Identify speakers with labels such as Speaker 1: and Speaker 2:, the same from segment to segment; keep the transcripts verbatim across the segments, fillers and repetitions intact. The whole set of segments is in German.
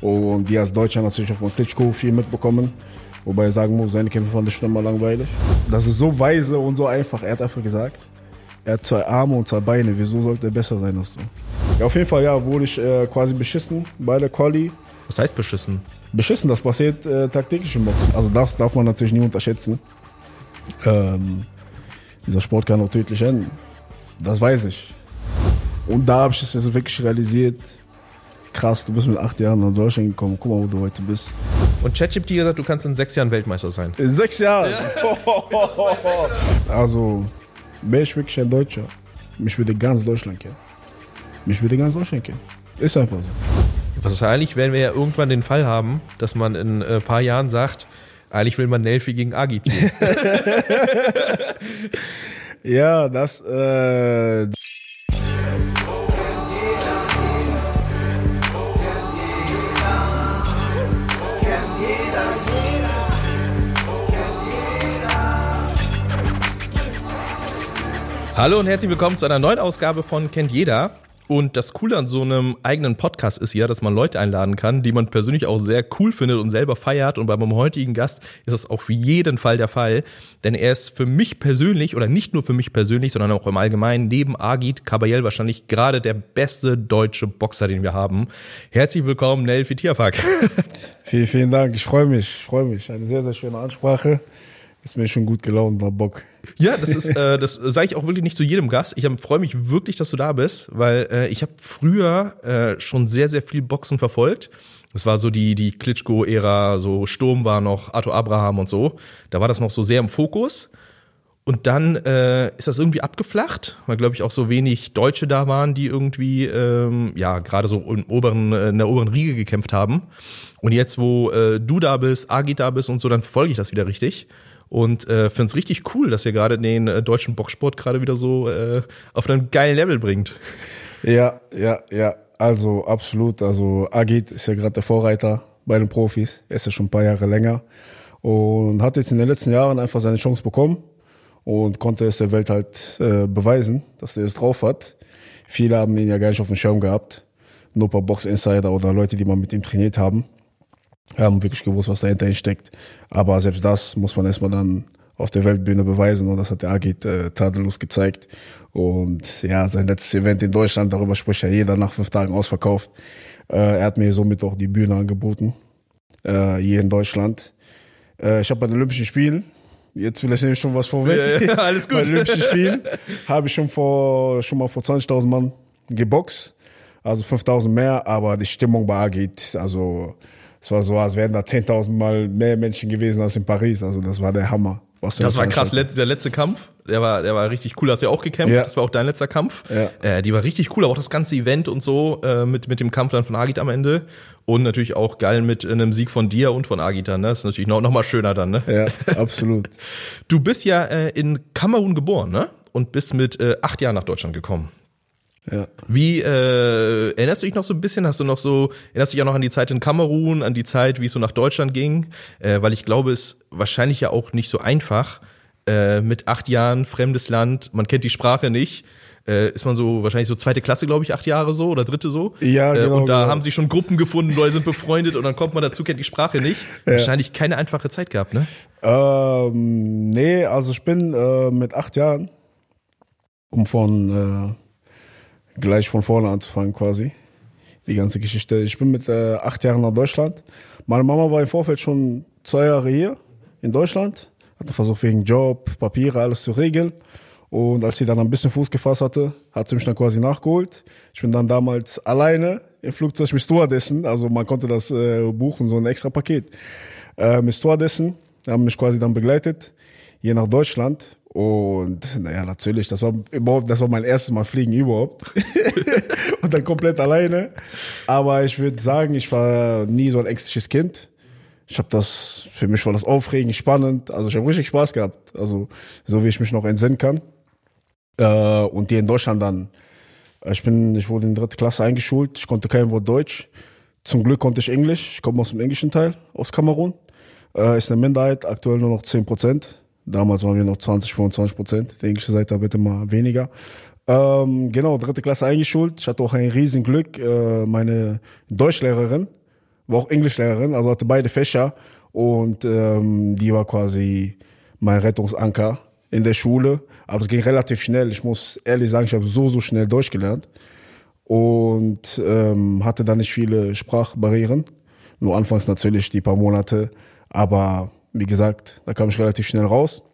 Speaker 1: Und die als Deutscher natürlich auch von Klitschko viel mitbekommen. Wobei ich sagen muss, seine Kämpfe fand ich schon immer langweilig. Das ist so weise und so einfach. Er hat einfach gesagt, er hat zwei Arme und zwei Beine. Wieso sollte er besser sein als du? Ja, auf jeden Fall ja, wurde ich äh, quasi beschissen bei der Quali.
Speaker 2: Was heißt beschissen?
Speaker 1: Beschissen, das passiert äh, tagtäglich im Boxen. Also das darf man natürlich nie unterschätzen. Ähm, dieser Sport kann auch tödlich enden. Das weiß ich. Und da habe ich es jetzt wirklich realisiert. Krass, du bist mit acht Jahren nach Deutschland gekommen. Guck mal, wo du heute bist.
Speaker 2: Und ChatGPT hat gesagt, du kannst in sechs Jahren Weltmeister sein.
Speaker 1: In sechs Jahren? Ja. Also, wäre ich wirklich ein Deutscher. Mich würde ganz Deutschland kennen. Mich würde ganz Deutschland kennen. Ist einfach so.
Speaker 2: Wahrscheinlich werden wir ja irgendwann den Fall haben, dass man in ein äh, paar Jahren sagt, eigentlich will man Nelfi gegen Agi ziehen.
Speaker 1: Ja, das, äh...
Speaker 2: Hallo und herzlich willkommen zu einer neuen Ausgabe von Kennt Jeder. Und das Coole an so einem eigenen Podcast ist ja, dass man Leute einladen kann, die man persönlich auch sehr cool findet und selber feiert. Und bei meinem heutigen Gast ist das auf jeden Fall der Fall. Denn er ist für mich persönlich, oder nicht nur für mich persönlich, sondern auch im Allgemeinen, neben Agit Kabayel wahrscheinlich gerade der beste deutsche Boxer, den wir haben. Herzlich willkommen, Nelfi Tiafak.
Speaker 1: Vielen, vielen Dank. Ich freue mich, ich freue mich. Eine sehr, sehr schöne Ansprache. Ist mir schon gut gelaunt, war Bock.
Speaker 2: Ja, das ist, äh, das sage ich auch wirklich nicht zu jedem Gast. Ich freue mich wirklich, dass du da bist, weil äh, ich habe früher äh, schon sehr, sehr viel Boxen verfolgt. Das war so die die Klitschko-Ära, so Sturm war noch, Arthur Abraham und so. Da war das noch so sehr im Fokus. Und dann äh, ist das irgendwie abgeflacht, weil, glaube ich, auch so wenig Deutsche da waren, die irgendwie, ähm, ja, gerade so im oberen, in der oberen Riege gekämpft haben. Und jetzt, wo äh, du da bist, Agit da bist und so, dann verfolge ich das wieder richtig. Und äh, finde es richtig cool, dass ihr gerade den äh, deutschen Boxsport gerade wieder so äh, auf einen geilen Level bringt.
Speaker 1: Ja, ja, ja, also absolut. Also Agit ist ja gerade der Vorreiter bei den Profis. Er ist ja schon ein paar Jahre länger und hat jetzt in den letzten Jahren einfach seine Chance bekommen und konnte es der Welt halt äh, beweisen, dass er es drauf hat. Viele haben ihn ja gar nicht auf dem Schirm gehabt. Nur ein paar Box-Insider oder Leute, die mal mit ihm trainiert haben. Haben wirklich gewusst, was dahinter steckt. Aber selbst das muss man erstmal dann auf der Weltbühne beweisen. Und das hat der Agit äh, tadellos gezeigt. Und ja, sein letztes Event in Deutschland, darüber spricht ja jeder, nach fünf Tagen ausverkauft. Äh, er hat mir somit auch die Bühne angeboten, äh, hier in Deutschland. Äh, ich habe bei den Olympischen Spielen, jetzt vielleicht nehme ich schon was vorweg.
Speaker 2: Ja, ja, alles gut.
Speaker 1: Bei den Olympischen Spielen habe ich schon vor schon mal vor zwanzigtausend Mann geboxt. Also fünftausend mehr, aber die Stimmung bei Agit, also es war so, als wären da zehntausend Mal mehr Menschen gewesen als in Paris. Also das war der Hammer. Was
Speaker 2: das war krass, der letzte Kampf, der war, der war richtig cool. Hast du ja auch gekämpft, ja. Das war auch dein letzter Kampf. Ja. Äh, die war richtig cool, auch das ganze Event und so, äh, mit, mit dem Kampf dann von Agit am Ende. Und natürlich auch geil mit einem Sieg von dir und von Agit dann, ne? Das ist natürlich noch, noch mal schöner dann, ne?
Speaker 1: Ja, absolut.
Speaker 2: Du bist ja äh, in Kamerun geboren, ne? Und bist mit äh, acht Jahren nach Deutschland gekommen.
Speaker 1: Ja.
Speaker 2: Wie, äh, erinnerst du dich noch so ein bisschen? Hast du noch so, erinnerst du dich auch noch an die Zeit in Kamerun, an die Zeit, wie es so nach Deutschland ging? Äh, weil ich glaube, es ist wahrscheinlich ja auch nicht so einfach, äh, mit acht Jahren, fremdes Land, man kennt die Sprache nicht, äh, ist man so, wahrscheinlich so zweite Klasse, glaube ich, acht Jahre so oder dritte so.
Speaker 1: Ja, genau.
Speaker 2: Äh, und da
Speaker 1: genau.
Speaker 2: haben sich schon Gruppen gefunden, Leute sind befreundet und dann kommt man dazu, kennt die Sprache nicht. Ja. Wahrscheinlich keine einfache Zeit gehabt, ne?
Speaker 1: Ähm, nee, also ich bin äh, mit acht Jahren, um von, äh, gleich von vorne anzufangen quasi, die ganze Geschichte. Ich bin mit äh, acht Jahren nach Deutschland. Meine Mama war im Vorfeld schon zwei Jahre hier in Deutschland, hatte versucht wegen Job, Papiere, alles zu regeln. Und als sie dann ein bisschen Fuß gefasst hatte, hat sie mich dann quasi nachgeholt. Ich bin dann damals alleine im Flugzeug mit Stewardessen, also man konnte das äh, buchen, so ein extra Paket. Äh, mit Stewardessen, haben mich quasi dann begleitet, hier nach Deutschland. Und naja, natürlich, das war überhaupt, das war mein erstes Mal Fliegen überhaupt. Und dann komplett alleine. Aber ich würde sagen, ich war nie so ein ängstliches Kind. Ich habe das, für mich war das aufregend, spannend. Also ich habe richtig Spaß gehabt. Also so wie ich mich noch entsinnen kann. Äh, und hier in Deutschland dann, ich bin, ich wurde in dritte Klasse eingeschult. Ich konnte kein Wort Deutsch. Zum Glück konnte ich Englisch. Ich komme aus dem englischen Teil, aus Kamerun. Äh, ist eine Minderheit, aktuell nur noch zehn Prozent. Damals waren wir noch zwanzig, fünfundzwanzig Prozent. Die englische Seite wird immer weniger. Ähm, genau, dritte Klasse eingeschult. Ich hatte auch ein riesen Glück. Äh, meine Deutschlehrerin war auch Englischlehrerin, also hatte beide Fächer und ähm, die war quasi mein Rettungsanker in der Schule. Aber es ging relativ schnell. Ich muss ehrlich sagen, ich habe so, so schnell durchgelernt und ähm, hatte dann nicht viele Sprachbarrieren. Nur anfangs natürlich die paar Monate, aber wie gesagt, da kam ich relativ schnell raus.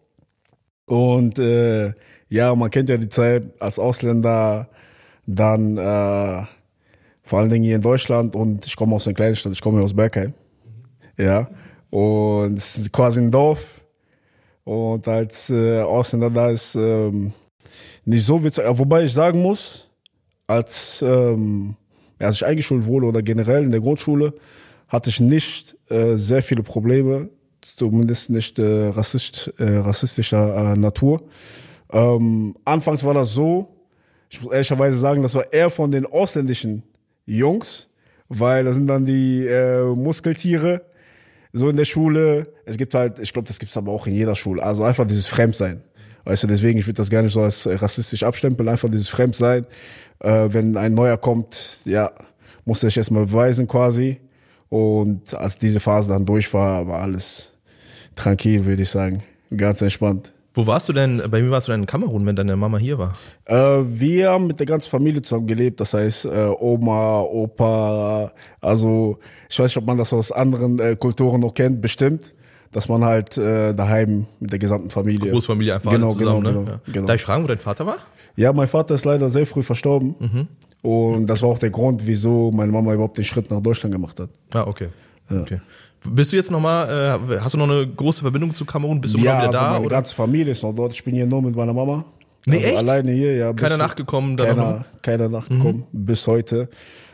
Speaker 1: Und äh, ja, man kennt ja die Zeit als Ausländer, dann äh, vor allen Dingen hier in Deutschland und ich komme aus einer kleinen Stadt, ich komme aus Bergheim. Ja, und es ist quasi ein Dorf und als äh, Ausländer da ist ähm, nicht so witzig, wobei ich sagen muss, als, ähm, als ich eingeschult wurde oder generell in der Grundschule, hatte ich nicht äh, sehr viele Probleme, zumindest nicht äh, rassist, äh, rassistischer äh, Natur. Ähm, anfangs war das so, ich muss ehrlicherweise sagen, das war eher von den ausländischen Jungs, weil da sind dann die äh, Muskeltiere so in der Schule. Es gibt halt, ich glaube, das gibt's aber auch in jeder Schule, also einfach dieses Fremdsein. Weißt du, deswegen, ich würde das gar nicht so als rassistisch abstempeln, einfach dieses Fremdsein. Äh, wenn ein Neuer kommt, ja, musste ich erstmal beweisen quasi. Und als diese Phase dann durch war, war alles tranquil, würde ich sagen. Ganz entspannt.
Speaker 2: Wo warst du denn, bei mir warst du denn in Kamerun, wenn deine Mama hier war?
Speaker 1: Äh, wir haben mit der ganzen Familie zusammen gelebt, das heißt äh, Oma, Opa, also ich weiß nicht, ob man das aus anderen äh, Kulturen noch kennt, bestimmt, dass man halt äh, daheim mit der gesamten Familie.
Speaker 2: Großfamilie einfach
Speaker 1: genau,
Speaker 2: alle zusammen,
Speaker 1: genau,
Speaker 2: ne?
Speaker 1: genau,
Speaker 2: Ja.
Speaker 1: genau.
Speaker 2: Darf ich fragen, wo dein Vater war?
Speaker 1: Ja, mein Vater ist leider sehr früh verstorben mhm. und das war auch der Grund, wieso meine Mama überhaupt den Schritt nach Deutschland gemacht hat.
Speaker 2: Ah, okay.
Speaker 1: Ja.
Speaker 2: Okay. Bist du jetzt nochmal, äh, hast du noch eine große Verbindung zu Kamerun? Bist du
Speaker 1: ja,
Speaker 2: mal wieder
Speaker 1: also
Speaker 2: da?
Speaker 1: meine
Speaker 2: Oder?
Speaker 1: ganze Familie ist noch dort. Ich bin hier nur mit meiner Mama.
Speaker 2: Nee,
Speaker 1: also
Speaker 2: echt?
Speaker 1: Alleine hier, ja.
Speaker 2: Keiner
Speaker 1: bis,
Speaker 2: nachgekommen? Da
Speaker 1: keiner,
Speaker 2: noch?
Speaker 1: keiner nachgekommen, mhm. bis heute.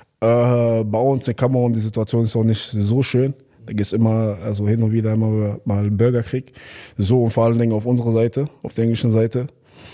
Speaker 1: Äh, bei uns in Kamerun, die Situation ist auch nicht so schön. Da gibt's immer, also hin und wieder immer mal Bürgerkrieg. So und vor allen Dingen auf unserer Seite, auf der englischen Seite.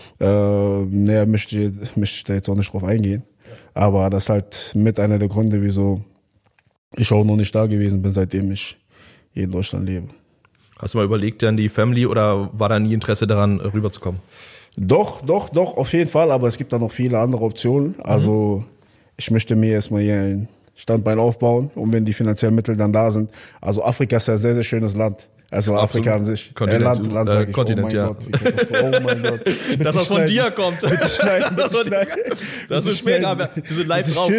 Speaker 1: Äh, näher möchte ich, möchte ich da jetzt auch nicht drauf eingehen. Aber das ist halt mit einer der Gründe, wieso ich auch noch nicht da gewesen bin, seitdem ich hier in Deutschland lebe.
Speaker 2: Hast du mal überlegt, dann die Family, oder war da nie Interesse daran, rüberzukommen?
Speaker 1: Doch, doch, doch, auf jeden Fall, aber es gibt da noch viele andere Optionen. Also mhm. ich möchte mir erstmal hier ein Standbein aufbauen und wenn die finanziellen Mittel dann da sind. Also Afrika ist ja ein sehr, sehr schönes Land. Also Absolut. Afrika an sich.
Speaker 2: Kontinent,
Speaker 1: äh, Land, Land sag ich.
Speaker 2: Kontinent,
Speaker 1: oh mein
Speaker 2: ja.
Speaker 1: Gott, wie das, oh mein Gott. Bitte
Speaker 2: Dass das von
Speaker 1: schneiden.
Speaker 2: dir kommt.
Speaker 1: Bitte schneiden, bitte
Speaker 2: das war
Speaker 1: schneiden.
Speaker 2: Das ist später, aber wir sind live drauf.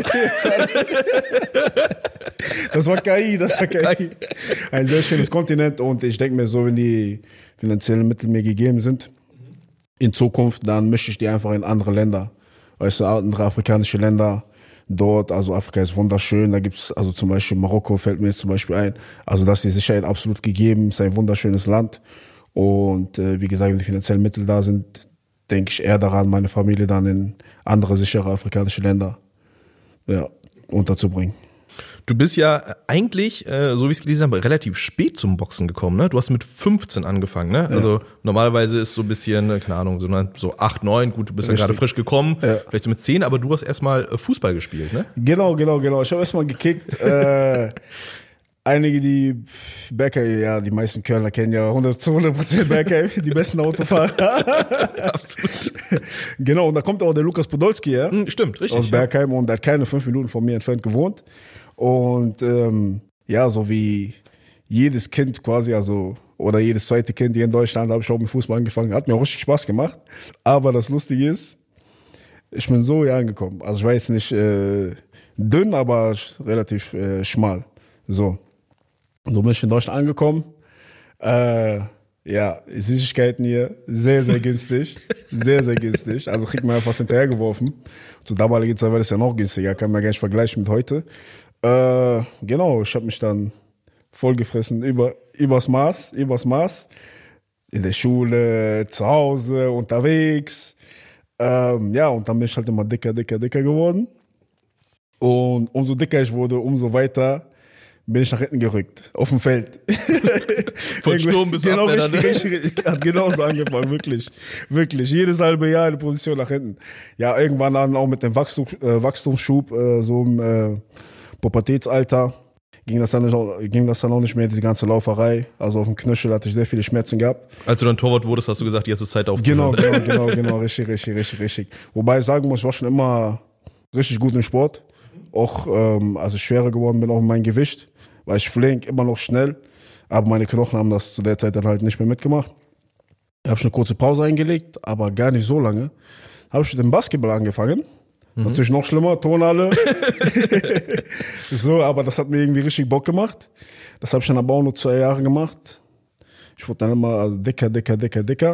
Speaker 1: Das war K I, das war K I. Ein sehr schönes Kontinent und ich denke mir so, wenn die finanziellen Mittel mir gegeben sind, in Zukunft, dann mische ich die einfach in andere Länder. Weißt du, andere afrikanische Länder dort, also Afrika ist wunderschön, da gibt's, also zum Beispiel Marokko fällt mir jetzt zum Beispiel ein, also da ist die Sicherheit absolut gegeben, ist ein wunderschönes Land und äh, wie gesagt, wenn die finanziellen Mittel da sind, denke ich eher daran, meine Familie dann in andere sichere afrikanische Länder ja, unterzubringen.
Speaker 2: Du bist ja eigentlich, äh, so wie ich es gelesen habe, relativ spät zum Boxen gekommen, ne? Du hast mit fünfzehn angefangen, ne? Ja. Also normalerweise ist so ein bisschen, keine Ahnung, so, so acht, neun, gut, du bist ja gerade frisch gekommen, ja. Vielleicht so mit zehn, aber du hast erstmal Fußball gespielt, ne?
Speaker 1: Genau, genau, genau. Ich habe erstmal gekickt. äh, einige, die Bergheim, ja, die meisten Kölner kennen ja hundert zu hundert Prozent Bergheim, die besten Autofahrer.
Speaker 2: Absolut.
Speaker 1: Genau, und da kommt auch der Lukas Podolski, ja?
Speaker 2: Stimmt, richtig.
Speaker 1: Aus Bergheim ja. Und der hat keine fünf Minuten von mir entfernt gewohnt. Und ähm, ja, so wie jedes Kind quasi, also oder jedes zweite Kind hier in Deutschland, habe ich auch mit Fußball angefangen. Hat mir auch richtig Spaß gemacht. Aber das Lustige ist, ich bin so hier angekommen. Also ich war jetzt nicht äh, dünn, aber relativ äh, schmal. So. Und so bin ich in Deutschland angekommen. Äh, ja, Süßigkeiten hier, sehr, sehr günstig. Sehr, sehr günstig. Also kriegt man einfach was hinterhergeworfen. Zur damaligen Zeit war das ja noch günstiger, kann man gar nicht vergleichen mit heute. Äh, genau, ich habe mich dann vollgefressen über übers Maß, übers Maß. In der Schule, zu Hause, unterwegs. Ähm, ja, und dann bin ich halt immer dicker, dicker, dicker geworden. Und umso dicker ich wurde, umso weiter bin ich nach hinten gerückt, auf dem Feld.
Speaker 2: Von Sturm bis
Speaker 1: genau,
Speaker 2: Abwehr.
Speaker 1: Richtig, richtig, hat genauso angefangen, wirklich. Wirklich, jedes halbe Jahr eine Position nach hinten. Ja, irgendwann dann auch mit dem Wachstum, äh, Wachstumsschub, äh, so im äh, Pubertätsalter, ging das, dann nicht, ging das dann auch nicht mehr, diese ganze Lauferei. Also auf dem Knöchel hatte ich sehr viele Schmerzen gehabt.
Speaker 2: Als du dann Torwart wurdest, hast du gesagt, jetzt ist Zeit aufzuhören.
Speaker 1: Genau, genau, genau, genau, richtig, richtig, richtig, richtig. Wobei ich sagen muss, ich war schon immer richtig gut im Sport. Auch, ähm, als ich schwerer geworden bin, auch in meinem Gewicht. war ich flink, immer noch schnell, aber meine Knochen haben das zu der Zeit dann halt nicht mehr mitgemacht. Da habe ich eine kurze Pause eingelegt, aber gar nicht so lange. Habe ich mit dem Basketball angefangen. Mhm. Natürlich noch schlimmer, Turnhalle. So, aber das hat mir irgendwie richtig Bock gemacht. Das habe ich dann aber auch nur zwei Jahre gemacht. Ich wurde dann immer also dicker, dicker, dicker, dicker.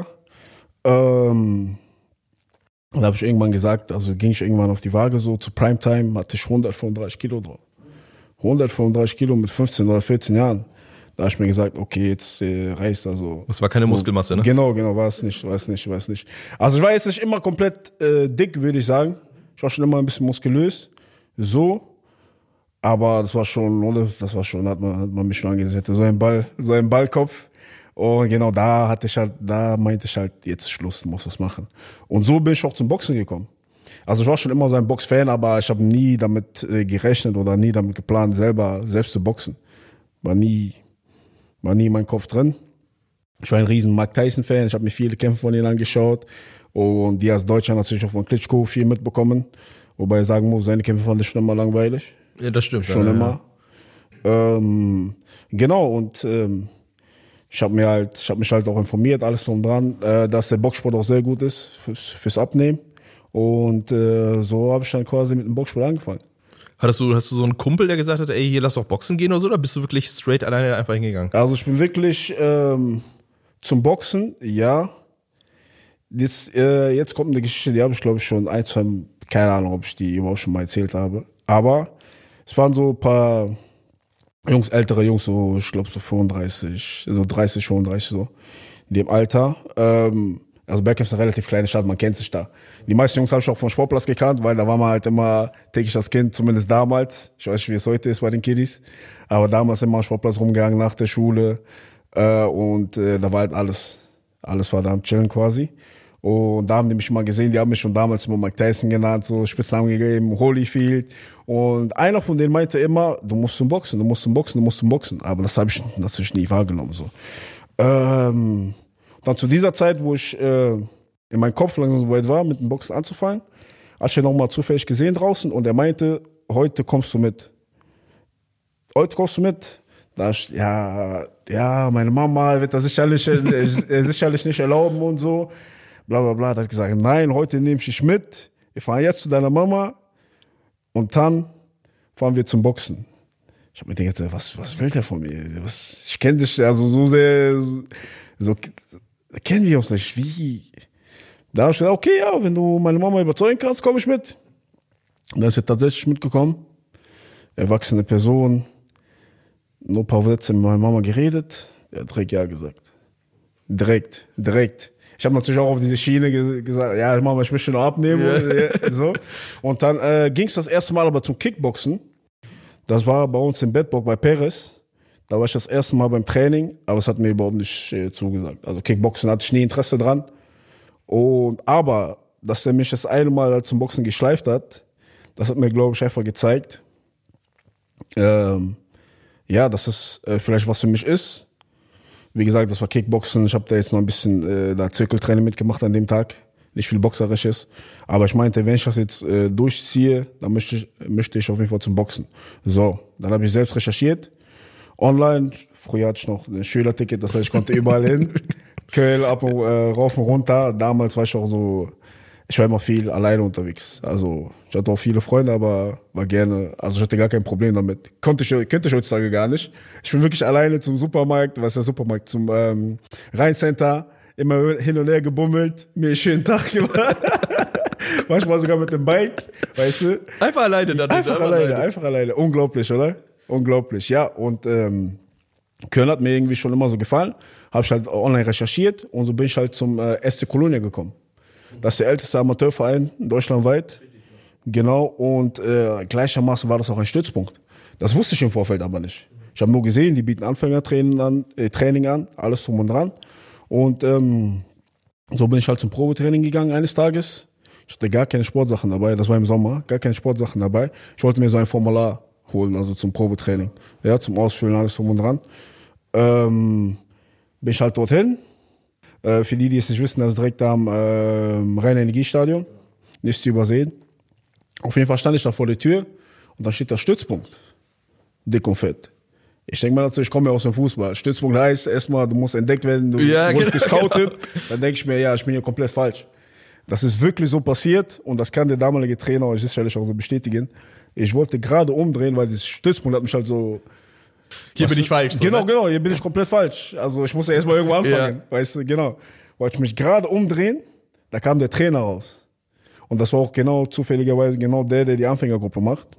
Speaker 1: Ähm, und da habe ich irgendwann gesagt, also ging ich irgendwann auf die Waage, so zu Primetime hatte ich hundertfünfunddreißig Kilo drauf. hundertfünfunddreißig Kilo mit fünfzehn oder vierzehn Jahren. Da habe ich mir gesagt, okay, jetzt äh, reißt also.
Speaker 2: Das war keine Muskelmasse, ne?
Speaker 1: Genau, genau, war es nicht, war es nicht, war es nicht. Also ich war jetzt nicht immer komplett äh, dick, würde ich sagen. Ich war schon immer ein bisschen muskulös, so. Aber das war schon, das war schon, hat man, hat man mich schon angesehen, ich hatte so einen Ball, so einen Ballkopf. Und genau da hatte ich halt, da meinte ich halt, jetzt Schluss, muss was machen. Und so bin ich auch zum Boxen gekommen. Also ich war schon immer so ein Boxfan, aber ich habe nie damit äh, gerechnet oder nie damit geplant, selber selbst zu boxen. War nie, war nie in meinem Kopf drin. Ich war ein riesen Mike Tyson-Fan, ich habe mir viele Kämpfe von ihnen angeschaut. Und die als Deutscher natürlich auch von Klitschko viel mitbekommen. Wobei ich sagen muss, seine Kämpfe fand ich schon immer langweilig.
Speaker 2: Ja, das stimmt.
Speaker 1: Schon
Speaker 2: ja,
Speaker 1: immer.
Speaker 2: Ja.
Speaker 1: Ähm, genau, und ähm, ich habe mir halt, ich habe mich halt auch informiert, alles drum dran, äh, dass der Boxsport auch sehr gut ist fürs, fürs Abnehmen. Und äh, so habe ich dann quasi mit dem Boxsport angefangen.
Speaker 2: Hattest du, hast du so einen Kumpel, der gesagt hat, ey, hier lass doch Boxen gehen oder so, oder bist du wirklich straight alleine einfach hingegangen?
Speaker 1: Also ich bin wirklich ähm, zum Boxen, ja. Jetzt, äh, jetzt kommt eine Geschichte, die habe ich glaube ich schon ein, zwei, keine Ahnung, ob ich die überhaupt schon mal erzählt habe. Aber es waren so ein paar Jungs, ältere Jungs, so ich glaube so fünfunddreißig, so dreißig, fünfunddreißig so, in dem Alter. Ähm, also Bergkamp ist eine relativ kleine Stadt, man kennt sich da. Die meisten Jungs habe ich auch vom Sportplatz gekannt, weil da war man halt immer täglich das Kind, zumindest damals. Ich weiß nicht, wie es heute ist bei den Kiddies, aber damals immer am Sportplatz rumgegangen nach der Schule äh, und äh, da war halt alles, alles war da am Chillen quasi. Und da haben die mich mal gesehen, die haben mich schon damals immer Mike Tyson genannt, so Spitznamen gegeben, Holyfield. Und einer von denen meinte immer, du musst zum Boxen, du musst zum Boxen, du musst zum Boxen. Aber das habe ich natürlich nie wahrgenommen. So. Ähm, dann zu dieser Zeit, wo ich äh, in meinem Kopf langsam so weit war, mit dem Boxen anzufangen, hatte ich ihn nochmal zufällig gesehen draußen und er meinte, heute kommst du mit. Heute kommst du mit. Da ich, ja, ja, meine Mama wird das sicherlich, äh, sicherlich nicht erlauben und so. Bla bla bla, da hat ich gesagt, nein, heute nehme ich dich mit, wir fahren jetzt zu deiner Mama und dann fahren wir zum Boxen. Ich habe mir gedacht, was, was will der von mir? Was, ich kenne dich also so sehr, so, so kennen wir uns nicht, wie? Da habe ich gesagt, okay, ja, wenn du meine Mama überzeugen kannst, komme ich mit. Und dann ist er tatsächlich mitgekommen, erwachsene Person, nur ein paar Sätze mit meiner Mama geredet, er hat direkt ja gesagt. Direkt, direkt. Ich habe natürlich auch auf diese Schiene ge- gesagt, ja, Mama, ich möchte noch abnehmen.
Speaker 2: Yeah.
Speaker 1: Und, ja, so. Und dann äh, ging es das erste Mal aber zum Kickboxen. Das war bei uns im Bedburg bei Perez. Da war ich das erste Mal beim Training, aber es hat mir überhaupt nicht äh, zugesagt. Also Kickboxen hatte ich nie Interesse dran. Und aber, dass er mich das eine Mal zum Boxen geschleift hat, das hat mir, glaube ich, einfach gezeigt, ähm, ja, dass es äh, vielleicht was für mich ist. Wie gesagt, das war Kickboxen. Ich habe da jetzt noch ein bisschen äh, da Zirkeltraining mitgemacht an dem Tag. Nicht viel Boxerisches. Aber ich meinte, wenn ich das jetzt äh, durchziehe, dann möchte ich, möchte ich auf jeden Fall zum Boxen. So, dann habe ich selbst recherchiert. Online. Früher hatte ich noch ein Schülerticket, das heißt, ich konnte überall hin. Köln, ab und äh, rauf und runter. Damals war ich auch so, ich war immer viel alleine unterwegs. Also ich hatte auch viele Freunde, aber war gerne, also ich hatte gar kein Problem damit. Konnte ich, könnte ich heutzutage gar nicht. Ich bin wirklich alleine zum Supermarkt, was ist der Supermarkt, zum ähm, Rheincenter, immer hin und her gebummelt, mir einen schönen Tag gemacht. Manchmal sogar mit dem Bike, weißt du.
Speaker 2: Einfach alleine dann.
Speaker 1: Einfach,
Speaker 2: einfach
Speaker 1: alleine,
Speaker 2: alleine,
Speaker 1: einfach alleine. Unglaublich, oder? Unglaublich, ja. Und ähm, Köln hat mir irgendwie schon immer so gefallen. Habe ich halt online recherchiert und so bin ich halt zum äh, S C Colonia gekommen. Das ist der älteste Amateurverein deutschlandweit. Genau, und äh, gleichermaßen war das auch ein Stützpunkt. Das wusste ich im Vorfeld aber nicht. Ich habe nur gesehen, die bieten Anfängertraining an, äh, Training an, alles drum und dran. Und ähm, so bin ich halt zum Probetraining gegangen eines Tages. Ich hatte gar keine Sportsachen dabei, das war im Sommer, gar keine Sportsachen dabei. Ich wollte mir so ein Formular holen, also zum Probetraining. Ja, zum Ausfüllen, alles drum und dran. Ähm, bin ich halt dorthin. Äh, für die, die es nicht wissen, das ist direkt am äh, Rhein-Energiestadion. Nicht zu übersehen. Auf jeden Fall stand ich da vor der Tür und da steht der Stützpunkt. Dick und fett. Ich denke mal dazu, ich komme ja aus dem Fußball. Stützpunkt heißt erstmal, du musst entdeckt werden, du
Speaker 2: Ja,
Speaker 1: wurdest
Speaker 2: genau,
Speaker 1: gescoutet.
Speaker 2: genau.
Speaker 1: Dann denke ich mir, ja, ich bin ja komplett falsch. Das ist wirklich so passiert und das kann der damalige Trainer euch sicherlich auch so bestätigen. Ich wollte gerade umdrehen, weil dieses Stützpunkt hat mich halt so...
Speaker 2: Hier bin ich falsch. So,
Speaker 1: Genau,
Speaker 2: ne?
Speaker 1: genau, hier bin ich komplett falsch. Also ich musste erstmal irgendwo anfangen,
Speaker 2: Ja.
Speaker 1: weißt du, genau. Wollte ich mich gerade umdrehen, da kam der Trainer raus. Und das war auch genau zufälligerweise genau der, der die Anfängergruppe macht.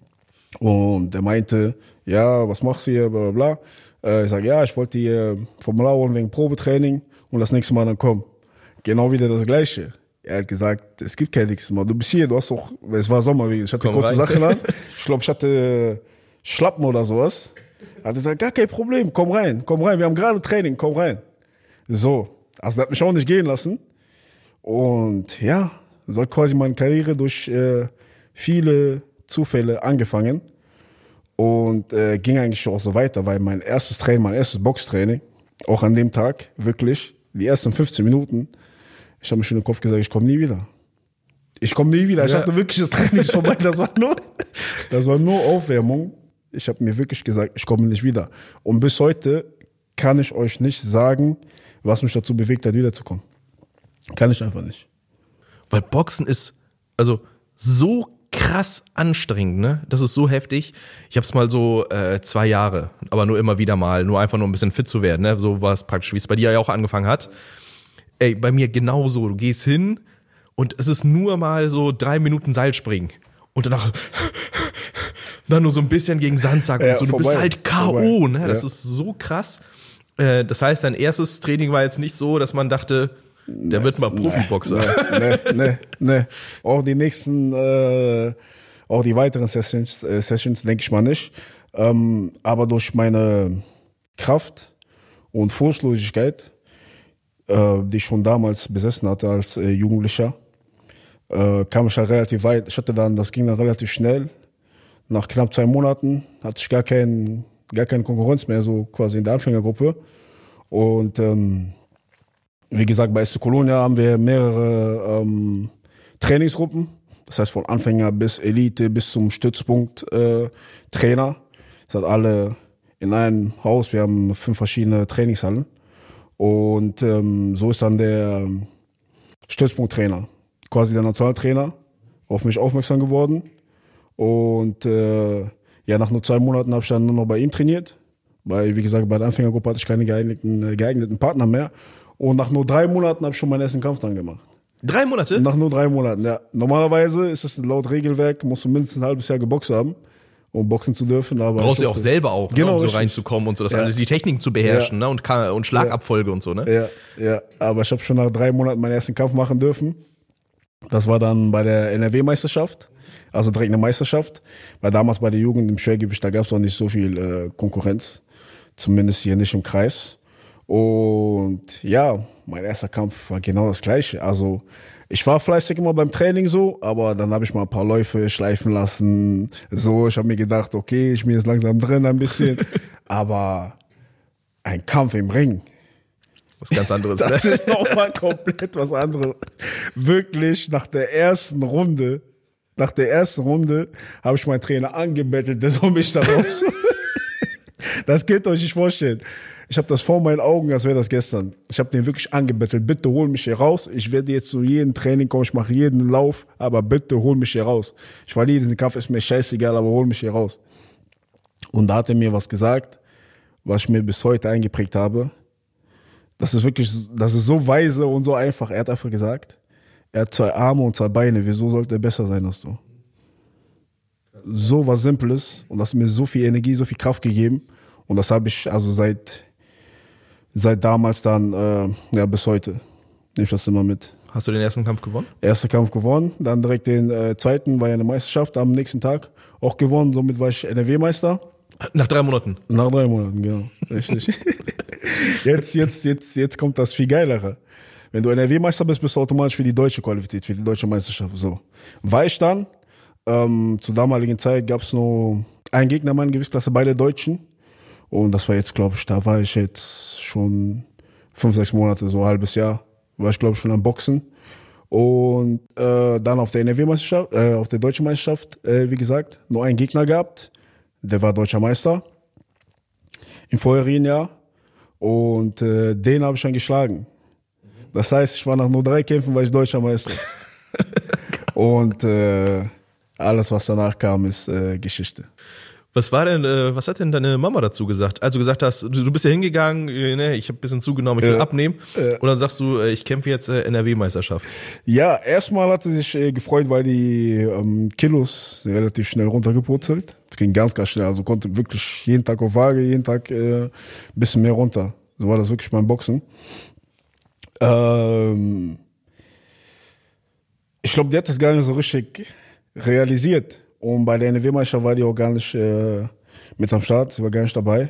Speaker 1: Und der meinte, ja, was machst du hier, bla bla bla. Äh, ich sage, ja, ich wollte hier Formular holen wegen Probetraining und das nächste Mal dann kommen. Genau wieder das Gleiche. Er hat gesagt, es gibt kein nächstes Mal. Du bist hier, du hast doch, es war Sommer, ich hatte
Speaker 2: Komm
Speaker 1: kurze
Speaker 2: rein.
Speaker 1: Sachen an. Ich glaube, ich hatte Schlappen oder sowas. Er hat gesagt, gar kein Problem, komm rein, komm rein, wir haben gerade Training, komm rein. So, also der hat mich auch nicht gehen lassen. Und ja, so hat quasi meine Karriere durch äh, viele Zufälle angefangen und äh, ging eigentlich auch so weiter, weil mein erstes Training, mein erstes Boxtraining, auch an dem Tag, wirklich, die ersten fünfzehn Minuten, ich habe mir schon im Kopf gesagt, ich komme nie wieder. Ich komme nie wieder. Ich
Speaker 2: Ja.
Speaker 1: dachte wirklich, das Training ist vorbei. Das war nur, das war nur Aufwärmung. Ich habe mir wirklich gesagt, ich komme nicht wieder. Und bis heute kann ich euch nicht sagen, was mich dazu bewegt hat, wiederzukommen. Kann ich einfach nicht.
Speaker 2: Weil Boxen ist also so krass anstrengend, ne? Das ist so heftig. Ich habe es mal so äh, zwei Jahre, aber nur immer wieder mal, nur einfach nur ein bisschen fit zu werden, ne? So war es praktisch, wie es bei dir ja auch angefangen hat. Ey, bei mir genauso. Du gehst hin und es ist nur mal so drei Minuten Seilspringen und danach dann nur so ein bisschen gegen Sandsack
Speaker 1: Ja,
Speaker 2: und so. Du
Speaker 1: vorbei,
Speaker 2: bist halt K O,
Speaker 1: vorbei.
Speaker 2: ne? Das
Speaker 1: Ja.
Speaker 2: ist so krass. Äh, das heißt, dein erstes Training war jetzt nicht so, dass man dachte, der wird mal Profiboxer.
Speaker 1: Nee, nee, nee. Auch die nächsten, äh, auch die weiteren Sessions, äh, Sessions denke ich mal nicht. Ähm, aber durch meine Kraft und Furchtlosigkeit, äh, die ich schon damals besessen hatte als äh, Jugendlicher, äh, kam ich halt relativ weit. Ich hatte dann, das ging dann relativ schnell. Nach knapp zwei Monaten hatte ich gar kein, gar keine Konkurrenz mehr, so quasi in der Anfängergruppe. Und ähm, wie gesagt, bei S C Colonia haben wir mehrere ähm, Trainingsgruppen. Das heißt von Anfänger bis Elite bis zum Stützpunkt äh, Trainer. Das hat alle in einem Haus. Wir haben fünf verschiedene Trainingshallen. Und ähm, so ist dann der Stützpunkttrainer, quasi der Nationaltrainer, auf mich aufmerksam geworden. Und äh, ja, nach nur zwei Monaten habe ich dann nur noch bei ihm trainiert. Weil, wie gesagt, bei der Anfängergruppe hatte ich keine geeigneten, geeigneten Partner mehr. Und nach nur drei Monaten habe ich schon meinen ersten Kampf dann gemacht.
Speaker 2: Drei Monate?
Speaker 1: Nach nur drei Monaten, ja. Normalerweise ist es laut Regelwerk, musst du mindestens ein halbes Jahr geboxt haben, um boxen zu dürfen. Aber
Speaker 2: Brauchst
Speaker 1: ich
Speaker 2: du auch
Speaker 1: durfte-
Speaker 2: selber auch,
Speaker 1: Genau,
Speaker 2: ne, um so
Speaker 1: richtig.
Speaker 2: reinzukommen und so, das
Speaker 1: Ja.
Speaker 2: alles, die Techniken zu beherrschen, ne, und, Ka- und Schlagabfolge und so, ne?
Speaker 1: Ja, ja. Aber ich habe schon nach drei Monaten meinen ersten Kampf machen dürfen. Das war dann bei der N R W-Meisterschaft, also direkt eine Meisterschaft. Weil damals bei der Jugend im Schwergewicht, da gab es noch nicht so viel äh, Konkurrenz. Zumindest hier nicht im Kreis. Und ja, mein erster Kampf war genau das Gleiche. Also ich war fleißig immer beim Training so, aber dann habe ich mal ein paar Läufe schleifen lassen. So, ich habe mir gedacht, okay, ich bin jetzt langsam drin ein bisschen. Aber ein Kampf im Ring,
Speaker 2: Was ganz anderes,
Speaker 1: das
Speaker 2: ne?
Speaker 1: ist nochmal komplett was anderes. Wirklich, nach der ersten Runde, nach der ersten Runde habe ich meinen Trainer angebettelt, der soll mich da raus. Das könnt ihr euch nicht vorstellen. Ich habe das vor meinen Augen, als wäre das gestern. Ich habe den wirklich angebettelt. Bitte hol mich hier raus. Ich werde jetzt zu jedem Training kommen, ich mache jeden Lauf, aber bitte hol mich hier raus. Ich verliere diesen Kampf, ist mir scheißegal, aber hol mich hier raus. Und da hat er mir was gesagt, was ich mir bis heute eingeprägt habe. Das ist wirklich, das ist so weise und so einfach. Er hat einfach gesagt, er hat zwei Arme und zwei Beine. Wieso sollte er besser sein als du? So was Simples und das hat mir so viel Energie, so viel Kraft gegeben. Und das habe ich also seit, seit damals dann, äh, ja, bis heute. Nehme ich das immer mit.
Speaker 2: Hast du den ersten Kampf gewonnen?
Speaker 1: Erster Kampf gewonnen, dann direkt den äh, zweiten, war ja eine Meisterschaft, am nächsten Tag auch gewonnen. Somit war ich N R W-Meister.
Speaker 2: Nach drei Monaten.
Speaker 1: Nach drei Monaten, genau. Richtig. Jetzt, jetzt, jetzt, jetzt kommt das viel Geilere. Wenn du N R W-Meister bist, bist du automatisch für die Deutsche qualifiziert, für die deutsche Meisterschaft. So. War ich dann, ähm, zur damaligen Zeit gab es nur einen Gegner in meiner Gewichtsklasse bei der Deutschen. Und das war jetzt, glaube ich, da war ich jetzt schon fünf, sechs Monate, so ein halbes Jahr, war ich, glaube ich, schon am Boxen. Und äh, dann auf der N R W-Meisterschaft, äh, auf der deutschen Meisterschaft, äh, wie gesagt, nur einen Gegner gehabt, der war deutscher Meister. im vorherigen Jahr. Und äh, den habe ich dann geschlagen. Das heißt, ich war nach nur drei Kämpfen, war ich Deutscher Meister. Und äh, alles, was danach kam, ist äh, Geschichte.
Speaker 2: Was war denn, äh, was hat denn deine Mama dazu gesagt? Als du gesagt hast, du, du bist ja hingegangen, äh, ne, ich habe ein bisschen zugenommen, ich will
Speaker 1: äh,
Speaker 2: abnehmen.
Speaker 1: Äh,
Speaker 2: Und dann sagst du, äh, ich kämpfe jetzt äh, N R W-Meisterschaft.
Speaker 1: Ja, erstmal hat sie sich äh, gefreut, weil die ähm, Kilos sind relativ schnell runtergepurzelt. Das ging ganz, ganz schnell. Also konnte wirklich jeden Tag auf Waage, jeden Tag äh, ein bisschen mehr runter. So war das wirklich beim Boxen. Ähm, ich glaube, die hat das gar nicht so richtig realisiert. Und bei der N R W-Meisterschaft war die auch gar nicht äh, mit am Start. Sie war gar nicht dabei.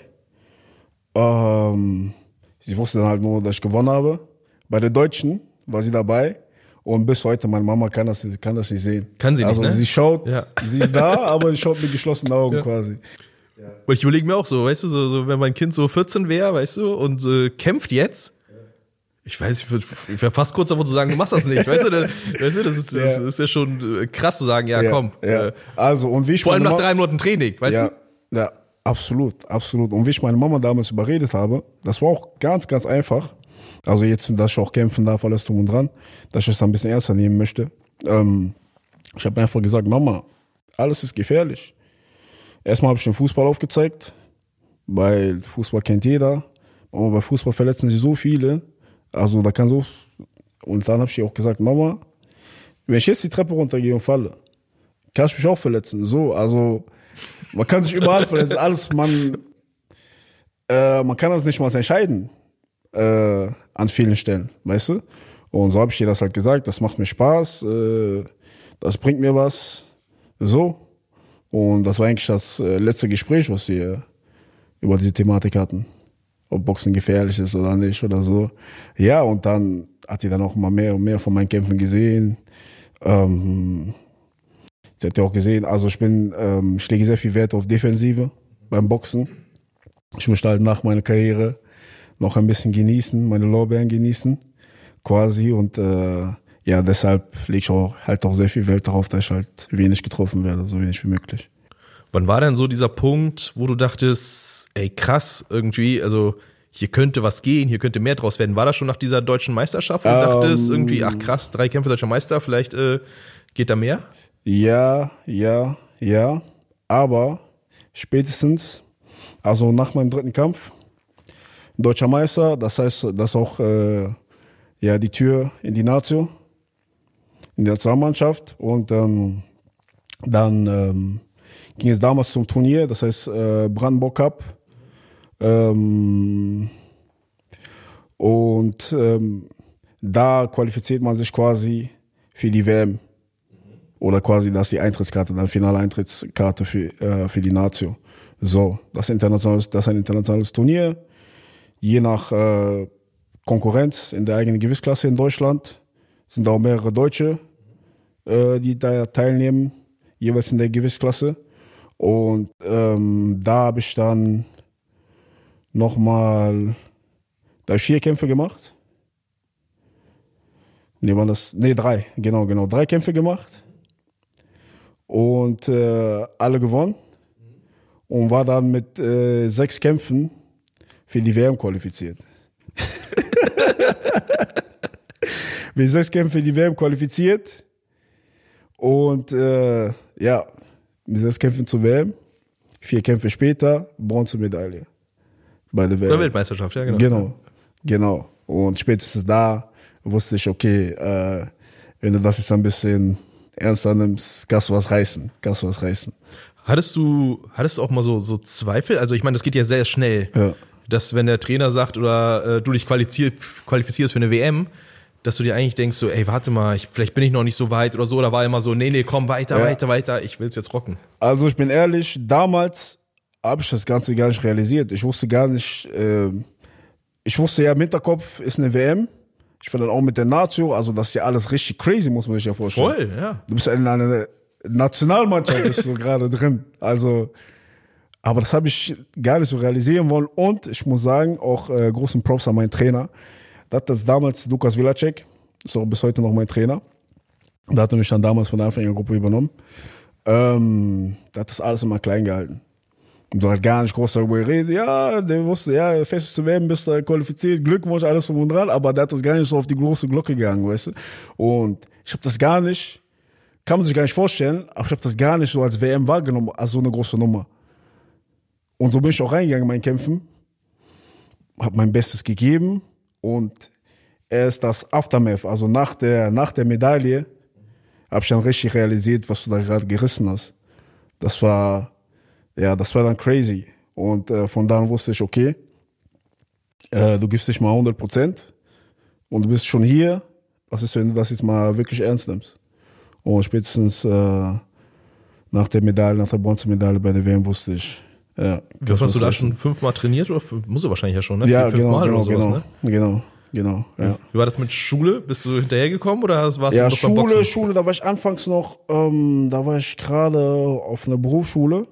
Speaker 1: Ähm, sie wusste dann halt nur, dass ich gewonnen habe. Bei der Deutschen war sie dabei. Und bis heute, meine Mama kann das, kann das nicht sehen.
Speaker 2: Kann sie nicht,
Speaker 1: also
Speaker 2: ne?
Speaker 1: sie schaut,
Speaker 2: Ja.
Speaker 1: sie ist da, aber sie schaut mit geschlossenen Augen
Speaker 2: Ja.
Speaker 1: quasi.
Speaker 2: Weil ich überlege mir auch so, weißt du, so, so wenn mein Kind so vierzehn wäre, weißt du, und äh, kämpft jetzt. Ich weiß, ich, würd, ich wäre fast kurz davor zu sagen, du machst das nicht, weißt du, das, weißt du, das, ist, das
Speaker 1: Ja.
Speaker 2: ist ja schon äh, krass zu sagen, ja,
Speaker 1: Ja,
Speaker 2: komm.
Speaker 1: ja.
Speaker 2: Äh,
Speaker 1: Also, und wie ich
Speaker 2: vor allem
Speaker 1: meine
Speaker 2: nach
Speaker 1: Ma-
Speaker 2: drei Monaten Training, weißt
Speaker 1: ja,
Speaker 2: du?
Speaker 1: ja, absolut, absolut. Und wie ich meine Mama damals überredet habe, das war auch ganz, ganz einfach. Also jetzt, dass ich auch kämpfen darf, alles drum und dran, dass ich es ein bisschen ernster nehmen möchte. Ähm, ich habe einfach gesagt, Mama, alles ist gefährlich. Erstmal habe ich den Fußball aufgezeigt, weil Fußball kennt jeder. Aber bei Fußball verletzen sich so viele. Also da kann so. Und dann habe ich ihr auch gesagt, Mama, wenn ich jetzt die Treppe runtergehe und falle, kann ich mich auch verletzen. So, also man kann sich überall verletzen. Alles, man, äh, man kann das nicht mal entscheiden äh, an vielen Stellen, weißt du? Und so habe ich ihr das halt gesagt. Das macht mir Spaß, äh, das bringt mir was. So. Und das war eigentlich das äh, letzte Gespräch, was wir über diese Thematik hatten. Ob Boxen gefährlich ist oder nicht oder so. Ja, und dann hat die dann auch mal mehr und mehr von meinen Kämpfen gesehen. Ähm, sie hat ja auch gesehen, also ich bin, ähm, ich lege sehr viel Wert auf Defensive beim Boxen. Ich möchte halt nach meiner Karriere noch ein bisschen genießen, meine Lorbeeren genießen, quasi. Und äh, ja, deshalb lege ich auch halt auch sehr viel Wert darauf, dass ich halt wenig getroffen werde, so wenig wie möglich.
Speaker 2: Wann war denn so dieser Punkt, wo du dachtest, ey krass, irgendwie, also hier könnte was gehen, hier könnte mehr draus werden. War das schon nach dieser deutschen Meisterschaft, wo du
Speaker 1: Ähm,
Speaker 2: dachtest, irgendwie, ach krass, drei Kämpfe deutscher Meister, vielleicht äh, geht da mehr?
Speaker 1: Ja, ja, ja. Aber spätestens, also nach meinem dritten Kampf, deutscher Meister, das heißt, das ist auch äh, ja, die Tür in die Nazio, in die Nationalmannschaft. Und ähm, dann ähm, ging es damals zum Turnier, das heißt äh, Brandenburg Cup. Ähm, und ähm, da qualifiziert man sich quasi für die W M. Oder quasi, das ist die Eintrittskarte, dann finale Eintrittskarte für, äh, für die Nazio. So, das ist, internationales, das ist ein internationales Turnier. Je nach äh, Konkurrenz in der eigenen Gewichtsklasse in Deutschland sind auch mehrere Deutsche, äh, die da teilnehmen, jeweils in der Gewichtsklasse. Und ähm, da habe ich dann nochmal, da habe ich vier Kämpfe gemacht. Nee, waren das, nee, drei, genau, genau, drei Kämpfe gemacht. Und äh, alle gewonnen. Und war dann mit äh, sechs Kämpfen für die W M qualifiziert. Mit sechs Kämpfen für die W M qualifiziert. Und äh, ja, mit sechs Kämpfen zur W M. Vier Kämpfe später, Bronzemedaille bei der W M.
Speaker 2: Oder Weltmeisterschaft, ja genau.
Speaker 1: Genau, genau. Und spätestens da wusste ich, okay, äh, wenn du das jetzt ein bisschen ernster nimmst, kannst du was reißen, kannst du was reißen.
Speaker 2: Hattest du, hattest du auch mal so, so Zweifel? Also ich meine, das geht ja sehr schnell,
Speaker 1: Ja.
Speaker 2: dass wenn der Trainer sagt oder äh, du dich qualifizier, qualifizierst für eine W M, dass du dir eigentlich denkst so, ey, warte mal, ich, vielleicht bin ich noch nicht so weit oder so, oder war immer so, nee, nee, komm, weiter,
Speaker 1: Ja.
Speaker 2: weiter, weiter, ich will's jetzt rocken.
Speaker 1: Also ich bin ehrlich, damals habe ich das Ganze gar nicht realisiert. Ich wusste gar nicht, äh, ich wusste ja, im Hinterkopf ist eine W M. Ich war dann auch mit der Nazio, also das ist ja alles richtig crazy, muss man sich ja vorstellen.
Speaker 2: Voll, ja.
Speaker 1: Du bist in einer Nationalmannschaft bist du gerade drin. Also, aber das habe ich gar nicht so realisieren wollen. Und ich muss sagen, auch äh, großen Props an meinen Trainer. Da hat das damals Lukas Vilacek, ist auch bis heute noch mein Trainer. Da hat er mich dann damals von der Anfängergruppe übernommen. Ähm, da hat das alles immer klein gehalten. Und so hat gar nicht groß darüber geredet. Ja, der wusste, ja, fest zu werden, bist du qualifiziert, Glückwunsch, alles drum und dran. Aber der hat das gar nicht so auf die große Glocke gegangen, weißt du. Und ich habe das gar nicht, kann man sich gar nicht vorstellen, aber ich habe das gar nicht so als W M wahrgenommen, als so eine große Nummer. Und so bin ich auch reingegangen in meinen Kämpfen, habe mein Bestes gegeben und erst das Aftermath, also nach der, nach der Medaille, habe ich dann richtig realisiert, was du da gerade gerissen hast. Das war, ja, das war dann crazy. Und äh, von da an wusste ich, okay, äh, du gibst dich mal hundert Prozent und du bist schon hier. Was ist, wenn du das jetzt mal wirklich ernst nimmst? Und spätestens äh, nach der Medaille, nach der Bronzemedaille bei der W M wusste ich, ja.
Speaker 2: Was hast du da schon fünfmal trainiert? Oder musst du wahrscheinlich ja schon, ne?
Speaker 1: Ja,
Speaker 2: Vier, fünf
Speaker 1: genau,
Speaker 2: Mal
Speaker 1: genau,
Speaker 2: oder sowas,
Speaker 1: genau,
Speaker 2: ne?
Speaker 1: genau, genau, ja.
Speaker 2: Wie war das mit Schule? Bist du hinterhergekommen oder warst
Speaker 1: Ja,
Speaker 2: du noch beim
Speaker 1: Schule,
Speaker 2: Boxen?
Speaker 1: Schule, da war ich anfangs noch, ähm, da war ich gerade auf einer Berufsschule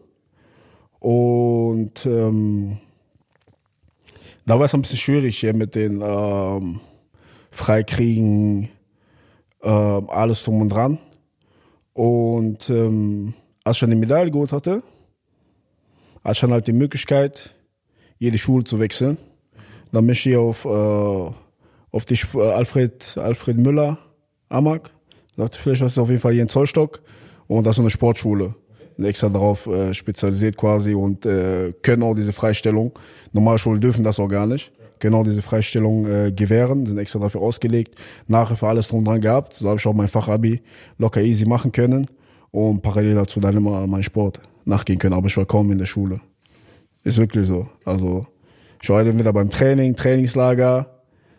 Speaker 1: und ähm, da war es ein bisschen schwierig hier mit den ähm, Freikriegen, ähm, alles drum und dran. Und ähm, als ich dann die Medaille geholt hatte, hatte ich dann halt die Möglichkeit, jede Schule zu wechseln. Dann bin ich hier auf, äh, auf die Sp- Alfred, Alfred Müller, Amag. Sagte vielleicht, was ist auf jeden Fall hier in Zollstock. Und das ist so eine Sportschule. Und extra darauf äh, spezialisiert quasi und äh, können auch diese Freistellung. Normale Schulen dürfen das auch gar nicht. Können auch diese Freistellung äh, gewähren, sind extra dafür ausgelegt. Nachher für alles drum dran gehabt. So habe ich auch mein Fachabi locker easy machen können. Und parallel dazu dann immer meinen Sport nachgehen können. Aber ich war kaum in der Schule. Ist wirklich so. Also ich war entweder beim Training, Trainingslager.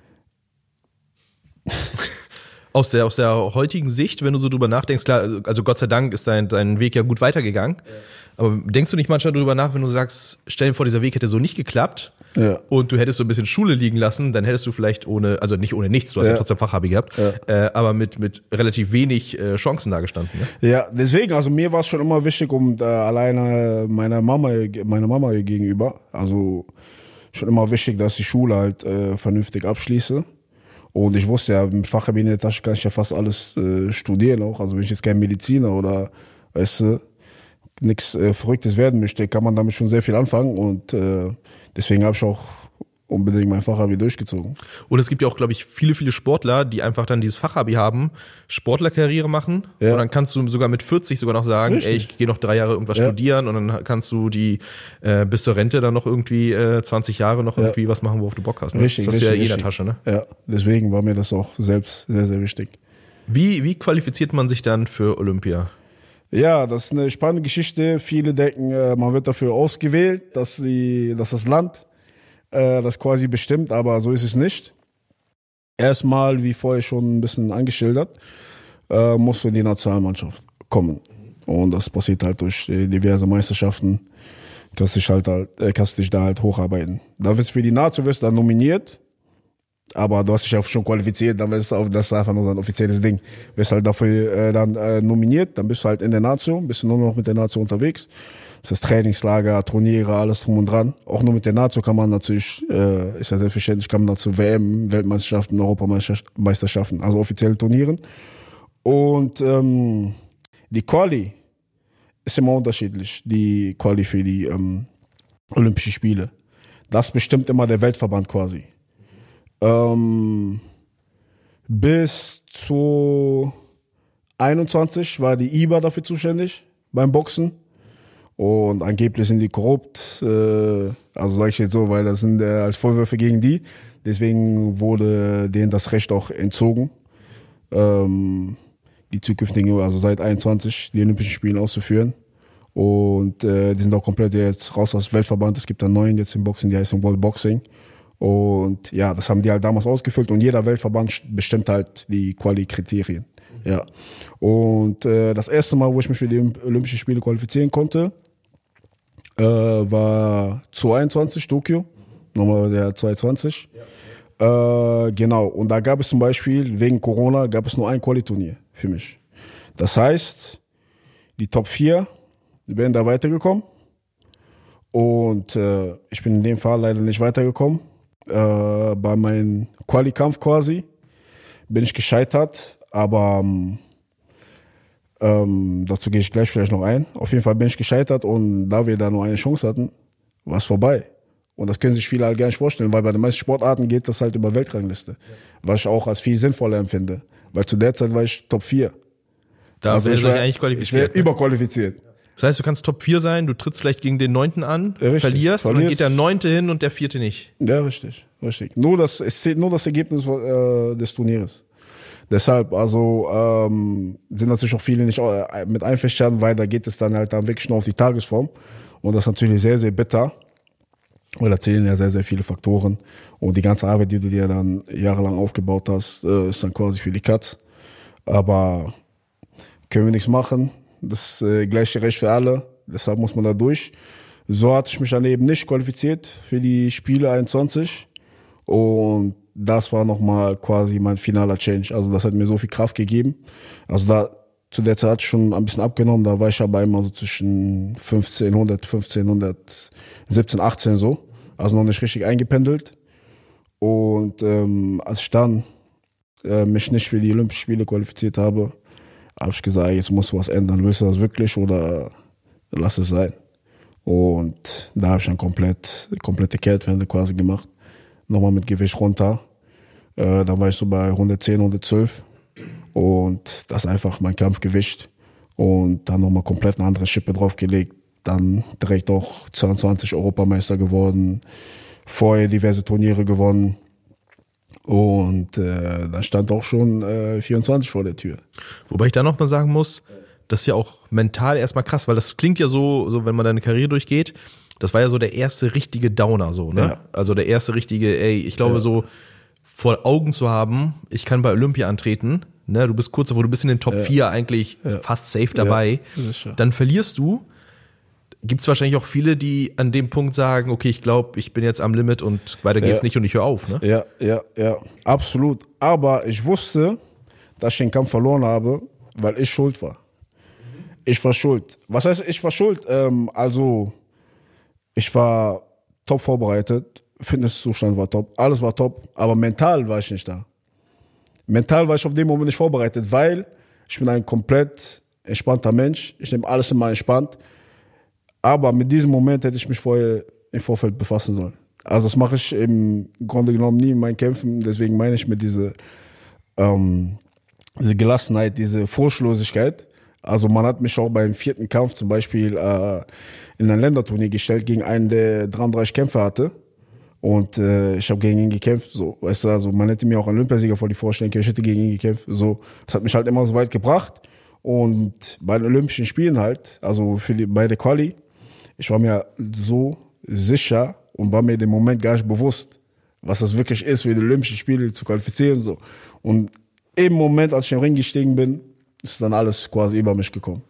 Speaker 2: Aus der, aus der heutigen Sicht, wenn du so drüber nachdenkst, klar, also Gott sei Dank ist dein, dein Weg ja gut weitergegangen. Ja. Aber denkst du nicht manchmal drüber nach, wenn du sagst, stell dir vor, dieser Weg hätte so nicht geklappt
Speaker 1: Ja.
Speaker 2: und du hättest so ein bisschen Schule liegen lassen, dann hättest du vielleicht ohne, also nicht ohne nichts, du hast ja,
Speaker 1: Ja.
Speaker 2: ja trotzdem Fachabi gehabt,
Speaker 1: Ja.
Speaker 2: äh, aber mit, mit relativ wenig äh, Chancen da gestanden. Ne?
Speaker 1: Ja, deswegen, also mir war es schon immer wichtig, um äh, alleine meiner Mama, meiner Mama gegenüber, also schon immer wichtig, dass ich die Schule halt äh, vernünftig abschließe. Und ich wusste ja, mit Fachabi in der Tasche kann ich ja fast alles äh, studieren auch. Also wenn ich jetzt kein Mediziner oder, weißt du, nichts äh, Verrücktes werden möchte, kann man damit schon sehr viel anfangen. Und äh, deswegen habe ich auch unbedingt mein Fachabi durchgezogen.
Speaker 2: Und es gibt ja auch, glaube ich, viele, viele Sportler, die einfach dann dieses Fachabi haben, Sportlerkarriere machen.
Speaker 1: Ja.
Speaker 2: Und dann kannst du sogar mit vierzig sogar noch sagen,
Speaker 1: Richtig.
Speaker 2: ey, ich gehe noch drei Jahre irgendwas
Speaker 1: Ja.
Speaker 2: studieren und dann kannst du die äh, bis zur Rente dann noch irgendwie äh, zwanzig Jahre noch
Speaker 1: Ja.
Speaker 2: irgendwie was machen, worauf du Bock hast. Ne?
Speaker 1: Richtig,
Speaker 2: das hast du ja eh
Speaker 1: richtig,
Speaker 2: in der Tasche, ne?
Speaker 1: Ja, deswegen war mir das auch selbst sehr, sehr wichtig.
Speaker 2: Wie, wie qualifiziert man sich dann für Olympia?
Speaker 1: Ja, das ist eine spannende Geschichte. Viele denken, äh, man wird dafür ausgewählt, dass, die, dass das Land äh, das quasi bestimmt, aber so ist es nicht. Erstmal, wie vorher schon ein bisschen angeschildert, äh, musst du in die Nationalmannschaft kommen. Und das passiert halt durch äh, diverse Meisterschaften. Kannst dich halt, halt äh, kannst dich da halt hocharbeiten. Da wirst du für die Nazio wirst du dann nominiert, aber du hast dich ja schon qualifiziert, dann wirst du auf, das ist einfach nur so ein offizielles Ding. Wirst halt dafür äh, dann äh, nominiert, dann bist du halt in der Nazio, bist du nur noch mit der Nazio unterwegs. Das ist Trainingslager, Turniere, alles drum und dran. Auch nur mit der Nazio kann man natürlich, äh, ist ja selbstverständlich, kann man dazu W M, Weltmeisterschaften, Europameisterschaften, also offizielle Turnieren. Und ähm, die Quali ist immer unterschiedlich, die Quali für die ähm, Olympischen Spiele. Das bestimmt immer der Weltverband quasi. Ähm, bis zu einundzwanzig war die I B A dafür zuständig, beim Boxen. Und angeblich sind die korrupt, äh, also sage ich jetzt so, weil das sind äh, als Vorwürfe gegen die. Deswegen wurde denen das Recht auch entzogen, ähm, die zukünftigen, also seit einundzwanzig, die Olympischen Spiele auszuführen. Und äh, die sind auch komplett jetzt raus aus dem Weltverband. Es gibt einen neuen jetzt im Boxen, die heißen World Boxing. Und ja, das haben die halt damals ausgefüllt und jeder Weltverband bestimmt halt die Quali-Kriterien. Ja. Und äh, das erste Mal, wo ich mich für die Olympischen Spiele qualifizieren konnte, äh, war zweitausendzweiundzwanzig Tokio. Nochmal der zweitausendzwanzig. Ja. Äh, genau. Und da gab es zum Beispiel, wegen Corona, gab es nur ein Quali-Turnier für mich. Das heißt, die Top vier wären da weitergekommen. Und äh, ich bin in dem Fall leider nicht weitergekommen. Äh, bei meinem Quali-Kampf quasi bin ich gescheitert, aber Ähm, dazu gehe ich gleich vielleicht noch ein. Auf jeden Fall bin ich gescheitert und da wir da nur eine Chance hatten, war es vorbei. Und das können sich viele halt gar nicht vorstellen, weil bei den meisten Sportarten geht das halt über Weltrangliste. Ja. Was ich auch als viel sinnvoller empfinde. Weil zu der Zeit war ich Top vier.
Speaker 2: Da
Speaker 1: also ich
Speaker 2: war,
Speaker 1: war
Speaker 2: eigentlich qualifiziert.
Speaker 1: Ich wäre überqualifiziert.
Speaker 2: Das heißt, du kannst Top vier sein, du trittst vielleicht gegen den Neunten an,
Speaker 1: ja, richtig,
Speaker 2: verlierst,
Speaker 1: verlierst
Speaker 2: und dann geht der Neunte hin und der Vierte nicht.
Speaker 1: Ja, richtig, richtig. Nur das, es zählt nur das Ergebnis äh, des Turnieres. Deshalb, also ähm, sind natürlich auch viele nicht äh, mit einverstanden, weil da geht es dann halt dann wirklich nur auf die Tagesform. Und das ist natürlich sehr, sehr bitter. Weil da zählen ja sehr, sehr viele Faktoren. Und die ganze Arbeit, die du dir dann jahrelang aufgebaut hast, äh, ist dann quasi für die Katz. Aber können wir nichts machen. Das äh, gleiche Recht für alle. Deshalb muss man da durch. So hatte ich mich dann eben nicht qualifiziert für die Spiele einundzwanzig. Und das war nochmal quasi mein finaler Change. Also das hat mir so viel Kraft gegeben. Also da zu der Zeit hatte ich schon ein bisschen abgenommen. Da war ich aber immer so zwischen fünfzehnhundert, fünfzehnhundert, siebzehn, achtzehn so. Also noch nicht richtig eingependelt. Und ähm, als ich dann äh, mich nicht für die Olympischen Spiele qualifiziert habe, habe ich gesagt, jetzt musst du was ändern. Willst du das wirklich oder lass es sein? Und da habe ich dann komplett, komplette Kehrtwende quasi gemacht. Nochmal mit Gewicht runter. Äh, da war ich so bei hundertzehn, hundertzwölf. Und das ist einfach mein Kampfgewicht. Und dann nochmal komplett eine andere Schippe draufgelegt. Dann direkt auch zweiundzwanzig Europameister geworden. Vorher diverse Turniere gewonnen. Und äh, dann stand auch schon äh, vierundzwanzig vor der Tür.
Speaker 2: Wobei ich da noch mal sagen muss, das ist ja auch mental erstmal krass, weil das klingt ja so, so wenn man deine Karriere durchgeht, das war ja so der erste richtige Downer so, ne? Ja. Also der erste richtige, ey, ich glaube ja. so vor Augen zu haben, ich kann bei Olympia antreten, ne? Du bist kurz davor, du bist in den Top vier ja. eigentlich ja. fast safe dabei. Ja. Dann verlierst du. Gibt's wahrscheinlich auch viele, die an dem Punkt sagen, okay, ich glaube, ich bin jetzt am Limit und weiter geht's ja. nicht und ich höre auf, ne?
Speaker 1: Ja, ja, ja, absolut. Aber ich wusste, dass ich den Kampf verloren habe, weil ich schuld war. Ich war schuld. Was heißt, ich war schuld? Ähm, also, ich war top vorbereitet, Fitnesszustand war top, alles war top, aber mental war ich nicht da. Mental war ich auf dem Moment nicht vorbereitet, weil ich bin ein komplett entspannter Mensch. Ich nehme alles immer entspannt. Aber mit diesem Moment hätte ich mich vorher im Vorfeld befassen sollen. Also das mache ich im Grunde genommen nie in meinen Kämpfen. Deswegen meine ich mit dieser ähm, diese Gelassenheit, diese Furchtlosigkeit. Also man hat mich auch beim vierten Kampf zum Beispiel äh, in ein Länderturnier gestellt gegen einen, der dreiunddreißig Kämpfe hatte. Und äh, ich habe gegen ihn gekämpft. So, weißt du, also man hätte mir auch einen Olympiasieger vor die vorstellen können. Ich hätte gegen ihn gekämpft. So, das hat mich halt immer so weit gebracht. Und bei den Olympischen Spielen halt, also für die, bei der Quali, ich war mir so sicher und war mir in dem Moment gar nicht bewusst, was das wirklich ist, für die Olympischen Spiele zu qualifizieren. So. Und im Moment, als ich im Ring gestiegen bin, ist dann alles quasi über mich gekommen.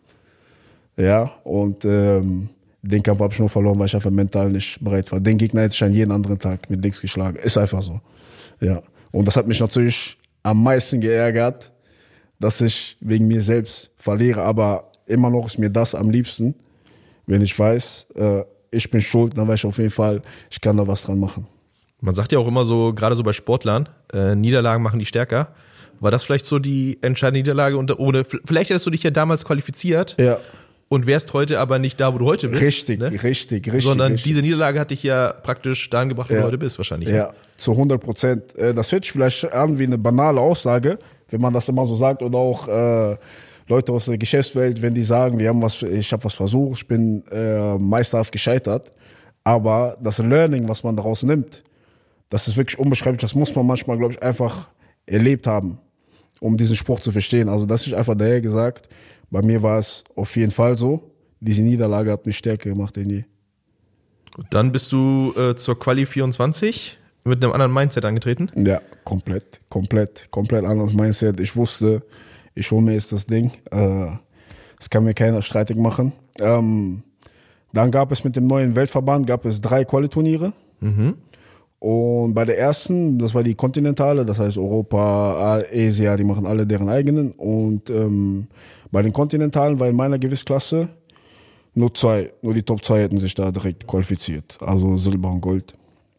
Speaker 1: Ja, und ähm, den Kampf habe ich nur verloren, weil ich einfach mental nicht bereit war. Den Gegner hätte ich an jeden anderen Tag mit links geschlagen. Ist einfach so. Ja. Und das hat mich natürlich am meisten geärgert, dass ich wegen mir selbst verliere. Aber immer noch ist mir das am liebsten, wenn ich weiß, äh, ich bin schuld, dann weiß ich auf jeden Fall, ich kann da was dran machen.
Speaker 2: Man sagt ja auch immer so, gerade so bei Sportlern, äh, Niederlagen machen die stärker. War das vielleicht so die entscheidende Niederlage? Und ohne, vielleicht hättest du dich ja damals qualifiziert
Speaker 1: ja.
Speaker 2: und wärst heute aber nicht da, wo du heute bist.
Speaker 1: Richtig, ne? richtig, richtig.
Speaker 2: Sondern
Speaker 1: richtig.
Speaker 2: diese Niederlage hat dich ja praktisch dahin gebracht, wo ja. du heute bist wahrscheinlich.
Speaker 1: Ja, ne? Zu hundert Prozent. Das hört sich vielleicht an wie eine banale Aussage, wenn man das immer so sagt, oder auch äh, Leute aus der Geschäftswelt, wenn die sagen, wir haben was, ich habe was versucht, ich bin äh, meisterhaft gescheitert. Aber das Learning, was man daraus nimmt, das ist wirklich unbeschreiblich. Das muss man manchmal, glaube ich, einfach erlebt haben, um diesen Spruch zu verstehen. Also das ist einfach daher gesagt. Bei mir war es auf jeden Fall so. Diese Niederlage hat mich stärker gemacht denn je.
Speaker 2: Und dann bist du äh, zur Quali vierundzwanzig mit einem anderen Mindset angetreten?
Speaker 1: Ja, komplett, komplett, komplett anderes Mindset. Ich wusste, ich hole mir jetzt das Ding. Äh, das kann mir keiner streitig machen. Ähm, dann gab es mit dem neuen Weltverband gab es drei Quali-Turniere.
Speaker 2: Mhm.
Speaker 1: Und bei der ersten, das war die Kontinentale, das heißt Europa, Asia, die machen alle deren eigenen. Und ähm, bei den Kontinentalen war in meiner Gewichtsklasse nur zwei, nur die Top zwei hätten sich da direkt qualifiziert. Also Silber und Gold.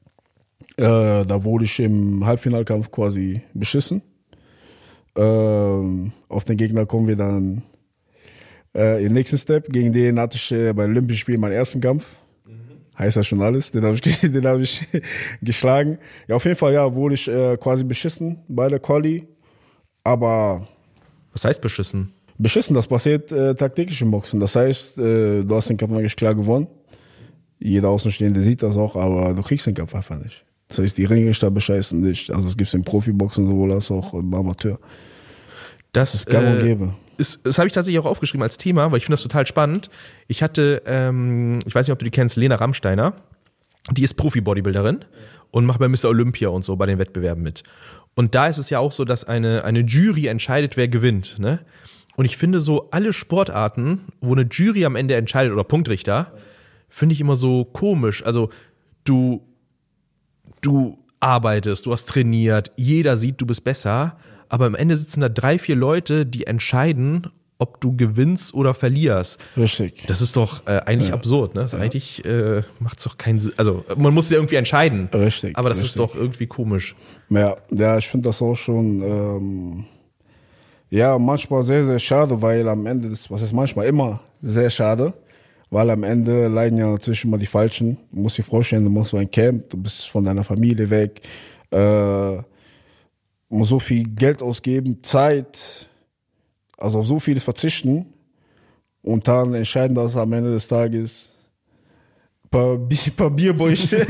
Speaker 1: Äh, da wurde ich im Halbfinalkampf quasi beschissen. Äh, auf den Gegner kommen wir dann Äh, Im nächsten Step, gegen den hatte ich äh, bei Olympischen Spielen meinen ersten Kampf. Mhm. Heißt ja schon alles, den habe ich, den hab ich geschlagen. Ja, auf jeden Fall, ja, wurde ich äh, quasi beschissen bei der Quali. Aber...
Speaker 2: Was heißt beschissen?
Speaker 1: Beschissen, das passiert äh, tagtäglich im Boxen. Das heißt, äh, du hast den Kampf eigentlich klar gewonnen. Jeder Außenstehende sieht das auch, aber du kriegst den Kampf einfach nicht. Das heißt, die Ringrichter bescheißen dich. Also das gibt's im Profiboxen sowohl als auch im Amateur.
Speaker 2: Das,
Speaker 1: das ist gang und gäbe.
Speaker 2: Ist, das habe ich tatsächlich auch aufgeschrieben als Thema, weil ich finde das total spannend. Ich hatte, ähm, ich weiß nicht, ob du die kennst, Lena Rammsteiner. Die ist Profi-Bodybuilderin und macht bei Mister Olympia und so bei den Wettbewerben mit. Und da ist es ja auch so, dass eine, eine Jury entscheidet, wer gewinnt, ne? Und ich finde so alle Sportarten, wo eine Jury am Ende entscheidet oder Punktrichter, finde ich immer so komisch. Also du, du arbeitest, du hast trainiert, jeder sieht, du bist besser, aber am Ende sitzen da drei, vier Leute, die entscheiden, ob du gewinnst oder verlierst.
Speaker 1: Richtig.
Speaker 2: Das ist doch äh, eigentlich ja. absurd, ne? Das ja. Eigentlich äh, macht es doch keinen Sinn. Also man muss ja irgendwie entscheiden.
Speaker 1: Richtig.
Speaker 2: Aber das
Speaker 1: richtig.
Speaker 2: ist doch irgendwie komisch.
Speaker 1: Ja, ja, ich finde das auch schon... Ähm Ja, manchmal sehr, sehr schade, weil am Ende, das, was ist manchmal immer sehr schade, weil am Ende leiden ja natürlich immer die Falschen. Du musst dir vorstellen, du machst so ein Camp, du bist von deiner Familie weg, äh, musst so viel Geld ausgeben, Zeit, also auf so vieles verzichten und dann entscheiden, dass am Ende des Tages ein paar, Bi- paar Bierbäuche,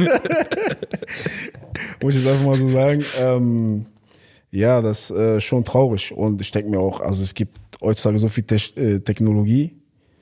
Speaker 1: muss ich jetzt einfach mal so sagen, ähm, ja, das ist äh, schon traurig und ich denke mir auch, also es gibt heutzutage so viel Te- äh, Technologie,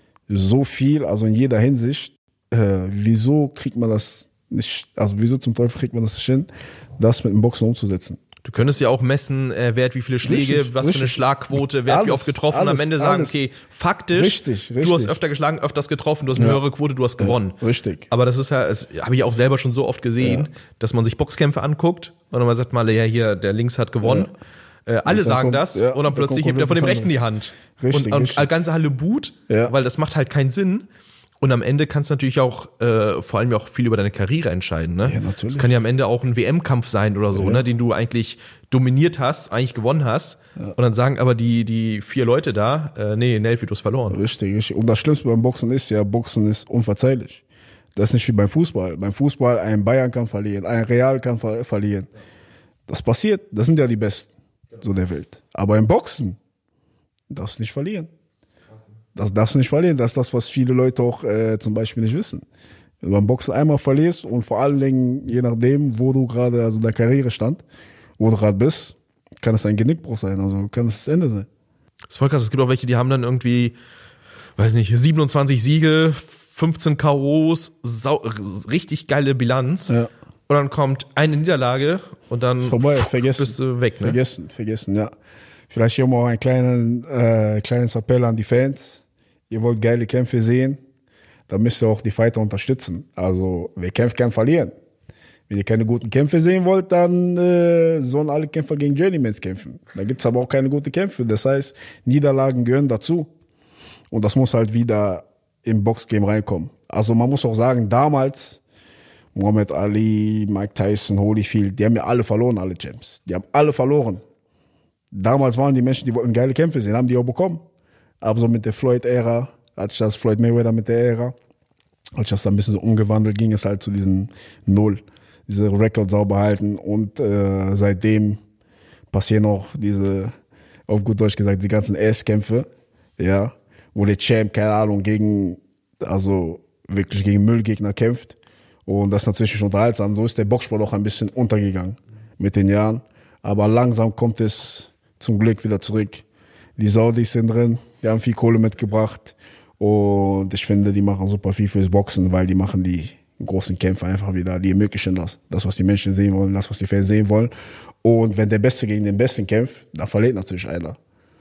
Speaker 1: so viel, also in jeder Hinsicht, äh, wieso kriegt man das nicht, also wieso zum Teufel kriegt man das nicht hin, das mit dem Boxen umzusetzen?
Speaker 2: Du könntest ja auch messen, äh, wer hat wie viele Schläge,
Speaker 1: richtig,
Speaker 2: was
Speaker 1: richtig.
Speaker 2: für eine Schlagquote, wer hat wie
Speaker 1: Alles,
Speaker 2: oft getroffen und
Speaker 1: alles,
Speaker 2: am Ende sagen,
Speaker 1: alles.
Speaker 2: okay, faktisch,
Speaker 1: Richtig, richtig.
Speaker 2: du hast öfter geschlagen, öfters getroffen, du hast eine
Speaker 1: Ja.
Speaker 2: höhere Quote, du hast gewonnen.
Speaker 1: Ja, richtig.
Speaker 2: Aber das ist ja, das habe ich auch selber schon so oft gesehen,
Speaker 1: Ja.
Speaker 2: dass man sich Boxkämpfe anguckt und dann mal sagt mal, ja hier, der links hat gewonnen. Äh, alle
Speaker 1: dann
Speaker 2: sagen
Speaker 1: kommt-
Speaker 2: das
Speaker 1: ja,
Speaker 2: und dann
Speaker 1: dann
Speaker 2: plötzlich
Speaker 1: kommt
Speaker 2: hebt er von dem
Speaker 1: was
Speaker 2: rechten die Hand.
Speaker 1: Richtig,
Speaker 2: und und
Speaker 1: richtig.
Speaker 2: die ganze Halle buht,
Speaker 1: Ja.
Speaker 2: weil das macht halt keinen Sinn. Und am Ende kannst du natürlich auch äh, vor allem auch viel über deine Karriere entscheiden. Ne?
Speaker 1: Ja, natürlich.
Speaker 2: Das kann ja am Ende auch ein W M-Kampf sein oder so,
Speaker 1: Ja.
Speaker 2: ne, den du eigentlich dominiert hast, eigentlich gewonnen hast. Ja. Und dann sagen aber die die vier Leute da, äh, nee, Nelfi, du hast verloren.
Speaker 1: Richtig, richtig. Und das Schlimmste beim Boxen ist ja, Boxen ist unverzeihlich. Das ist nicht wie beim Fußball. Beim Fußball, ein Bayern kann verlieren, ein Real kann ver- verlieren. Das passiert, das sind ja die Besten so der Welt. Aber im Boxen darfst du nicht verlieren. Das darfst du nicht verlieren. Das ist das, was viele Leute auch äh, zum Beispiel nicht wissen. Wenn du beim Boxen einmal verlierst und vor allen Dingen, je nachdem, wo du gerade, also in der Karriere stand, wo du gerade bist, kann es ein Genickbruch sein, also kann es das Ende sein.
Speaker 2: Das ist voll krass. Es gibt auch welche, die haben dann irgendwie, weiß nicht, siebenundzwanzig Siege, fünfzehn K Os, sau, richtig geile Bilanz.
Speaker 1: Ja.
Speaker 2: Und dann kommt eine Niederlage und dann
Speaker 1: Vorbei,
Speaker 2: pff,
Speaker 1: vergessen.
Speaker 2: bist du weg. Ne?
Speaker 1: Vergessen, vergessen, ja. Vielleicht hier mal ein kleinen, äh, kleines Appell an die Fans. Ihr wollt geile Kämpfe sehen, dann müsst ihr auch die Fighter unterstützen. Also, wer kämpft, kann verlieren. Wenn ihr keine guten Kämpfe sehen wollt, dann äh, sollen alle Kämpfer gegen Journeymans kämpfen. Da gibt's aber auch keine guten Kämpfe. Das heißt, Niederlagen gehören dazu. Und das muss halt wieder im Boxgame reinkommen. Also man muss auch sagen, damals, Muhammad Ali, Mike Tyson, Holyfield, die haben ja alle verloren, alle Champs. Die haben alle verloren. Damals waren die Menschen, die wollten geile Kämpfe sehen, haben die auch bekommen. Aber so mit der Floyd-Ära, als ich das Floyd Mayweather mit der Ära, als ich das dann ein bisschen so umgewandelt, ging es halt zu diesem Null. Diese Rekord sauber halten und äh, seitdem passieren auch diese, auf gut Deutsch gesagt, die ganzen Ass-Kämpfe, ja, wo der Champ, keine Ahnung, gegen, also wirklich gegen Müllgegner kämpft und das ist natürlich unterhaltsam. So ist der Boxsport auch ein bisschen untergegangen mit den Jahren, aber langsam kommt es zum Glück wieder zurück. Die Saudis sind drin, die haben viel Kohle mitgebracht und ich finde, die machen super viel fürs Boxen, weil die machen die großen Kämpfe einfach wieder, die ermöglichen das. Das, was die Menschen sehen wollen, das, was die Fans sehen wollen. Und wenn der Beste gegen den Besten kämpft, da verliert natürlich einer.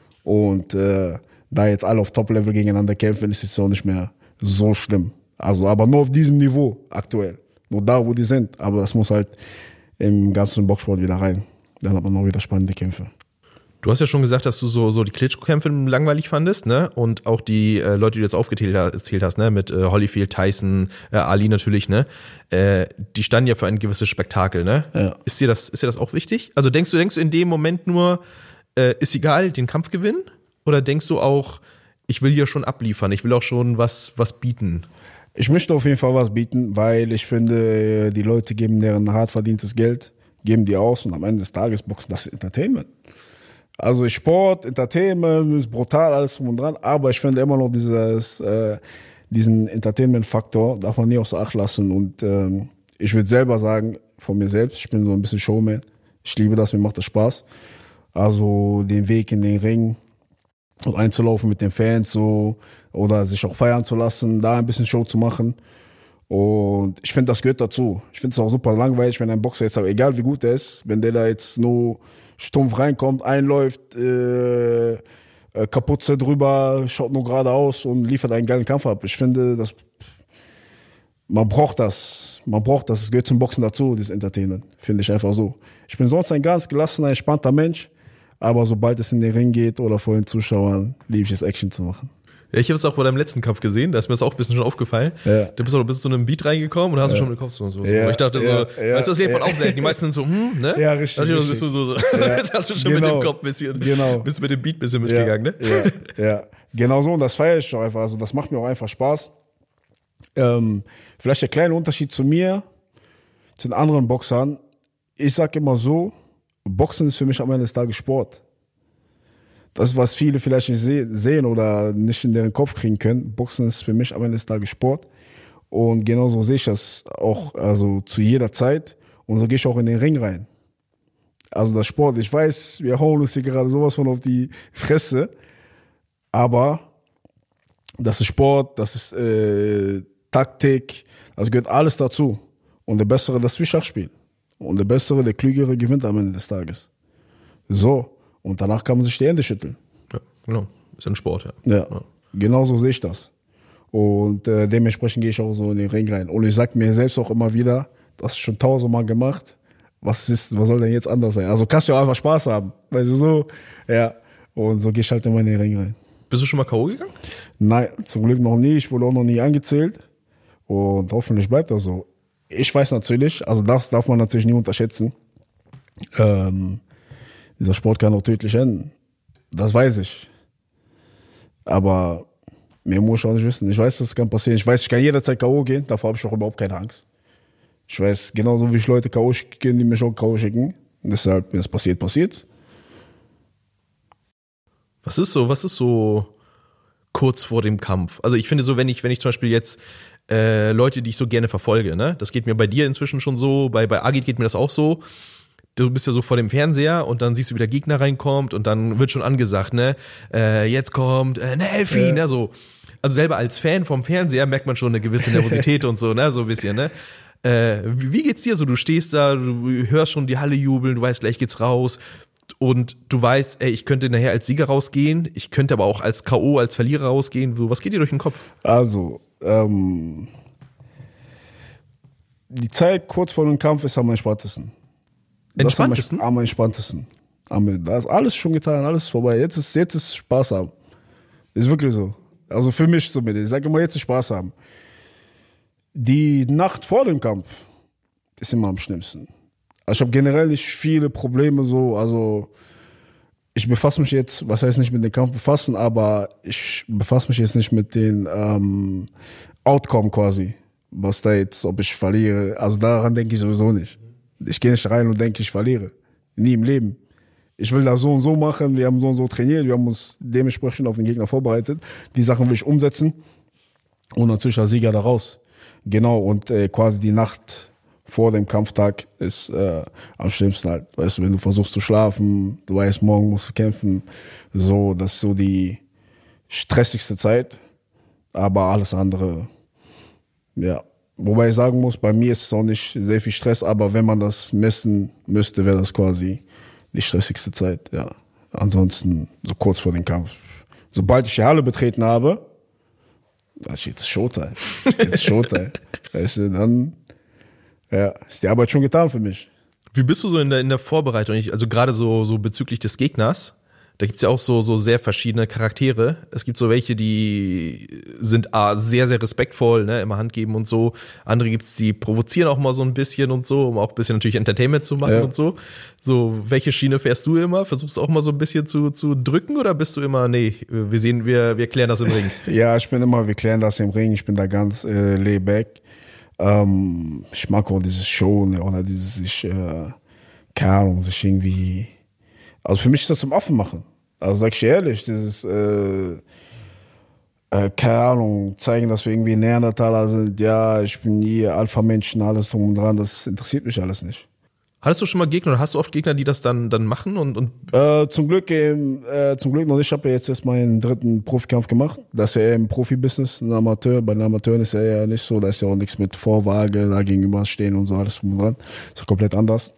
Speaker 1: Und äh, da jetzt alle auf Top-Level gegeneinander kämpfen, ist es auch nicht mehr so schlimm. Also, aber nur auf diesem Niveau aktuell. Nur da, wo die sind. Aber das muss halt im ganzen Boxsport wieder rein. Dann hat man noch wieder spannende Kämpfe.
Speaker 2: Du hast ja schon gesagt, dass du so, so die Klitschko-Kämpfe langweilig fandest, ne? Und auch die äh, Leute, die du jetzt aufgezählt hast, ne? Mit äh, Holyfield, Tyson, äh, Ali natürlich, ne? Äh, die standen ja für ein gewisses Spektakel, ne?
Speaker 1: Ja.
Speaker 2: Ist dir das, ist dir das auch wichtig? Also denkst du, denkst du in dem Moment nur, äh, ist egal, den Kampf gewinnen? Oder denkst du auch, ich will hier schon abliefern, ich will auch schon was, was bieten.
Speaker 1: Ich möchte auf jeden Fall was bieten, weil ich finde, die Leute geben deren hart verdientes Geld, geben die aus und am Ende des Tages Boxen, das ist Entertainment. Also Sport, Entertainment, ist brutal, alles drum und dran, aber ich finde immer noch dieses, äh, diesen Entertainment-Faktor darf man nie außer Acht lassen und ähm, ich würde selber sagen, von mir selbst, ich bin so ein bisschen Showman, ich liebe das, mir macht das Spaß. Also den Weg in den Ring und einzulaufen mit den Fans so oder sich auch feiern zu lassen, da ein bisschen Show zu machen. Und ich finde, das gehört dazu. Ich finde es auch super langweilig, wenn ein Boxer jetzt, aber egal wie gut er ist, wenn der da jetzt nur stumpf reinkommt, einläuft, äh, äh, Kapuze drüber, schaut nur geradeaus und liefert einen geilen Kampf ab. Ich finde, das, man braucht das. Man braucht das. Es gehört zum Boxen dazu, dieses Entertainment. Finde ich einfach so. Ich bin sonst ein ganz gelassener, entspannter Mensch. Aber sobald es in den Ring geht oder vor den Zuschauern, liebe ich es, Action zu machen.
Speaker 2: Ja, ich habe es auch bei deinem letzten Kampf gesehen, da ist mir das auch ein bisschen schon aufgefallen. Ja. Du bist auch bist zu einem Beat reingekommen und hast ja. schon mit dem Kopf so und so. Ja. Ich dachte so, ja. weißt du, das lebt man auch selten. Die meisten sind so, hm, ne?
Speaker 1: Ja, richtig.
Speaker 2: Da
Speaker 1: richtig.
Speaker 2: Bist du so, so. Ja. Jetzt hast du schon genau. mit dem Kopf ein bisschen,
Speaker 1: genau.
Speaker 2: bist mit dem Beat ein bisschen mitgegangen,
Speaker 1: ja. ne? Ja, ja. Genau so und das feiere ich auch einfach. Also das macht mir auch einfach Spaß. Ähm, vielleicht der kleine Unterschied zu mir, zu den anderen Boxern. Ich sag immer so, Boxen ist für mich am Ende des Tages Sport. Das, was viele vielleicht nicht sehen oder nicht in deren Kopf kriegen können. Boxen ist für mich am Ende des Tages Sport. Und genauso sehe ich das auch, also zu jeder Zeit. Und so gehe ich auch in den Ring rein. Also das Sport, ich weiß, wir hauen uns hier gerade sowas von auf die Fresse. Aber das ist Sport, das ist äh, Taktik, das gehört alles dazu. Und der Bessere, das ist wie Schachspiel. Und der Bessere, der Klügere gewinnt am Ende des Tages. So. Und danach kann man sich die Hände schütteln.
Speaker 2: Ja, genau. Ist ein Sport, ja.
Speaker 1: Ja, ja. Genau so sehe ich das. Und äh, dementsprechend gehe ich auch so in den Ring rein. Und ich sage mir selbst auch immer wieder, das ist schon tausendmal gemacht. Was ist, was soll denn jetzt anders sein? Also kannst du auch einfach Spaß haben. Weißt du, so, ja. Und so gehe ich halt immer in den Ring rein.
Speaker 2: Bist du schon mal K O gegangen?
Speaker 1: Nein, zum Glück noch nie. Ich wurde auch noch nie angezählt. Und hoffentlich bleibt das so. Ich weiß natürlich, also das darf man natürlich nie unterschätzen. Ähm, Dieser Sport kann auch tödlich enden. Das weiß ich. Aber mehr muss ich auch nicht wissen. Ich weiß, das kann passieren. Ich weiß, ich kann jederzeit K O gehen. Davor habe ich auch überhaupt keine Angst. Ich weiß, genauso wie ich Leute K O schicken, die mich auch K O schicken. Und deshalb, wenn es passiert, passiert.
Speaker 2: Was ist so, was ist so kurz vor dem Kampf? Also ich finde so, wenn ich, wenn ich zum Beispiel jetzt äh, Leute, die ich so gerne verfolge, ne, das geht mir bei dir inzwischen schon so, bei, bei Agit geht mir das auch so. Du bist ja so vor dem Fernseher und dann siehst du, wie der Gegner reinkommt und dann wird schon angesagt, ne, äh, jetzt kommt äh, ne Elfi, ja. ne, so. Also selber als Fan vom Fernseher merkt man schon eine gewisse Nervosität und so, ne, so ein bisschen, ne. Äh, wie geht's dir so? Du stehst da, du hörst schon die Halle jubeln, du weißt, gleich geht's raus und du weißt, ey, ich könnte nachher als Sieger rausgehen, ich könnte aber auch als K O, als Verlierer rausgehen. So, was geht dir durch den Kopf?
Speaker 1: Also, ähm, die Zeit kurz vor dem Kampf ist am entspanntesten.
Speaker 2: Entspanntesten?
Speaker 1: Am entspanntesten. Da ist alles schon getan, alles vorbei. Jetzt ist, jetzt ist Spaß haben. Ist wirklich so. Also für mich zumindest. Ich sage immer, jetzt ist Spaß haben. Die Nacht vor dem Kampf ist immer am schlimmsten. Also ich habe generell nicht viele Probleme so, also ich befasse mich jetzt, was heißt nicht mit dem Kampf befassen, aber ich befasse mich jetzt nicht mit den ähm, Outcome quasi. Was da jetzt, ob ich verliere. Also daran denke ich sowieso nicht. Ich gehe nicht rein und denke, ich verliere. Nie im Leben. Ich will das so und so machen, wir haben so und so trainiert, wir haben uns dementsprechend auf den Gegner vorbereitet. Die Sachen will ich umsetzen und natürlich als Sieger da raus. Genau, und äh, quasi die Nacht vor dem Kampftag ist äh, am schlimmsten halt. Weißt du, wenn du versuchst zu schlafen, du weißt, morgen musst du kämpfen. So, das ist so die stressigste Zeit. Aber alles andere, ja. Wobei ich sagen muss, bei mir ist es auch nicht sehr viel Stress, aber wenn man das messen müsste, wäre das quasi die stressigste Zeit, ja. Ansonsten, so kurz vor dem Kampf. Sobald ich die Halle betreten habe, da steht es Showtime. Jetzt Showtime. Weißt du, dann, ja, ist die Arbeit schon getan für mich.
Speaker 2: Wie bist du so in der, in der Vorbereitung? Also gerade so, so bezüglich des Gegners. Da gibt's ja auch so, so sehr verschiedene Charaktere. Es gibt so welche, die sind ah, sehr, sehr respektvoll, ne, immer Hand geben und so. Andere gibt's, die provozieren auch mal so ein bisschen und so, um auch ein bisschen natürlich Entertainment zu machen ja. und so. So, welche Schiene fährst du immer? Versuchst du auch mal so ein bisschen zu, zu drücken oder bist du immer, nee, wir sehen, wir, wir klären das im Ring?
Speaker 1: Ja, ich bin immer, wir klären das im Ring. Ich bin da ganz äh, laid back. Ähm, ich mag auch dieses Show, ne, oder dieses sich, äh, keine Ahnung, sich irgendwie. Also für mich ist das zum Affenmachen. Also sag ich ehrlich, dieses, äh, äh, keine Ahnung, zeigen, dass wir irgendwie Neandertaler sind, ja, ich bin hier Alpha-Menschen, alles drum und dran, das interessiert mich alles nicht.
Speaker 2: Hattest du schon mal Gegner oder hast du oft Gegner, die das dann, dann machen? Und, und
Speaker 1: äh, zum Glück eben, äh, zum Glück noch nicht. Ich habe ja jetzt erst meinen dritten Profikampf gemacht. Das ist ja eher im Profibusiness, ein Amateur. Bei den Amateuren ist ja eher nicht so, da ist ja auch nichts mit Vorwaage, da gegenüber stehen und so, alles drum und dran. Ist ja komplett anders.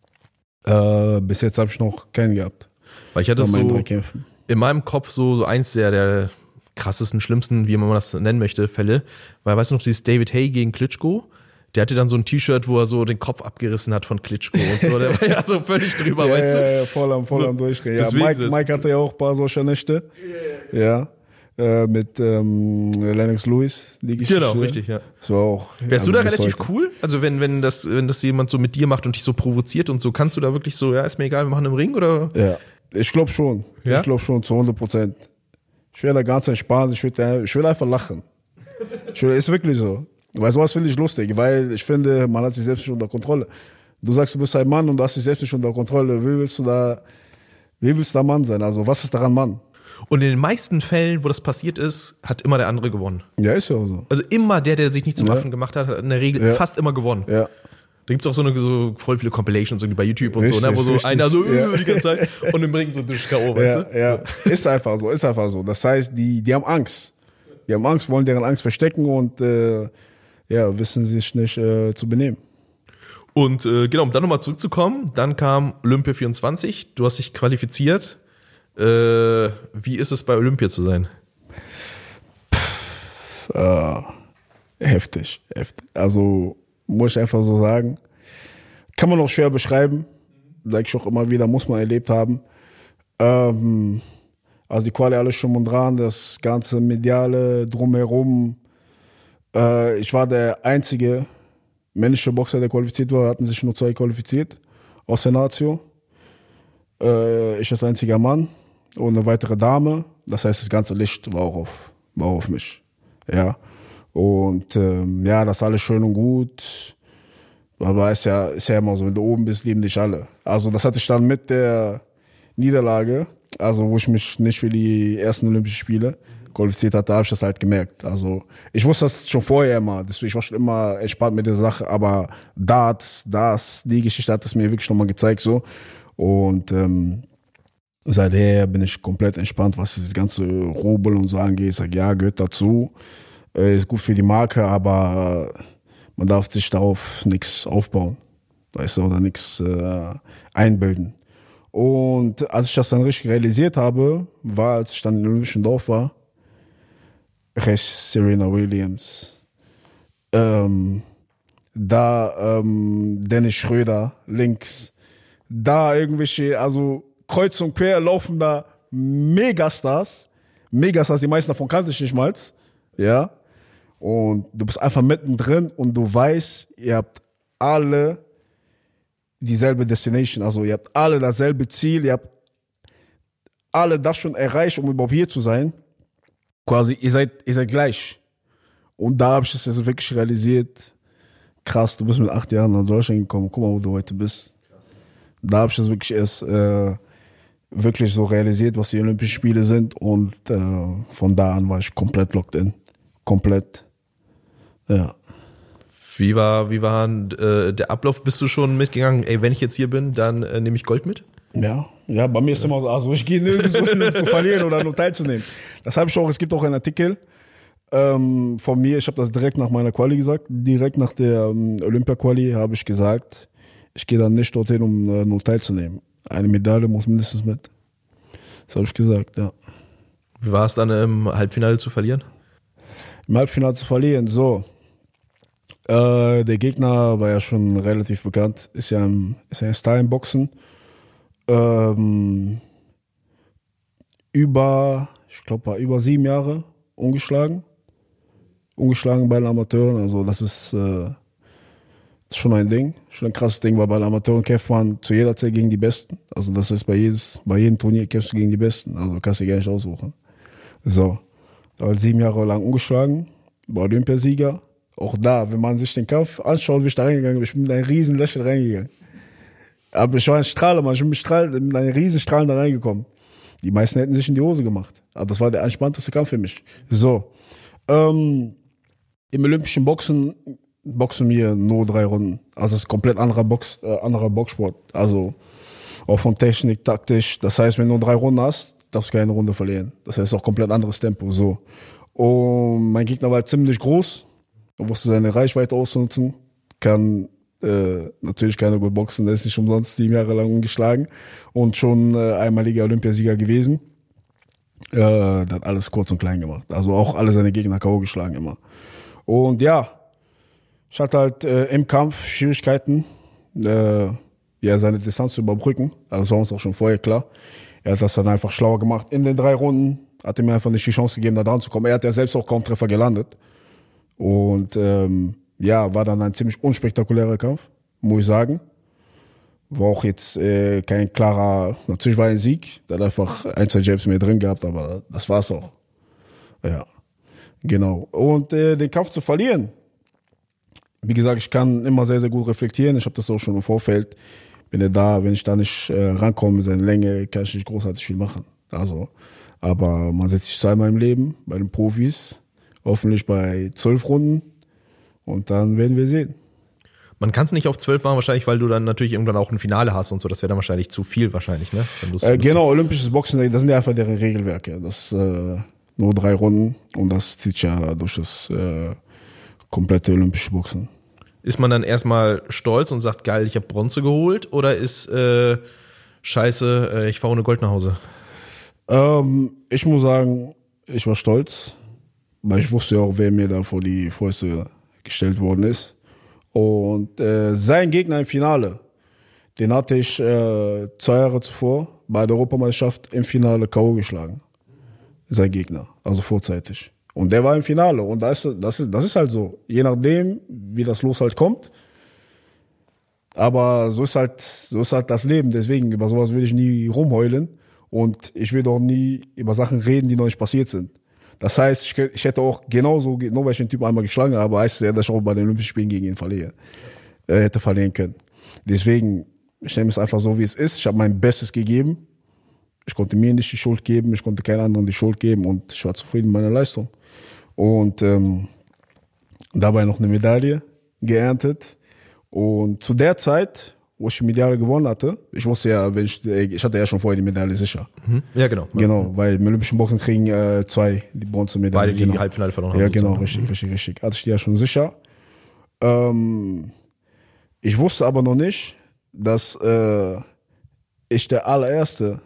Speaker 1: Äh, bis jetzt habe ich noch keinen gehabt.
Speaker 2: Weil ich hatte so in meinem Kopf so, so eins der, der krassesten, schlimmsten, wie man das nennen möchte, Fälle. Weil, weißt du noch, dieses David Haye gegen Klitschko? Der hatte dann so ein T-Shirt, wo er so den Kopf abgerissen hat von Klitschko und so. Der war ja so völlig drüber,
Speaker 1: ja,
Speaker 2: weißt du?
Speaker 1: Ja, ja, voll am, voll so, am Durchdrehen. Ja, Mike, Mike hatte ja auch ein paar solcher Nächte. Ja. Äh, mit ähm, Lennox Lewis, die Geschichte.
Speaker 2: Genau, richtig, ja.
Speaker 1: Das war auch.
Speaker 2: Wärst also du da relativ heute. cool? Also wenn, wenn das, wenn das jemand so mit dir macht und dich so provoziert und so, kannst du da wirklich so, ja, ist mir egal, wir machen im Ring oder?
Speaker 1: Ja, ich glaube schon. Ja? Ich glaube schon zu hundert Prozent. Ich wäre da ganz entspannt, ich würde ich würd einfach lachen. Ich würd, ist wirklich so. Weil sowas finde ich lustig, weil ich finde, man hat sich selbst nicht unter Kontrolle. Du sagst, du bist ein Mann und du hast dich selbst nicht unter Kontrolle. Wie willst du da, wie willst du da Mann sein? Also was ist daran Mann?
Speaker 2: Und in den meisten Fällen, wo das passiert ist, hat immer der andere gewonnen.
Speaker 1: Ja, ist ja auch so.
Speaker 2: Also immer der, der sich nicht zum
Speaker 1: ja.
Speaker 2: Affen gemacht hat, hat in der Regel ja. fast immer gewonnen.
Speaker 1: Ja.
Speaker 2: Da gibt's auch so eine so voll viele Compilations irgendwie bei YouTube und richtig, so, ne, wo so richtig. einer so ja. die ganze Zeit und im Ring so durch K O, weißt
Speaker 1: ja,
Speaker 2: du?
Speaker 1: Ja, ist einfach so, ist einfach so. Das heißt, die, die haben Angst. Die haben Angst, wollen deren Angst verstecken und äh, ja, wissen sich nicht äh, zu benehmen.
Speaker 2: Und äh, genau, um dann nochmal zurückzukommen, dann kam Olympia vierundzwanzig, du hast dich qualifiziert. Äh, wie ist es bei Olympia zu sein?
Speaker 1: Pff, äh, heftig, heftig. Also muss ich einfach so sagen. Kann man auch schwer beschreiben. Sag ich auch immer wieder, muss man erlebt haben. Ähm, also die Quali alles schon und dran, das ganze Mediale drumherum. Äh, ich war der einzige männliche Boxer, der qualifiziert war. Hatten sich nur zwei qualifiziert aus der Natio. Äh, ich als einziger Mann und eine weitere Dame. Das heißt, das ganze Licht war auch auf, war auch auf mich. Ja. Und ähm, ja, das ist alles schön und gut. Aber ist ja, ist ja immer so, wenn du oben bist, lieben dich alle. Also das hatte ich dann mit der Niederlage, also wo ich mich nicht für die ersten Olympischen Spiele qualifiziert hatte, habe ich das halt gemerkt. Also ich wusste das schon vorher immer, deswegen ich war schon immer entspannt mit der Sache, aber das, das, die Geschichte hat es mir wirklich nochmal gezeigt so. Und ähm, seither bin ich komplett entspannt, was das ganze Rubel und so angeht. Ich sage, ja, gehört dazu, äh, ist gut für die Marke, aber äh, man darf sich darauf nichts aufbauen, weißt du, oder nichts äh, einbilden. Und als ich das dann richtig realisiert habe, war, als ich dann im Olympischen Dorf war, rechts Serena Williams, ähm, da ähm, Dennis Schröder links, da irgendwelche, also kreuz und quer laufen da Megastars, Megastars, die meisten davon kannte ich nicht mal, ja. Und du bist einfach mittendrin und du weißt, ihr habt alle dieselbe Destination, also ihr habt alle dasselbe Ziel, ihr habt alle das schon erreicht, um überhaupt hier zu sein. Quasi, ihr seid, ihr seid gleich. Und da habe ich es jetzt wirklich realisiert, krass, du bist mit acht Jahren nach Deutschland gekommen, guck mal, wo du heute bist. Da habe ich es wirklich erst äh, wirklich so realisiert, was die Olympischen Spiele sind und äh, von da an war ich komplett locked in. Komplett. Ja.
Speaker 2: Wie war, wie war äh, der Ablauf? Bist du schon mitgegangen, ey, wenn ich jetzt hier bin, dann äh, nehme ich Gold mit?
Speaker 1: Ja, ja, bei mir ist immer so, also ich gehe nirgendwo hin, um zu verlieren oder nur teilzunehmen. Das habe ich auch, es gibt auch einen Artikel ähm, von mir, ich habe das direkt nach meiner Quali gesagt, direkt nach der ähm, Olympia-Quali habe ich gesagt, ich gehe dann nicht dorthin, um äh, nur teilzunehmen. Eine Medaille muss mindestens mit. Das habe ich gesagt, ja.
Speaker 2: Wie war es dann im Halbfinale zu verlieren?
Speaker 1: Im Halbfinale zu verlieren, so. Äh, der Gegner war ja schon relativ bekannt, ist ja ein, ist ja ein Star im Boxen. Ähm, über, ich glaube, über sieben Jahre ungeschlagen. Ungeschlagen bei den Amateuren, also das ist, äh, das ist schon ein Ding, schon ein krasses Ding, weil bei den Amateuren kämpft man zu jeder Zeit gegen die Besten. Also das ist bei jedes, bei jedem Turnier kämpfst du gegen die Besten, also kannst du dir gar nicht aussuchen. So, da war sieben Jahre lang ungeschlagen, war Olympiasieger. Auch da, wenn man sich den Kampf anschaut, wie ich da reingegangen bin, ich bin mit einem riesen Lächeln reingegangen. Aber ich war ein Strahler, man, ich bin mit, Strahl, mit einem riesen Strahlen da reingekommen. Die meisten hätten sich in die Hose gemacht. Aber das war der entspannteste Kampf für mich. So, ähm, im olympischen Boxen boxen wir nur drei Runden. Also es ist komplett anderer Box, äh, anderer Boxsport. Also auch von Technik, taktisch. Das heißt, wenn du nur drei Runden hast, darfst du keine Runde verlieren. Das heißt auch komplett anderes Tempo. So. Und mein Gegner war halt ziemlich groß. Er wusste seine Reichweite ausnutzen. Kann äh, natürlich keiner gut boxen. Der ist nicht umsonst sieben Jahre lang ungeschlagen und schon äh, einmaliger Olympiasieger gewesen. Äh, der hat alles kurz und klein gemacht. Also auch alle seine Gegner K O geschlagen immer. Und ja, ich hatte halt äh, im Kampf Schwierigkeiten, äh, ja, seine Distanz zu überbrücken. Also das war uns auch schon vorher klar. Er hat das dann einfach schlauer gemacht. In den drei Runden hat er mir einfach nicht die Chance gegeben, da dran zu kommen. Er hat ja selbst auch kaum Treffer gelandet. Und ähm, ja, war dann ein ziemlich unspektakulärer Kampf, muss ich sagen. War auch jetzt äh, kein klarer, natürlich war ein Sieg. Da hat einfach ein, zwei Jabs mehr drin gehabt, aber das war's auch. Ja. Genau. Und äh, den Kampf zu verlieren, wie gesagt, ich kann immer sehr, sehr gut reflektieren. Ich habe das auch schon im Vorfeld. Bin ja da, wenn ich da nicht äh, rankomme, seine Länge, kann ich nicht großartig viel machen. Also, aber man setzt sich zweimal im Leben bei den Profis, hoffentlich bei zwölf Runden und dann werden wir sehen.
Speaker 2: Man kann es nicht auf zwölf machen, wahrscheinlich, weil du dann natürlich irgendwann auch ein Finale hast und so. Das wäre dann wahrscheinlich zu viel wahrscheinlich, ne? Wenn
Speaker 1: äh, genau, olympisches Boxen, das sind ja einfach deren Regelwerke. Das äh, nur drei Runden und das zieht ja durch das äh, komplette olympische Boxen.
Speaker 2: Ist man dann erstmal stolz und sagt, geil, ich habe Bronze geholt, oder ist äh, scheiße, äh, ich fahre ohne Gold nach Hause?
Speaker 1: Ähm, ich muss sagen, ich war stolz, weil ich wusste ja auch, wer mir da vor die Fäuste gestellt worden ist. Und äh, sein Gegner im Finale, den hatte ich äh, zwei Jahre zuvor bei der Europameisterschaft im Finale K O geschlagen. Sein Gegner, also vorzeitig. Und der war im Finale. Und das ist, das ist, das ist halt so. Je nachdem, wie das Los halt kommt. Aber so ist halt, so ist halt das Leben. Deswegen, über sowas würde ich nie rumheulen. Und ich würde auch nie über Sachen reden, die noch nicht passiert sind. Das heißt, ich, ich hätte auch genauso, nur weil ich den Typ einmal geschlagen habe, heißt es ja, dass ich auch bei den Olympischen Spielen gegen ihn verliere, äh, hätte verlieren können. Deswegen, ich nehme es einfach so, wie es ist. Ich habe mein Bestes gegeben. Ich konnte mir nicht die Schuld geben, ich konnte keinen anderen die Schuld geben und ich war zufrieden mit meiner Leistung. Und ähm, dabei noch eine Medaille geerntet. Und zu der Zeit, wo ich die Medaille gewonnen hatte, ich wusste ja, wenn ich, ich hatte ja schon vorher die Medaille sicher.
Speaker 2: Mhm. Ja, genau.
Speaker 1: Genau, weil im Olympischen Boxen kriegen äh, zwei die Bronzemedaille.
Speaker 2: Beide, die
Speaker 1: genau.
Speaker 2: Halbfinale verloren haben.
Speaker 1: Ja, genau, richtig, richtig, richtig. Hatte ich die ja schon sicher. Ähm, ich wusste aber noch nicht, dass äh, ich der allererste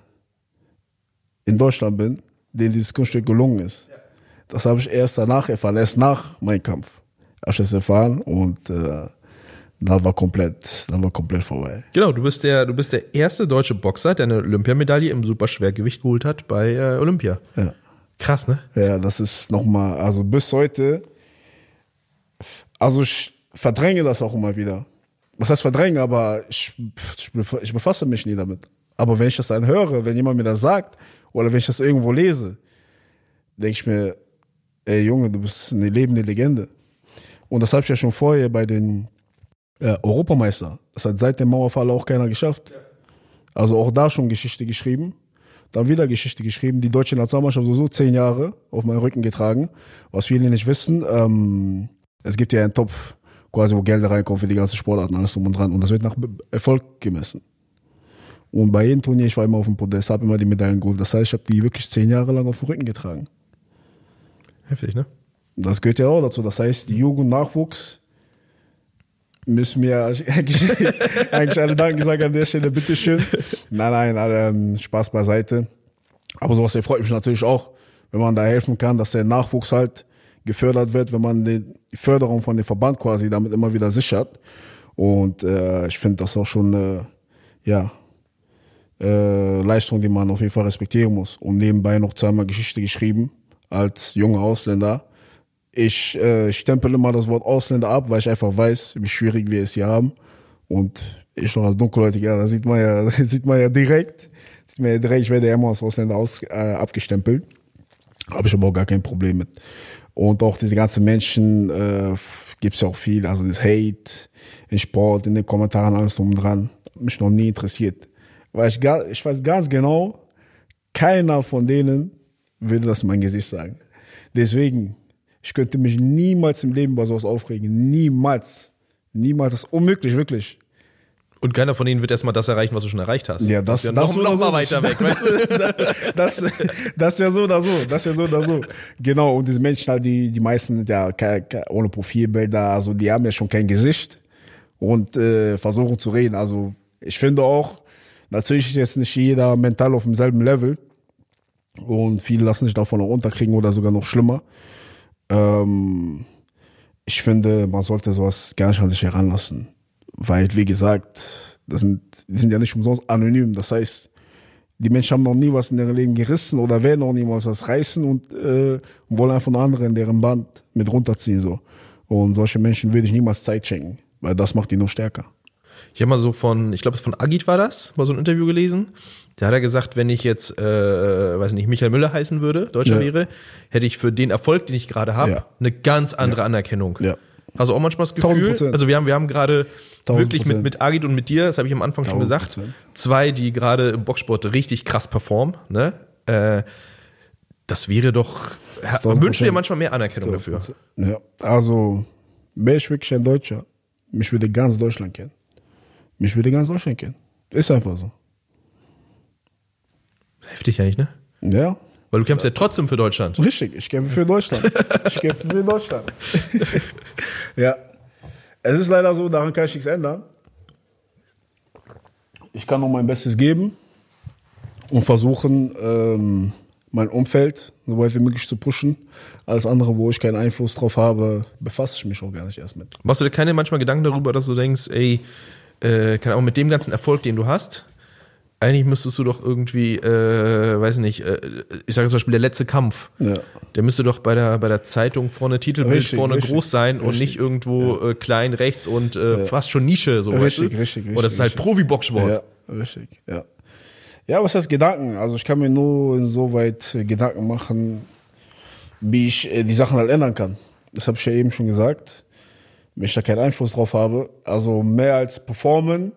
Speaker 1: in Deutschland bin, dem dieses Kunststück gelungen ist. Ja. Das habe ich erst danach erfahren, erst nach meinem Kampf habe ich das erfahren und äh, dann war komplett, dann war komplett vorbei.
Speaker 2: Genau, du bist der, du bist der erste deutsche Boxer, der eine Olympiamedaille im Superschwergewicht geholt hat bei äh, Olympia.
Speaker 1: Ja.
Speaker 2: Krass, ne?
Speaker 1: Ja, das ist nochmal, also bis heute, also ich verdränge das auch immer wieder. Was heißt verdrängen, aber ich, ich befasse mich nie damit. Aber wenn ich das dann höre, wenn jemand mir das sagt, oder wenn ich das irgendwo lese, denke ich mir, ey Junge, du bist eine lebende Legende. Und das habe ich ja schon vorher bei den äh, Europameister. Das hat seit dem Mauerfall auch keiner geschafft. Also auch da schon Geschichte geschrieben. Dann wieder Geschichte geschrieben. Die deutsche Nationalmannschaft sowieso zehn Jahre auf meinen Rücken getragen. Was viele nicht wissen, ähm, es gibt ja einen Topf, quasi wo Gelder reinkommen für die ganzen Sportarten, alles drum und dran. Und das wird nach Erfolg gemessen. Und bei jedem Turnier, ich war immer auf dem Podest, habe immer die Medaillen geholt. Das heißt, ich habe die wirklich zehn Jahre lang auf dem Rücken getragen.
Speaker 2: Heftig, ne?
Speaker 1: Das gehört ja auch dazu. Das heißt, die Jugend- Nachwuchs müssen mir eigentlich, eigentlich alle Danke sagen an der Stelle, bitteschön. Nein, nein, alle, Spaß beiseite. Aber sowas hier freut mich natürlich auch, wenn man da helfen kann, dass der Nachwuchs halt gefördert wird, wenn man die Förderung von dem Verband quasi damit immer wieder sichert. Und äh, ich finde das auch schon, äh, ja, äh, Leistung, die man auf jeden Fall respektieren muss. Und nebenbei noch zweimal Geschichte geschrieben als junger Ausländer. Ich äh, stempel immer das Wort Ausländer ab, weil ich einfach weiß, wie schwierig wir es hier haben. Und ich noch als Dunkelhäutiger, da sieht man ja, sieht man ja direkt, sieht man ja direkt, ich werde ja immer als Ausländer aus, äh, abgestempelt. Habe ich aber auch gar kein Problem mit. Und auch diese ganzen Menschen äh, gibt's ja auch viel, also das Hate in Sport, in den Kommentaren, alles drum und dran. Hat mich noch nie interessiert. Weil ich, gar, ich weiß ganz genau, keiner von denen würde das in mein Gesicht sagen. Deswegen, ich könnte mich niemals im Leben über sowas aufregen. Niemals. Niemals. Das ist unmöglich, wirklich.
Speaker 2: Und keiner von ihnen wird erstmal das erreichen, was du schon erreicht hast.
Speaker 1: Ja, das,
Speaker 2: das ist
Speaker 1: das
Speaker 2: ja noch, noch
Speaker 1: so
Speaker 2: mal weiter weg, weißt du?
Speaker 1: Das, das, das ist ja so oder so, das ist ja so oder so. Genau, und diese Menschen halt, die, die meisten sind ja ke- ke- ohne Profilbilder, also die haben ja schon kein Gesicht und äh, versuchen zu reden. Also ich finde auch, natürlich ist jetzt nicht jeder mental auf demselben Level und viele lassen sich davon auch unterkriegen oder sogar noch schlimmer. Ähm, ich finde, man sollte sowas gar nicht an sich heranlassen. Weil, wie gesagt, das sind, die sind ja nicht umsonst anonym. Das heißt, die Menschen haben noch nie was in ihrem Leben gerissen oder werden noch niemals was reißen und, äh, und wollen einfach nur andere in deren Band mit runterziehen. So. Und solche Menschen würde ich niemals Zeit schenken, weil das macht die noch stärker.
Speaker 2: Ich habe mal so von, ich glaube, es von Agit war das, mal so ein Interview gelesen. Da hat er gesagt, wenn ich jetzt, äh, weiß nicht, Michael Müller heißen würde, Deutscher
Speaker 1: Ja.
Speaker 2: wäre, hätte ich für den Erfolg, den ich gerade habe,
Speaker 1: Ja.
Speaker 2: eine ganz andere Anerkennung.
Speaker 1: Ja.
Speaker 2: Hast du auch manchmal das
Speaker 1: tausend
Speaker 2: Gefühl?
Speaker 1: Prozent.
Speaker 2: Also wir haben, wir haben gerade
Speaker 1: tausend
Speaker 2: wirklich mit,
Speaker 1: Prozent.
Speaker 2: mit Agit und mit dir, das habe ich am Anfang schon
Speaker 1: tausend
Speaker 2: gesagt,
Speaker 1: Prozent.
Speaker 2: zwei, die gerade im Boxsport richtig krass performen, ne? Äh, das wäre doch,
Speaker 1: tausend
Speaker 2: man wünscht dir
Speaker 1: Prozent.
Speaker 2: manchmal mehr Anerkennung dafür.
Speaker 1: Ja, also, wäre ich wirklich ein Deutscher, mich würde ganz Deutschland kennen. Mich würde ganz Deutschland kennen. Ist einfach so.
Speaker 2: Heftig eigentlich, ne?
Speaker 1: Ja.
Speaker 2: Weil du kämpfst ja trotzdem für Deutschland.
Speaker 1: Richtig, ich kämpfe für Deutschland. Ich kämpfe für Deutschland. Ja. Es ist leider so, daran kann ich nichts ändern. Ich kann nur mein Bestes geben und versuchen, ähm, mein Umfeld so weit wie möglich zu pushen. Alles andere, wo ich keinen Einfluss drauf habe, befasse ich mich auch gar nicht erst mit.
Speaker 2: Machst du dir keine manchmal Gedanken darüber, dass du denkst, ey, äh, keine Ahnung, mit dem ganzen Erfolg, den du hast, eigentlich müsstest du doch irgendwie, äh, weiß nicht, äh, ich sage zum Beispiel der letzte Kampf,
Speaker 1: Ja.
Speaker 2: der müsste doch bei der bei der Zeitung vorne, Titelbild
Speaker 1: Richtig,
Speaker 2: vorne
Speaker 1: richtig,
Speaker 2: groß sein und
Speaker 1: richtig.
Speaker 2: nicht irgendwo äh, klein rechts und äh, fast schon Nische, so weißt
Speaker 1: Richtig,
Speaker 2: du?
Speaker 1: richtig, richtig,
Speaker 2: Oder das ist halt
Speaker 1: richtig.
Speaker 2: Profi-Boxsport.
Speaker 1: Ja, richtig, ja. Ja, was heißt Gedanken? Also ich kann mir nur insoweit äh, Gedanken machen, wie ich äh, die Sachen halt ändern kann. Das habe ich ja eben schon gesagt. Wenn ich da keinen Einfluss drauf habe, also mehr als performen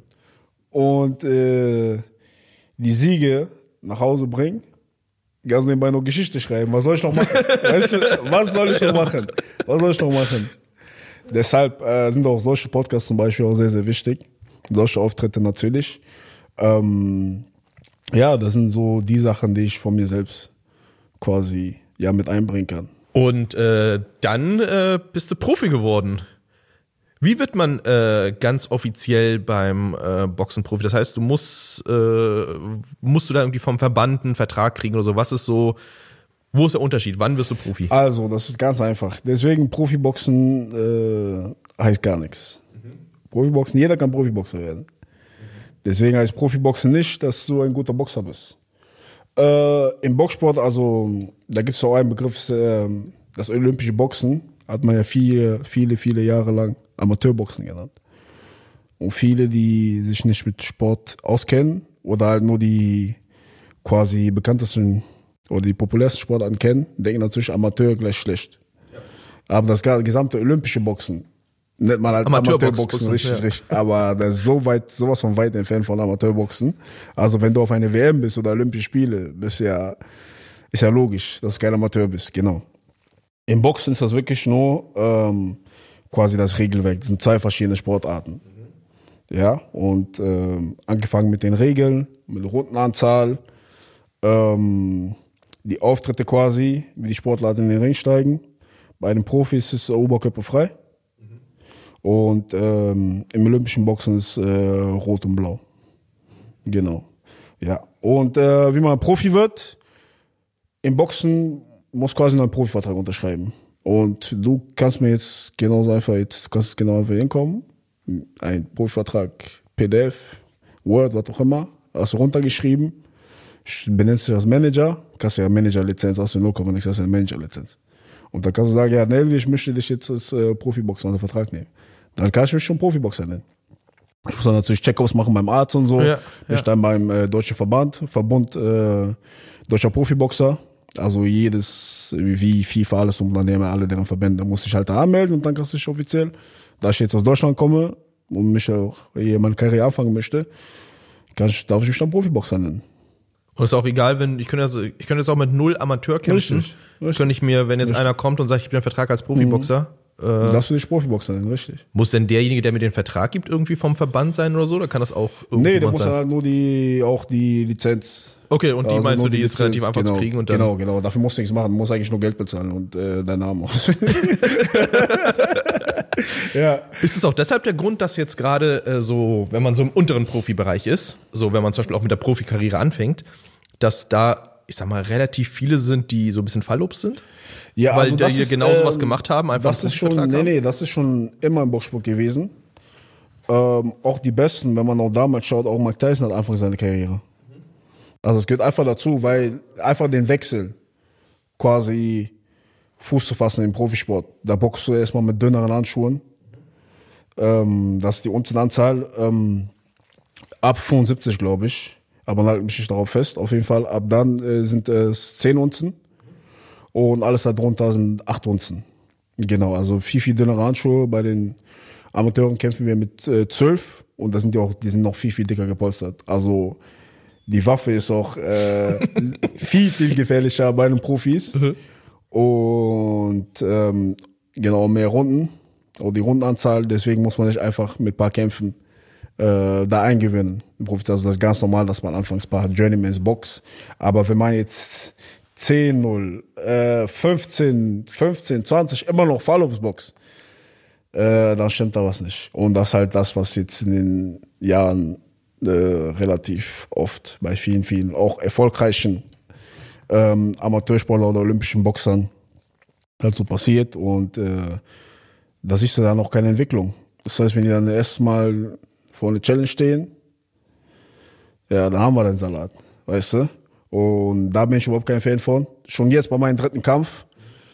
Speaker 1: und äh, die Siege nach Hause bringen, ganz nebenbei noch Geschichte schreiben. Was soll ich noch machen? Weißt du, was soll ich noch machen? Was soll ich noch machen? Deshalb äh, sind auch solche Podcasts zum Beispiel auch sehr, sehr wichtig. Solche Auftritte natürlich. Ähm, ja, das sind so die Sachen, die ich von mir selbst quasi ja mit einbringen kann.
Speaker 2: Und äh, dann äh, bist du Profi geworden. Wie wird man äh, ganz offiziell beim äh, Boxen Profi? Das heißt, du musst, äh, musst du da irgendwie vom Verband einen Vertrag kriegen oder so? Was ist so, wo ist der Unterschied? Wann wirst du Profi?
Speaker 1: Also, das ist ganz einfach. Deswegen Profiboxen äh, heißt gar nichts. Mhm. Profiboxen, jeder kann Profiboxer werden. Deswegen heißt Profiboxen nicht, dass du ein guter Boxer bist. Äh, im Boxsport, also da gibt es auch einen Begriff, äh, das olympische Boxen, hat man ja viele, viele, viele Jahre lang Amateurboxen genannt. Und viele, die sich nicht mit Sport auskennen oder halt nur die quasi bekanntesten oder die populärsten Sportarten kennen, denken natürlich Amateur gleich schlecht. Ja. Aber das gesamte olympische Boxen nennt man halt
Speaker 2: Amateurboxen,
Speaker 1: Amateurboxen, richtig,
Speaker 2: ja.
Speaker 1: richtig. Aber das ist so weit, sowas von weit entfernt von Amateurboxen. Also wenn du auf eine W M bist oder Olympische Spiele, bist ja, ist ja logisch, dass du kein Amateur bist, genau. Im Boxen ist das wirklich nur ähm, quasi das Regelwerk. Das sind zwei verschiedene Sportarten. Mhm. Ja, und ähm, angefangen mit den Regeln, mit der Rundenanzahl, ähm, die Auftritte quasi, wie die Sportler in den Ring steigen. Bei den Profis ist Oberkörper frei. Mhm. Und ähm, im olympischen Boxen ist äh, Rot und Blau. Genau. Ja. Und äh, wie man Profi wird, im Boxen muss quasi noch einen Profivertrag unterschreiben. Und du kannst mir jetzt genauso einfach jetzt, du kannst jetzt genau einfach hinkommen, ein Profivertrag, P D F, Word, was auch immer, hast du runtergeschrieben, benennst dich als Manager, kannst ja Managerlizenz, hast du null Komma nichts, hast du eine Managerlizenz. Und dann kannst du sagen, ja, Nelly, ich möchte dich jetzt als äh, Profiboxer unter Vertrag nehmen. Dann kann ich mich schon Profiboxer nennen. Ich muss dann natürlich Check-ups machen beim Arzt und so.
Speaker 2: Ja,
Speaker 1: ich
Speaker 2: ja.
Speaker 1: dann beim äh, Deutschen Verband, Verbund äh, Deutscher Profiboxer. Also jedes, wie FIFA, alles Unternehmen, alle deren Verbände, muss ich halt da anmelden und dann kannst du dich offiziell, da ich jetzt aus Deutschland komme und mich auch hier meine Karriere anfangen möchte, kann ich, darf ich mich dann Profiboxer nennen.
Speaker 2: Und ist auch egal, wenn, ich könnte, also, ich könnte jetzt auch mit null Amateur kämpfen.
Speaker 1: Richtig, richtig.
Speaker 2: Könnte ich mir, wenn jetzt
Speaker 1: Richtig.
Speaker 2: einer kommt und sagt, ich bin ein Vertrag als Profiboxer, mhm. äh,
Speaker 1: Darfst du dich Profiboxer nennen, richtig.
Speaker 2: muss denn derjenige, der mir den Vertrag gibt, irgendwie vom Verband sein oder so? Oder kann das auch
Speaker 1: Nee, der
Speaker 2: irgendjemand
Speaker 1: muss dann
Speaker 2: sein?
Speaker 1: halt nur die, auch die Lizenz.
Speaker 2: Okay, und die
Speaker 1: Also
Speaker 2: meinst
Speaker 1: nur
Speaker 2: du, die ist
Speaker 1: Lizenz,
Speaker 2: relativ einfach
Speaker 1: genau,
Speaker 2: zu kriegen und dann.
Speaker 1: Genau, genau. Dafür musst du nichts machen. Du musst eigentlich nur Geld bezahlen und äh, deinen Namen aus. Ja.
Speaker 2: Ist es auch deshalb der Grund, dass jetzt gerade äh, so, wenn man so im unteren Profibereich ist, so wenn man zum Beispiel auch mit der Profikarriere anfängt, dass da, ich sag mal, relativ viele sind, die so ein bisschen Fallobst sind?
Speaker 1: Ja,
Speaker 2: Weil
Speaker 1: also
Speaker 2: die
Speaker 1: das
Speaker 2: hier
Speaker 1: ist,
Speaker 2: genau sowas
Speaker 1: ähm,
Speaker 2: gemacht haben, einfach
Speaker 1: das
Speaker 2: einen
Speaker 1: ist schon,
Speaker 2: Profivertrag
Speaker 1: nee,
Speaker 2: haben?
Speaker 1: nee, das ist schon immer im Boxsport gewesen. Ähm, auch die Besten, wenn man auch damals schaut, auch Mike Tyson hat einfach seine Karriere. Also es gehört einfach dazu, weil einfach den Wechsel quasi Fuß zu fassen im Profisport. Da boxst du erstmal mit dünneren Handschuhen. Ähm, das ist die Unzenanzahl. Ähm, ab fünfundsiebzig, glaube ich. Aber nagelt mich nicht darauf fest. Auf jeden Fall, ab dann äh, sind es zehn Unzen. Und alles darunter sind acht Unzen. Genau, also viel, viel dünnere Handschuhe. Bei den Amateuren kämpfen wir mit äh, zwölf. Und da sind die auch, die sind noch viel, viel dicker gepolstert. Also die Waffe ist auch äh, viel, viel gefährlicher bei den Profis. Mhm. Und ähm, genau, mehr Runden. Auch die Rundenanzahl. Deswegen muss man nicht einfach mit ein paar Kämpfen äh, da eingewöhnen. Also das ist ganz normal, dass man anfangs ein paar Journeymans boxt. Aber wenn man jetzt zehn null, äh, fünfzehn, fünfzehn, zwanzig immer noch Fallobst boxt, äh, dann stimmt da was nicht. Und das ist halt das, was jetzt in den Jahren äh, relativ oft bei vielen, vielen auch erfolgreichen ähm, Amateursportler oder olympischen Boxern halt so passiert. Und äh, da siehst du dann auch keine Entwicklung. Das heißt, wenn die dann erstmal vor einer Challenge stehen, ja, dann haben wir den Salat, weißt du? Und da bin ich überhaupt kein Fan von. Schon jetzt bei meinem dritten Kampf,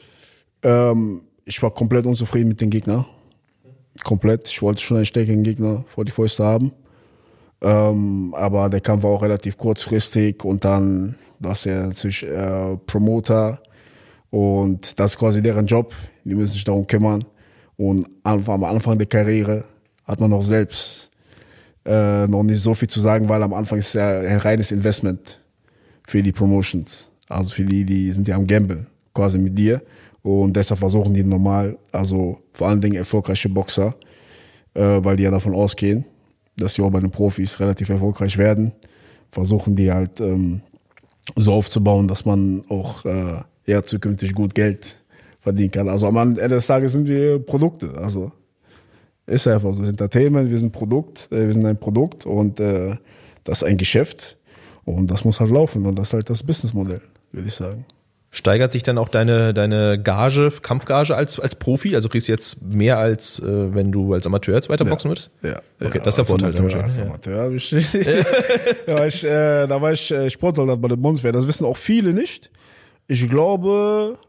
Speaker 1: ähm, ich war komplett unzufrieden mit dem Gegner. Komplett. Ich wollte schon einen stärkeren Gegner vor die Fäuste haben. Ähm, aber der Kampf war auch relativ kurzfristig und dann, das ist ja natürlich äh, Promoter und das ist quasi deren Job. Die müssen sich darum kümmern. Und am Anfang der Karriere hat man noch selbst äh, noch nicht so viel zu sagen, weil am Anfang ist ja ein reines Investment für die Promotions. Also für die, die sind ja am Gamble quasi mit dir. Und deshalb versuchen die normal, also vor allen Dingen erfolgreiche Boxer, äh, weil die ja davon ausgehen, dass die auch bei den Profis relativ erfolgreich werden, versuchen die halt ähm, so aufzubauen, dass man auch äh, ja, zukünftig gut Geld verdienen kann. Also am Ende des Tages sind wir Produkte. Also ist einfach so. Wir sind Entertainment, wir sind Produkt, äh, wir sind ein Produkt und äh, das ist ein Geschäft und das muss halt laufen und das ist halt das Businessmodell, würde ich sagen.
Speaker 2: Steigert sich dann auch deine, deine Gage, Kampfgage als, als Profi? Also kriegst du jetzt mehr als äh, wenn du als Amateur jetzt weiter boxen würdest?
Speaker 1: Ja.
Speaker 2: Okay,
Speaker 1: ja,
Speaker 2: das ist der Vorteil.
Speaker 1: Amateur, als Amateur habe ich, ja, ich äh, da war ich äh, Sportsoldat bei der Bundeswehr. Das wissen auch viele nicht. Ich glaube,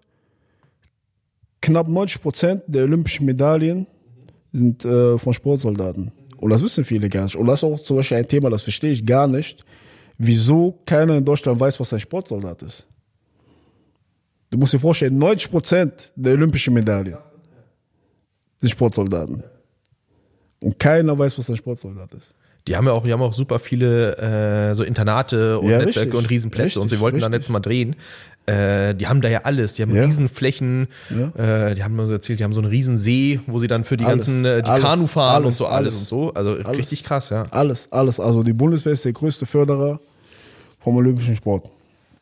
Speaker 1: knapp neunzig Prozent der olympischen Medaillen sind äh, von Sportsoldaten. Und das wissen viele gar nicht. Und das ist auch zum Beispiel ein Thema, das verstehe ich gar nicht, wieso keiner in Deutschland weiß, was ein Sportsoldat ist. Du musst dir vorstellen, neunzig Prozent der olympischen Medaillen sind Sportsoldaten. Und keiner weiß, was ein Sportsoldat ist.
Speaker 2: Die haben ja auch, die haben auch super viele äh, so Internate und
Speaker 1: Ja,
Speaker 2: Netzwerke
Speaker 1: richtig.
Speaker 2: und Riesenplätze
Speaker 1: Richtig,
Speaker 2: und sie wollten dann
Speaker 1: richtig.
Speaker 2: letztes Mal drehen. Äh, die haben da ja alles. Die haben
Speaker 1: Ja.
Speaker 2: Riesenflächen.
Speaker 1: Ja.
Speaker 2: Äh, die haben mir so erzählt, die haben so einen Riesensee, wo sie dann für die
Speaker 1: Alles,
Speaker 2: ganzen äh, die
Speaker 1: alles,
Speaker 2: Kanu fahren
Speaker 1: alles,
Speaker 2: und so alles,
Speaker 1: alles.
Speaker 2: und so. Also richtig krass, ja.
Speaker 1: Alles, alles. Also die Bundeswehr ist der größte Förderer vom olympischen Sport.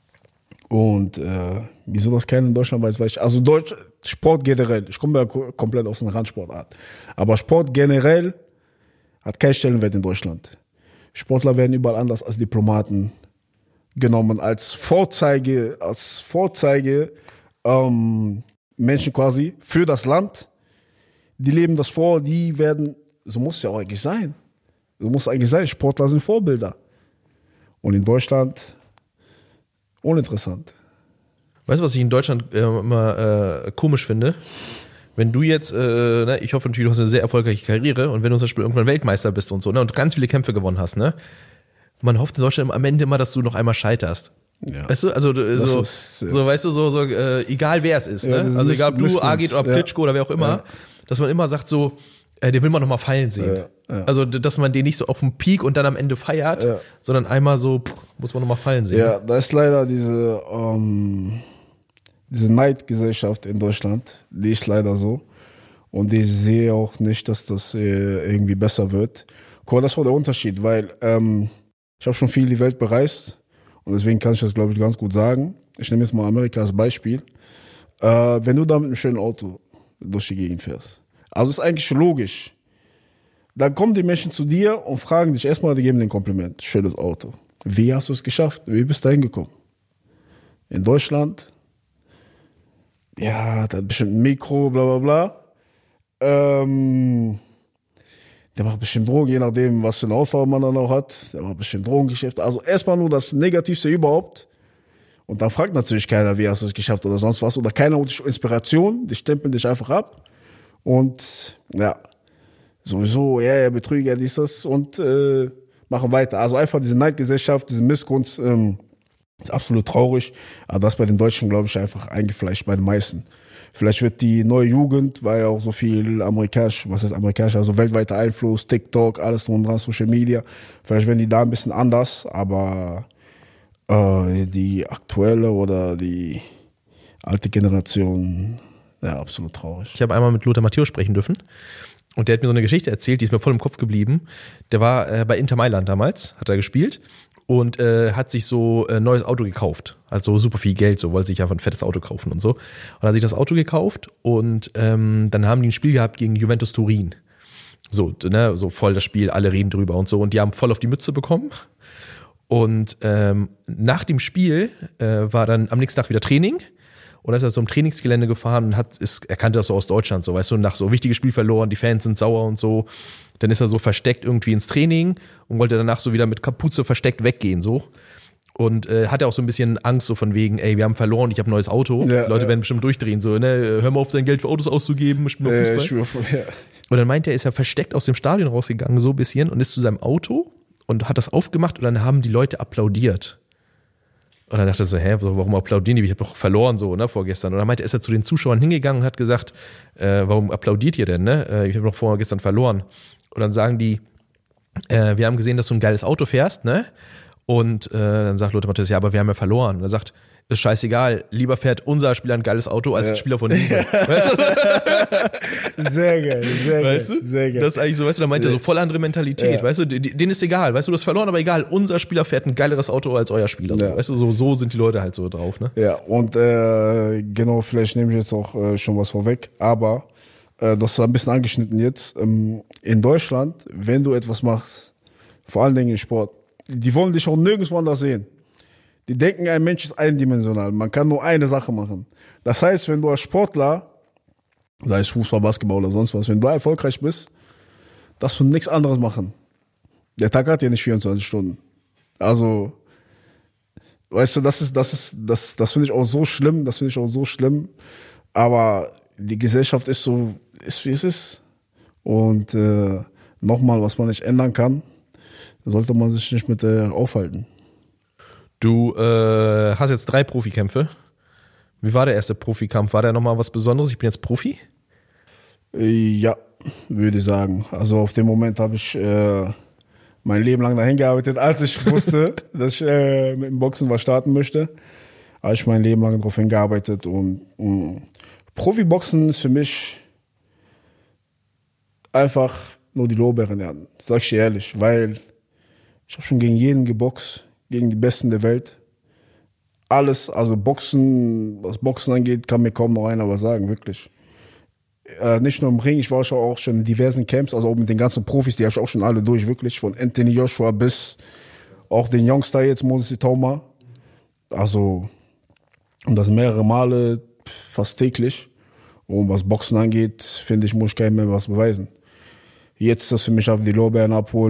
Speaker 1: Und äh, wieso das keiner in Deutschland weiß, weiß ich. Also Deutsch, Sport generell. Ich komme ja ko- komplett aus einer Randsportart. Aber Sport generell hat keinen Stellenwert in Deutschland. Sportler werden überall anders als Diplomaten genommen, als Vorzeige, als Vorzeige ähm, Menschen quasi für das Land. Die leben das vor, die werden, so muss es ja auch eigentlich sein. So muss es eigentlich sein, Sportler sind Vorbilder. Und in Deutschland uninteressant.
Speaker 2: Weißt du, was ich in Deutschland äh, immer äh, komisch finde? Wenn du jetzt, äh, ne, ich hoffe natürlich, du hast eine sehr erfolgreiche Karriere und wenn du zum Beispiel irgendwann Weltmeister bist und so, ne, und ganz viele Kämpfe gewonnen hast, ne, man hofft in Deutschland am Ende immer, dass du noch einmal scheiterst. Ja. Weißt du, also so, ist, ja. so, weißt du, so, so äh, egal wer es ist, ja, ne, also egal ob du, Agit oder Klitschko ja. oder wer auch immer, ja. dass man immer sagt so, äh, den will man noch mal fallen sehen. Ja, ja. Also, dass man den nicht so auf dem Peak und dann am Ende feiert, ja. sondern einmal so, pff, muss man noch mal fallen sehen.
Speaker 1: Ja, da ist leider diese, ähm, diese Neidgesellschaft in Deutschland, die ist leider so. Und ich sehe auch nicht, dass das äh, irgendwie besser wird. Guck mal, das war der Unterschied, weil ähm, ich habe schon viel die Welt bereist und deswegen kann ich das, glaube ich, ganz gut sagen. Ich nehme jetzt mal Amerika als Beispiel. Äh, wenn du da mit einem schönen Auto durch die Gegend fährst, also ist eigentlich logisch. Dann kommen die Menschen zu dir und fragen dich erstmal, die geben dir ein Kompliment. Schönes Auto. Wie hast du es geschafft? Wie bist du da hingekommen? In Deutschland, ja, da hat bestimmt ein Mikro, bla bla bla. Ähm, der macht bestimmt Drogen, je nachdem, was für eine Aufgabe man dann auch hat. Der macht bestimmt Drogengeschäfte. Also erstmal nur das Negativste überhaupt. Und dann fragt natürlich keiner, wie hast du es geschafft oder sonst was. Oder keiner holt dich Inspiration, die stempeln dich einfach ab. Und ja, sowieso, ja, ja, Betrüger, dies, das und äh, machen weiter. Also einfach diese Neidgesellschaft, diese Missgunst, ähm, ist absolut traurig. Aber das bei den Deutschen, glaube ich, einfach eingefleischt bei den meisten. Vielleicht wird die neue Jugend, weil auch so viel amerikanisch, was ist amerikanisch, also weltweiter Einfluss, TikTok, alles drum und dran, Social Media. Vielleicht werden die da ein bisschen anders, aber äh, die aktuelle oder die alte Generation, ja, absolut traurig.
Speaker 2: Ich habe einmal mit Lothar Matthäus sprechen dürfen und der hat mir so eine Geschichte erzählt, die ist mir voll im Kopf geblieben. Der war äh, bei Inter Mailand damals, hat er gespielt und äh, hat sich so ein neues Auto gekauft. Also super viel Geld, so wollte sich einfach ein fettes Auto kaufen und so. Und hat sich das Auto gekauft und ähm, dann haben die ein Spiel gehabt gegen Juventus Turin. So, ne, so voll das Spiel, alle reden drüber und so und die haben voll auf die Mütze bekommen. Und ähm, nach dem Spiel äh, war dann am nächsten Tag wieder Training. Und dann ist er zum Trainingsgelände gefahren und hat, ist, er kannte das so aus Deutschland, so, weißt du, nach so wichtiges Spiel verloren, die Fans sind sauer und so. Dann ist er so versteckt irgendwie ins Training und wollte danach so wieder mit Kapuze versteckt weggehen, so. Und äh, hatte auch so ein bisschen Angst, so von wegen, ey, wir haben verloren, ich habe ein neues Auto. Ja, Leute ja. werden bestimmt durchdrehen, so, ne, hör mal auf, dein Geld für Autos auszugeben, spiel mal Fußball. Äh, ja. Und dann meinte er, ist er versteckt aus dem Stadion rausgegangen, so ein bisschen, und ist zu seinem Auto und hat das aufgemacht und dann haben die Leute applaudiert. Und dann dachte er so, hä, warum applaudieren die? Ich habe doch verloren, so, ne, vorgestern. Und dann meinte er, ist er zu den Zuschauern hingegangen und hat gesagt, äh, warum applaudiert ihr denn, ne? Äh, ich habe doch vorgestern verloren. Und dann sagen die, äh, wir haben gesehen, dass du ein geiles Auto fährst, ne? Und äh, dann sagt Lothar Matthäus, ja, aber wir haben ja verloren. Und er sagt, ist scheißegal, lieber fährt unser Spieler ein geiles Auto als ja. der Spieler von ihm. Weißt
Speaker 1: du? Sehr geil, sehr
Speaker 2: weißt
Speaker 1: geil,
Speaker 2: du?
Speaker 1: sehr geil.
Speaker 2: Das ist eigentlich so, weißt du, da meint er so voll andere Mentalität, ja. weißt du, denen ist egal, weißt du, du hast verloren, aber egal, unser Spieler fährt ein geileres Auto als euer Spieler. Ja. Weißt du, so, so sind die Leute halt so drauf, ne?
Speaker 1: Ja, und äh, genau, vielleicht nehme ich jetzt auch äh, schon was vorweg, aber äh, das ist ein bisschen angeschnitten jetzt. Ähm, in Deutschland, wenn du etwas machst, vor allen Dingen im Sport, die wollen dich auch nirgendwo anders sehen. Die denken, ein Mensch ist eindimensional. Man kann nur eine Sache machen. Das heißt, wenn du als Sportler, sei es Fußball, Basketball oder sonst was, wenn du erfolgreich bist, darfst du nichts anderes machen. Der Tag hat ja nicht vierundzwanzig Stunden. Also, weißt du, das ist, das ist, das, das finde ich auch so schlimm, das finde ich auch so schlimm. Aber die Gesellschaft ist so, ist wie es ist. Und äh, nochmal, was man nicht ändern kann, da sollte man sich nicht mit äh, aufhalten.
Speaker 2: Du äh, hast jetzt drei Profikämpfe. Wie war der erste Profikampf? War der nochmal was Besonderes? Ich bin jetzt Profi?
Speaker 1: Ja, würde ich sagen. Also auf dem Moment habe ich äh, mein Leben lang dahin gearbeitet, als ich wusste, dass ich äh, mit dem Boxen was starten möchte. Habe ich mein Leben lang darauf hingearbeitet. Und mh, Profiboxen ist für mich einfach nur die Lorbeeren ernten. Sag ich dir ehrlich, weil ich habe schon gegen jeden geboxt. Gegen die Besten der Welt. Alles, also Boxen, was Boxen angeht, kann mir kaum noch einer was sagen, wirklich. Äh, nicht nur im Ring, ich war schon auch schon in diversen Camps, also auch mit den ganzen Profis, die habe ich auch schon alle durch, wirklich. Von Anthony Joshua bis auch den Youngster jetzt, Moses Itauma. Also, und das mehrere Male, fast täglich. Und was Boxen angeht, finde ich, muss ich keinem mehr was beweisen. Jetzt ist das für mich auf die Lorbeeren abholen.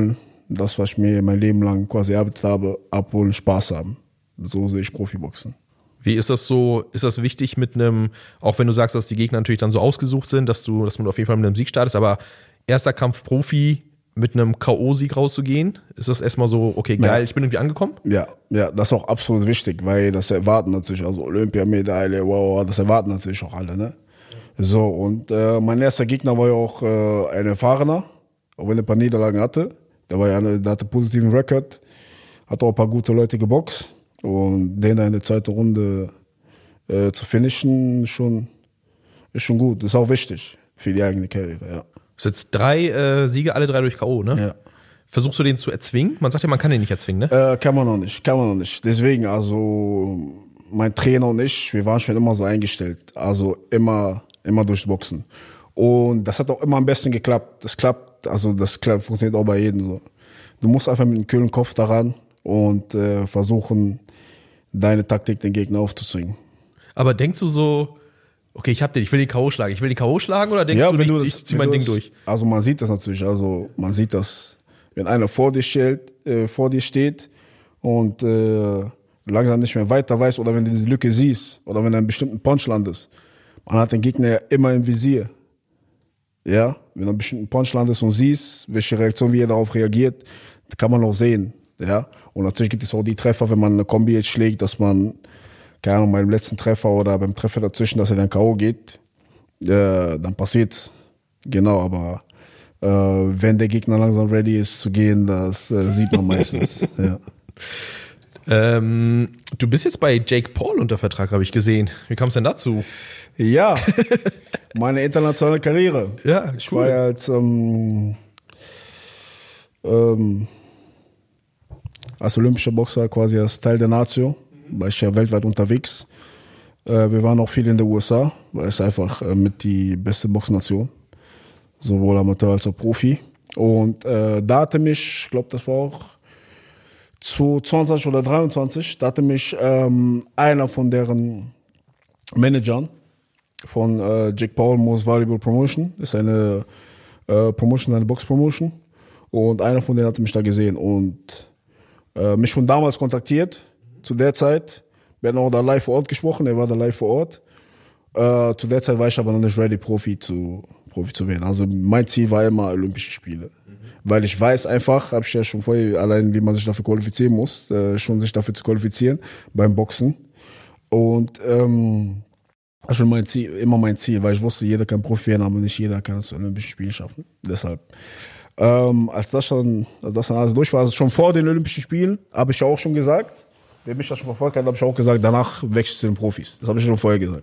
Speaker 1: das, was ich mir mein Leben lang quasi erarbeitet habe, abholen, Spaß haben. So sehe ich Profiboxen.
Speaker 2: Wie ist das so, ist das wichtig mit einem, auch wenn du sagst, dass die Gegner natürlich dann so ausgesucht sind, dass du, dass man auf jeden Fall mit einem Sieg startest, aber erster Kampf Profi mit einem K O-Sieg rauszugehen, ist das erstmal so, okay, geil, ja. Ich bin irgendwie angekommen?
Speaker 1: Ja, ja, das ist auch absolut wichtig, weil das erwarten natürlich, also Olympiamedaille, wow, das erwarten natürlich auch alle, ne? So, und äh, mein erster Gegner war ja auch äh, ein Erfahrener, auch wenn er ein paar Niederlagen hatte. Der war ja, der hatte einen positiven Rekord, hat auch ein paar gute Leute geboxt. Und den in der zweiten Runde äh, zu finishen, schon, ist schon gut. Das ist auch wichtig für die eigene Karriere, ja.
Speaker 2: Das sind jetzt drei äh, Siege, alle drei durch K O, ne?
Speaker 1: Ja.
Speaker 2: Versuchst du den zu erzwingen? Man sagt ja, man kann den nicht erzwingen, ne?
Speaker 1: Äh, kann man noch nicht, kann man noch nicht. Deswegen, also, mein Trainer und ich, wir waren schon immer so eingestellt. Also, immer, immer durchs Boxen. Und das hat auch immer am besten geklappt. Das klappt, also, das klappt, funktioniert auch bei jedem so. Du musst einfach mit einem kühlen Kopf daran und äh, versuchen, deine Taktik den Gegner aufzuzwingen.
Speaker 2: Aber denkst du so, okay, ich hab den, ich will die K O schlagen, ich will die K O schlagen oder denkst ja, du, ich, ich zieh mein Ding
Speaker 1: das,
Speaker 2: durch?
Speaker 1: Also man sieht das natürlich, also man sieht das, wenn einer vor dir steht, äh, vor dir steht und äh, langsam nicht mehr weiter weiß oder wenn du diese Lücke siehst oder wenn du einen bestimmten Punch landest. Man hat den Gegner ja immer im Visier. Ja, wenn du einen bestimmten Punch landest und siehst, welche Reaktion, wie er darauf reagiert, kann man auch sehen. Ja, und natürlich gibt es auch die Treffer, wenn man eine Kombi jetzt schlägt, dass man, keine Ahnung, beim letzten Treffer oder beim Treffer dazwischen, dass er dann K O geht, äh, dann passiert's. Genau, aber äh, wenn der Gegner langsam ready ist zu gehen, das äh, sieht man meistens. Ja.
Speaker 2: Ähm, du bist jetzt bei Jake Paul unter Vertrag, habe ich gesehen. Wie kam es denn dazu?
Speaker 1: Ja, meine internationale Karriere.
Speaker 2: Ja, cool.
Speaker 1: Ich war ja als ähm, ähm, als olympischer Boxer quasi als Teil der Natio, war ich ja weltweit unterwegs. Äh, wir waren auch viel in den U S A, weil es einfach äh, mit die beste Boxnation, sowohl Amateur als auch Profi. Und äh, da hatte mich, ich glaube, das war auch zu zwanzig oder dreiundzwanzig, da hatte mich ähm, einer von deren Managern von äh, Jake Paul Most Valuable Promotion, das ist eine äh, Promotion, eine Box-Promotion. Und einer von denen hatte mich da gesehen und äh, mich schon damals kontaktiert, zu der Zeit. Wir hatten auch da live vor Ort gesprochen, er war da live vor Ort. Äh, zu der Zeit war ich aber noch nicht ready, Profi zu, Profi zu werden. Also mein Ziel war immer Olympische Spiele. Mhm. Weil ich weiß einfach, habe ich ja schon vorher, allein wie man sich dafür qualifizieren muss, äh, schon sich dafür zu qualifizieren beim Boxen. Und ähm, das war schon mein Ziel, immer mein Ziel, weil ich wusste, jeder kann Profi werden, aber nicht jeder kann es zu Olympischen Spielen schaffen. Deshalb. Ähm, als das schon, als das dann alles durch war, also schon vor den Olympischen Spielen, habe ich auch schon gesagt, wer mich das schon verfolgt hat, habe ich auch gesagt, danach wechsle ich zu den Profis. Das habe ich schon vorher gesagt.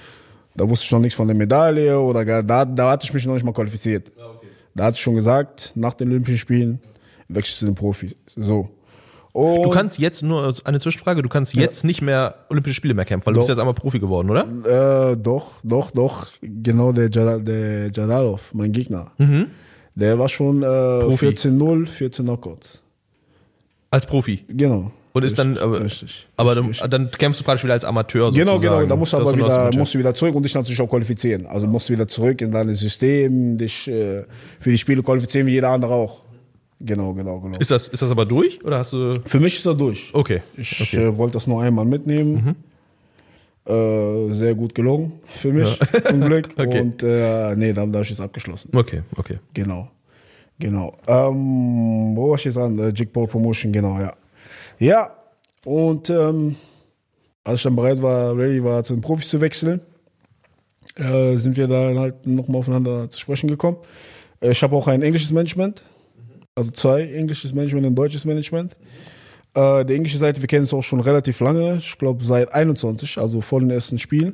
Speaker 1: Da wusste ich noch nichts von der Medaille oder gar, da, da hatte ich mich noch nicht mal qualifiziert. Okay. Da hatte ich schon gesagt, nach den Olympischen Spielen wechsle ich zu den Profis. So. Und
Speaker 2: du kannst jetzt, nur eine Zwischenfrage, du kannst jetzt ja. nicht mehr Olympische Spiele mehr kämpfen, weil doch. Du bist jetzt einmal Profi geworden, oder?
Speaker 1: Äh, doch, doch, doch. Genau der, Jad- der Jadalov, mein Gegner. Mhm. Der war schon äh, vierzehn null, vierzehn Knockouts.
Speaker 2: Als Profi?
Speaker 1: Genau.
Speaker 2: Und ist
Speaker 1: richtig,
Speaker 2: dann, aber,
Speaker 1: richtig,
Speaker 2: aber
Speaker 1: richtig.
Speaker 2: dann, dann kämpfst du praktisch wieder als Amateur sozusagen.
Speaker 1: Genau, genau, da musst du aber wieder,
Speaker 2: du
Speaker 1: musst du wieder zurück und dich natürlich auch qualifizieren. Also musst du wieder zurück in dein System, dich äh, für die Spiele qualifizieren wie jeder andere auch. Genau, genau, genau.
Speaker 2: Ist das, ist das aber durch oder hast du?
Speaker 1: Für mich ist das durch.
Speaker 2: Okay.
Speaker 1: Ich
Speaker 2: okay.
Speaker 1: Äh, wollte das nur einmal mitnehmen. Mhm. Äh, sehr gut gelungen für mich, ja. Zum Glück. Okay. Und äh, nee, dann habe ich es abgeschlossen.
Speaker 2: Okay, okay.
Speaker 1: Genau. Genau. Ähm, wo war ich jetzt an? Äh, Jake Paul Promotion, genau, ja. Ja, und ähm, als ich dann bereit war, ready war, zu den Profis zu wechseln, äh, sind wir dann halt nochmal aufeinander zu sprechen gekommen. Äh, ich habe auch ein englisches Management, also zwei englisches Management und ein deutsches Management. Äh, die englische Seite, wir kennen es auch schon relativ lange, ich glaube seit einundzwanzig, also vor den ersten Spielen.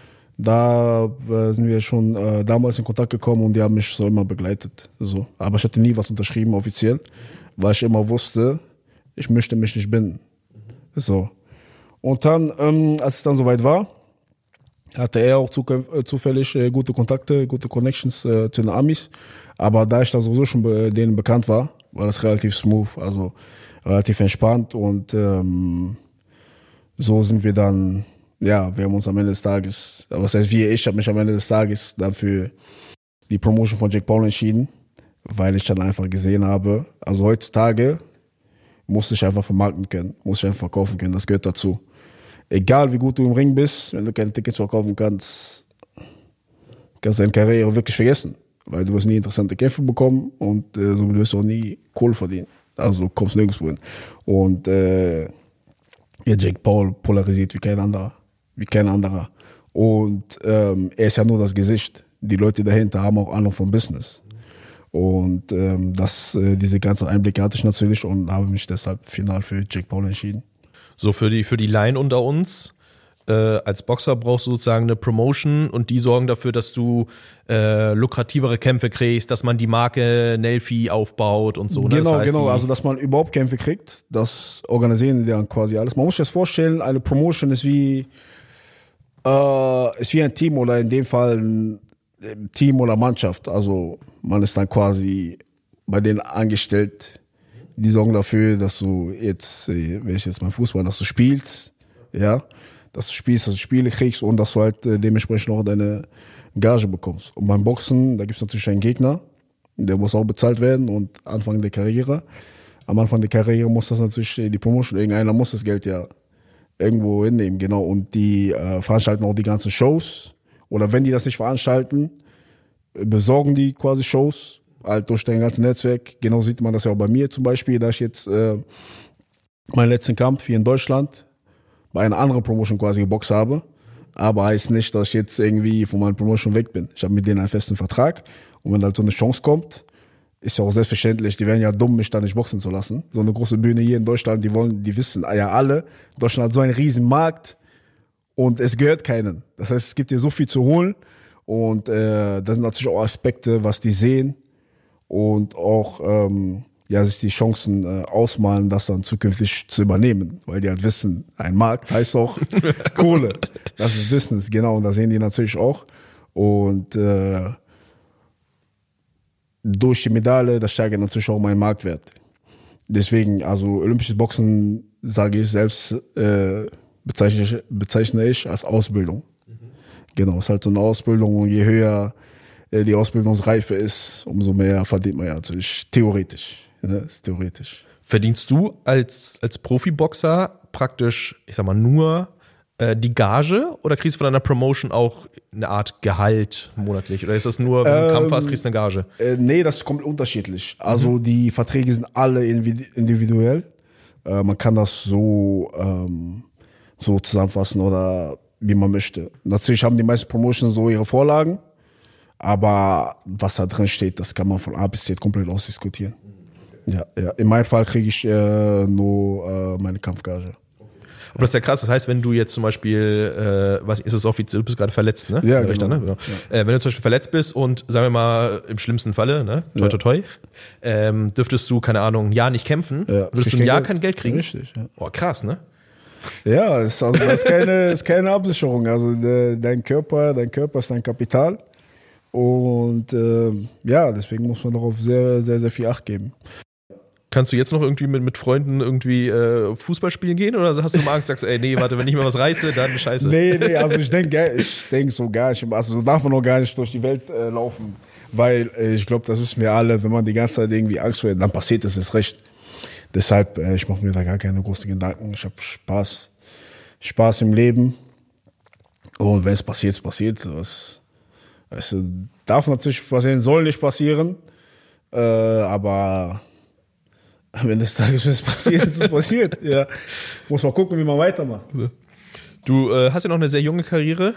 Speaker 1: Da äh, sind wir schon äh, damals in Kontakt gekommen und die haben mich so immer begleitet. So. Aber ich hatte nie was unterschrieben offiziell, weil ich immer wusste, ich möchte mich nicht binden. So. Und dann, ähm, als es dann soweit war, hatte er auch zu, äh, zufällig äh, gute Kontakte, gute Connections äh, zu den Amis. Aber da ich da sowieso schon bei denen bekannt war, war das relativ smooth, also relativ entspannt. Und ähm, so sind wir dann, ja, wir haben uns am Ende des Tages, was heißt wir, ich habe mich am Ende des Tages dann für die Promotion von Jake Paul entschieden, weil ich dann einfach gesehen habe, also heutzutage muss ich einfach vermarkten können, muss ich einfach verkaufen können, das gehört dazu. Egal wie gut du im Ring bist, wenn du keine Tickets verkaufen kannst, kannst du deine Karriere wirklich vergessen, weil du wirst nie interessante Kämpfe bekommen und äh, so wirst du auch nie Kohle verdienen. Also du kommst nirgendwo hin. Und äh, ja, Jake Paul polarisiert wie kein anderer, wie kein anderer. Und ähm, er ist ja nur das Gesicht. Die Leute dahinter haben auch Ahnung vom Business. Und ähm, das, äh, diese ganzen Einblicke hatte ich natürlich und habe mich deshalb final für Jake Paul entschieden.
Speaker 2: So für die für die Laien unter uns, äh, als Boxer brauchst du sozusagen eine Promotion und die sorgen dafür, dass du äh, lukrativere Kämpfe kriegst, dass man die Marke Nelfi aufbaut und so. Ne?
Speaker 1: Genau,
Speaker 2: das heißt,
Speaker 1: genau,
Speaker 2: die,
Speaker 1: also dass man überhaupt Kämpfe kriegt, das organisieren die dann quasi alles. Man muss sich das vorstellen, eine Promotion ist wie, äh, ist wie ein Team oder in dem Fall ein Team oder Mannschaft. Also man ist dann quasi bei denen angestellt, die sorgen dafür, dass du jetzt, wenn ich jetzt mal Fußball, dass du spielst, ja, dass du spielst, dass du Spiele kriegst und dass du halt äh, dementsprechend auch deine Gage bekommst. Und beim Boxen, da gibt's natürlich einen Gegner, der muss auch bezahlt werden und Anfang der Karriere. Am Anfang der Karriere muss das natürlich die Promotion, irgendeiner muss das Geld ja irgendwo hinnehmen, genau. Und die äh, veranstalten auch die ganzen Shows. Oder wenn die das nicht veranstalten, besorgen die quasi Shows, halt durch dein ganzes Netzwerk. Genau sieht man das ja auch bei mir zum Beispiel, da ich jetzt äh, meinen letzten Kampf hier in Deutschland bei einer anderen Promotion quasi geboxt habe. Aber heißt nicht, dass ich jetzt irgendwie von meiner Promotion weg bin. Ich habe mit denen einen festen Vertrag. Und wenn halt so eine Chance kommt, ist ja auch selbstverständlich, die wären ja dumm, mich da nicht boxen zu lassen. So eine große Bühne hier in Deutschland, die wollen, die wissen ja alle, Deutschland hat so einen riesen Markt und es gehört keinen. Das heißt, es gibt hier so viel zu holen und äh, das sind natürlich auch Aspekte, was die sehen und auch ähm, ja sich die Chancen äh, ausmalen, das dann zukünftig zu übernehmen, weil die halt wissen, ein Markt heißt auch Kohle, das ist Business, genau, und das sehen die natürlich auch und äh, durch die Medaille, das steigert natürlich auch meinen Marktwert. Deswegen, also olympisches Boxen, sage ich selbst, äh, bezeichne, bezeichne ich als Ausbildung. Mhm. Genau, es ist halt so eine Ausbildung und je höher äh, die Ausbildungsreife ist, umso mehr verdient man ja natürlich theoretisch. Ne? Ist theoretisch.
Speaker 2: Verdienst du als, als Profiboxer praktisch, ich sag mal, nur äh, die Gage oder kriegst du von deiner Promotion auch eine Art Gehalt monatlich? Oder ist das nur, wenn du einen ähm, Kampf hast, kriegst du eine Gage?
Speaker 1: Äh, nee, das kommt unterschiedlich. Also mhm. die Verträge sind alle individuell. Äh, man kann das so, ähm, so zusammenfassen oder wie man möchte. Natürlich haben die meisten Promotions so ihre Vorlagen, aber was da drin steht, das kann man von A bis Z komplett ausdiskutieren. Okay. Ja, ja. In meinem Fall kriege ich äh, nur äh, meine Kampfgage.
Speaker 2: Aber das ist ja krass, das heißt, wenn du jetzt zum Beispiel, äh, was ist es offiziell, du bist gerade verletzt, ne?
Speaker 1: Ja,
Speaker 2: Richter,
Speaker 1: genau.
Speaker 2: Ne? Genau. Ja. Äh, wenn du zum Beispiel verletzt bist und, sagen wir mal, im schlimmsten Falle, ne, toi toi toi, ähm, dürftest du, keine Ahnung, ein Jahr nicht kämpfen, ja. würdest du ein Jahr kein Geld kriegen?
Speaker 1: Richtig, ja.
Speaker 2: Boah, krass, ne?
Speaker 1: Ja, ist also, das ist keine, ist keine Absicherung, also de, dein Körper, dein Körper ist dein Kapital und äh, ja, deswegen muss man darauf sehr, sehr, sehr viel Acht geben.
Speaker 2: Kannst du jetzt noch irgendwie mit, mit Freunden irgendwie äh, Fußball spielen gehen oder hast du mal Angst, sagst, ey, nee, warte, wenn ich mal was reiße, dann scheiße.
Speaker 1: Nee, nee, also ich denke ich denk so gar nicht, also so darf man noch gar nicht durch die Welt äh, laufen, weil äh, ich glaube, das wissen wir alle, wenn man die ganze Zeit irgendwie Angst hat, dann passiert es erst recht. Deshalb, äh, ich mache mir da gar keine großen Gedanken, ich habe Spaß, Spaß im Leben und wenn es passiert, passiert es. Es darf natürlich passieren, soll nicht passieren, äh, aber wenn des Tages was passiert, ist es passiert. Ja. Muss man gucken, wie man weitermacht.
Speaker 2: Du äh, hast ja noch eine sehr junge Karriere.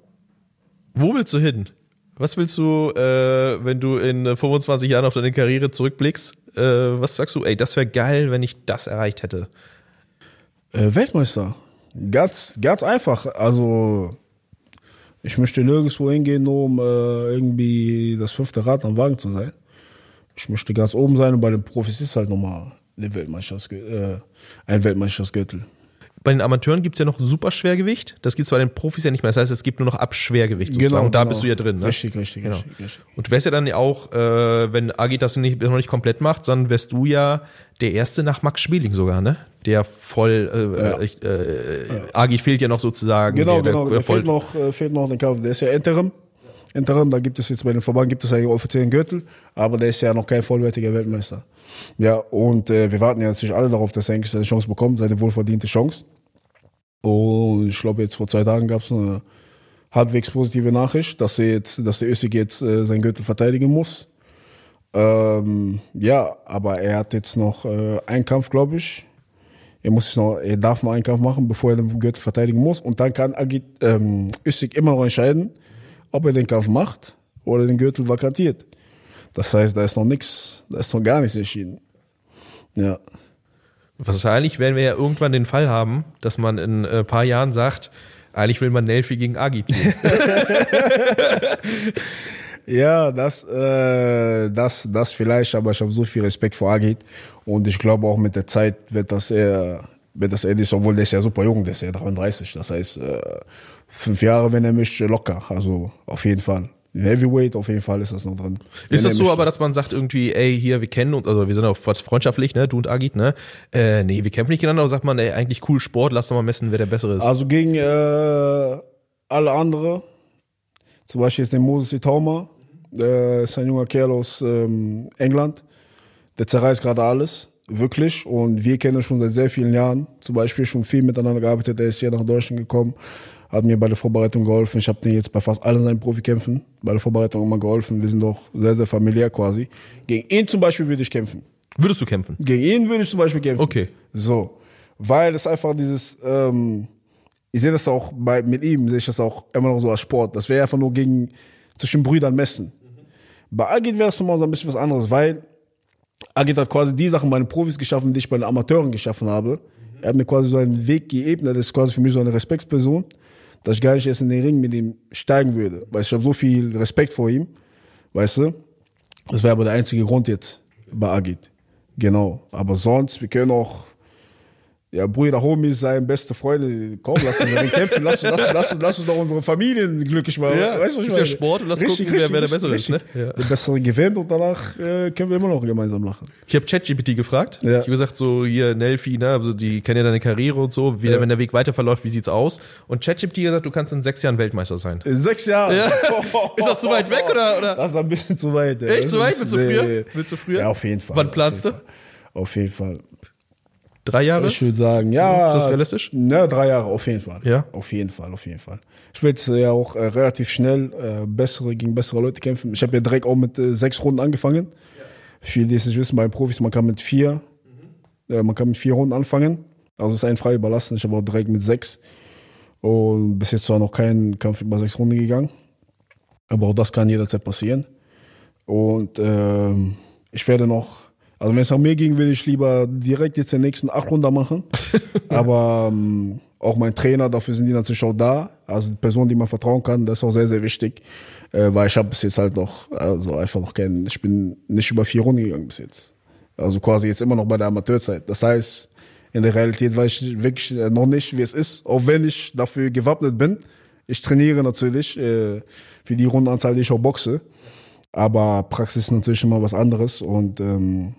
Speaker 2: Wo willst du hin? Was willst du, äh, wenn du in fünfundzwanzig Jahren auf deine Karriere zurückblickst? Äh, was sagst du? Ey, das wäre geil, wenn ich das erreicht hätte.
Speaker 1: Äh, Weltmeister. Ganz, ganz einfach. Also ich möchte nirgendwo hingehen, nur um äh, irgendwie das fünfte Rad am Wagen zu sein. Ich möchte ganz oben sein und bei den Profis ist halt nochmal eine Weltmeisterschaftsgürtel, äh, ein Weltmeisterschaftsgürtel.
Speaker 2: Bei den Amateuren gibt es ja noch Superschwergewicht. Das gibt es bei den Profis ja nicht mehr. Das heißt, es gibt nur noch Abschwergewicht sozusagen.
Speaker 1: Genau,
Speaker 2: und da
Speaker 1: genau.
Speaker 2: bist du ja drin. Ne?
Speaker 1: Richtig, richtig,
Speaker 2: genau.
Speaker 1: richtig, richtig.
Speaker 2: Und du wärst ja dann ja auch, äh, wenn Agi das nicht, noch nicht komplett macht, dann wärst du ja der Erste nach Max Schmeling sogar, ne? Der voll, äh, ja. äh, äh, Agi fehlt ja noch sozusagen.
Speaker 1: Genau,
Speaker 2: der,
Speaker 1: genau.
Speaker 2: Der, der
Speaker 1: fehlt noch, äh, fehlt noch den Kampf. Der ist ja Interim. Interim, da gibt es jetzt bei dem Verband gibt es einen offiziellen Gürtel, aber der ist ja noch kein vollwertiger Weltmeister. Ja, und äh, wir warten ja natürlich alle darauf, dass er eigentlich seine Chance bekommt, seine wohlverdiente Chance. Und ich glaube, jetzt vor zwei Tagen gab es eine halbwegs positive Nachricht, dass er jetzt, dass der Usyk jetzt äh, seinen Gürtel verteidigen muss. Ähm, ja, aber er hat jetzt noch äh, einen Kampf, glaube ich. Er muss noch, er darf noch einen Kampf machen, bevor er den Gürtel verteidigen muss. Und dann kann Agit, ähm, Usyk immer noch entscheiden, ob er den Kampf macht oder den Gürtel vakantiert. Das heißt, da ist noch nichts, da ist noch gar nichts entschieden. Ja.
Speaker 2: Wahrscheinlich werden wir ja irgendwann den Fall haben, dass man in ein paar Jahren sagt, eigentlich will man Nelfi gegen Agi ziehen.
Speaker 1: Ja, das, äh, das, das vielleicht, aber ich habe so viel Respekt vor Agit und ich glaube auch mit der Zeit wird das eher, wird das eher, obwohl der ist ja super jung, der ist ja dreiunddreißig, das heißt, äh, fünf Jahre, wenn er möchte, locker, also auf jeden Fall. In Heavyweight auf jeden Fall ist das noch drin.
Speaker 2: Ist das so, aber dass man sagt irgendwie, ey, hier, wir kennen uns, also wir sind auch freundschaftlich, ne, du und Agit, ne, äh, nee, wir kämpfen nicht gegeneinander, aber sagt man, ey, eigentlich cool Sport, lass doch mal messen, wer der Bessere ist.
Speaker 1: Also gegen, äh, alle andere, zum Beispiel jetzt den Moses Itauma, der ist ein junger Kerl aus ähm, England, der zerreißt gerade alles, wirklich, und wir kennen uns schon seit sehr vielen Jahren, zum Beispiel schon viel miteinander gearbeitet, der ist hier nach Deutschland gekommen, hat mir bei der Vorbereitung geholfen, ich habe den jetzt bei fast allen seinen Profikämpfen bei der Vorbereitung immer geholfen, wir sind doch sehr, sehr familiär quasi. Gegen ihn zum Beispiel würde ich kämpfen.
Speaker 2: Würdest du kämpfen?
Speaker 1: Gegen ihn würde ich zum Beispiel kämpfen.
Speaker 2: Okay.
Speaker 1: So, weil es einfach dieses, ähm, ich sehe das auch bei, mit ihm, sehe ich das auch immer noch so als Sport, das wäre einfach nur gegen, zwischen Brüdern messen. Bei Agit wäre es nochmal so ein bisschen was anderes, weil Agit hat quasi die Sachen bei den Profis geschaffen, die ich bei den Amateuren geschaffen habe. Mhm. Er hat mir quasi so einen Weg geebnet, das ist quasi für mich so eine Respektsperson, dass ich gar nicht erst in den Ring mit ihm steigen würde. Weil ich habe so viel Respekt vor ihm, weißt du. Das wäre aber der einzige Grund jetzt bei Agit. Genau. Aber sonst, wir können auch, ja, Brüder, Homies sein, beste Freunde, komm, lass uns den kämpfen, lass uns, lass, lass, lass uns doch unsere Familien glücklich machen.
Speaker 2: Ja, weißt du, was ich ist meine? Ja Sport und lass richtig, gucken, wer, wer der Bessere ist. Ne? Ja.
Speaker 1: Der Bessere gewinnt und danach äh, können wir immer noch gemeinsam lachen.
Speaker 2: Ich habe ChatGPT gefragt.
Speaker 1: Ja.
Speaker 2: Ich habe gesagt, so hier Nelfi, ne, also die kennen ja deine Karriere und so, wie, ja. wenn der Weg weiter verläuft, wie sieht's aus? Und ChatGPT hat gesagt, du kannst in sechs Jahren Weltmeister sein.
Speaker 1: In sechs Jahren?
Speaker 2: Ja. Ist das zu weit weg oder? oder?
Speaker 1: Das ist ein bisschen zu weit. Ja.
Speaker 2: Echt zu weit? Willst du früher? Willst du früher?
Speaker 1: Ja, auf jeden Fall.
Speaker 2: Wann planst du?
Speaker 1: Auf jeden Fall.
Speaker 2: Drei Jahre?
Speaker 1: Ich würde sagen, ja.
Speaker 2: Ist das realistisch?
Speaker 1: Ne, drei Jahre, auf jeden Fall.
Speaker 2: Ja?
Speaker 1: Auf jeden Fall, auf jeden Fall. Ich will jetzt ja auch äh, relativ schnell äh, bessere gegen bessere Leute kämpfen. Ich habe ja direkt auch mit äh, sechs Runden angefangen. Ja. Viele, die es nicht wissen, bei den Profis, man kann mit vier, mhm. äh, man kann mit vier Runden anfangen. Also ist ein frei überlassen. Ich habe auch direkt mit sechs. Und bis jetzt zwar noch kein Kampf über sechs Runden gegangen. Aber auch das kann jederzeit passieren. Und äh, ich werde noch, also wenn es nach mir ging, würde ich lieber direkt jetzt den nächsten acht Runden machen. Aber ähm, auch mein Trainer, dafür sind die natürlich auch da. Also die Person, die man vertrauen kann, das ist auch sehr, sehr wichtig. Äh, weil ich habe bis jetzt halt noch, also einfach noch keinen, ich bin nicht über vier Runden gegangen bis jetzt. Also quasi jetzt immer noch bei der Amateurzeit. Das heißt, in der Realität weiß ich wirklich noch nicht, wie es ist. Auch wenn ich dafür gewappnet bin. Ich trainiere natürlich äh, für die Rundenanzahl, die ich auch boxe. Aber Praxis ist natürlich immer was anderes. Und ähm,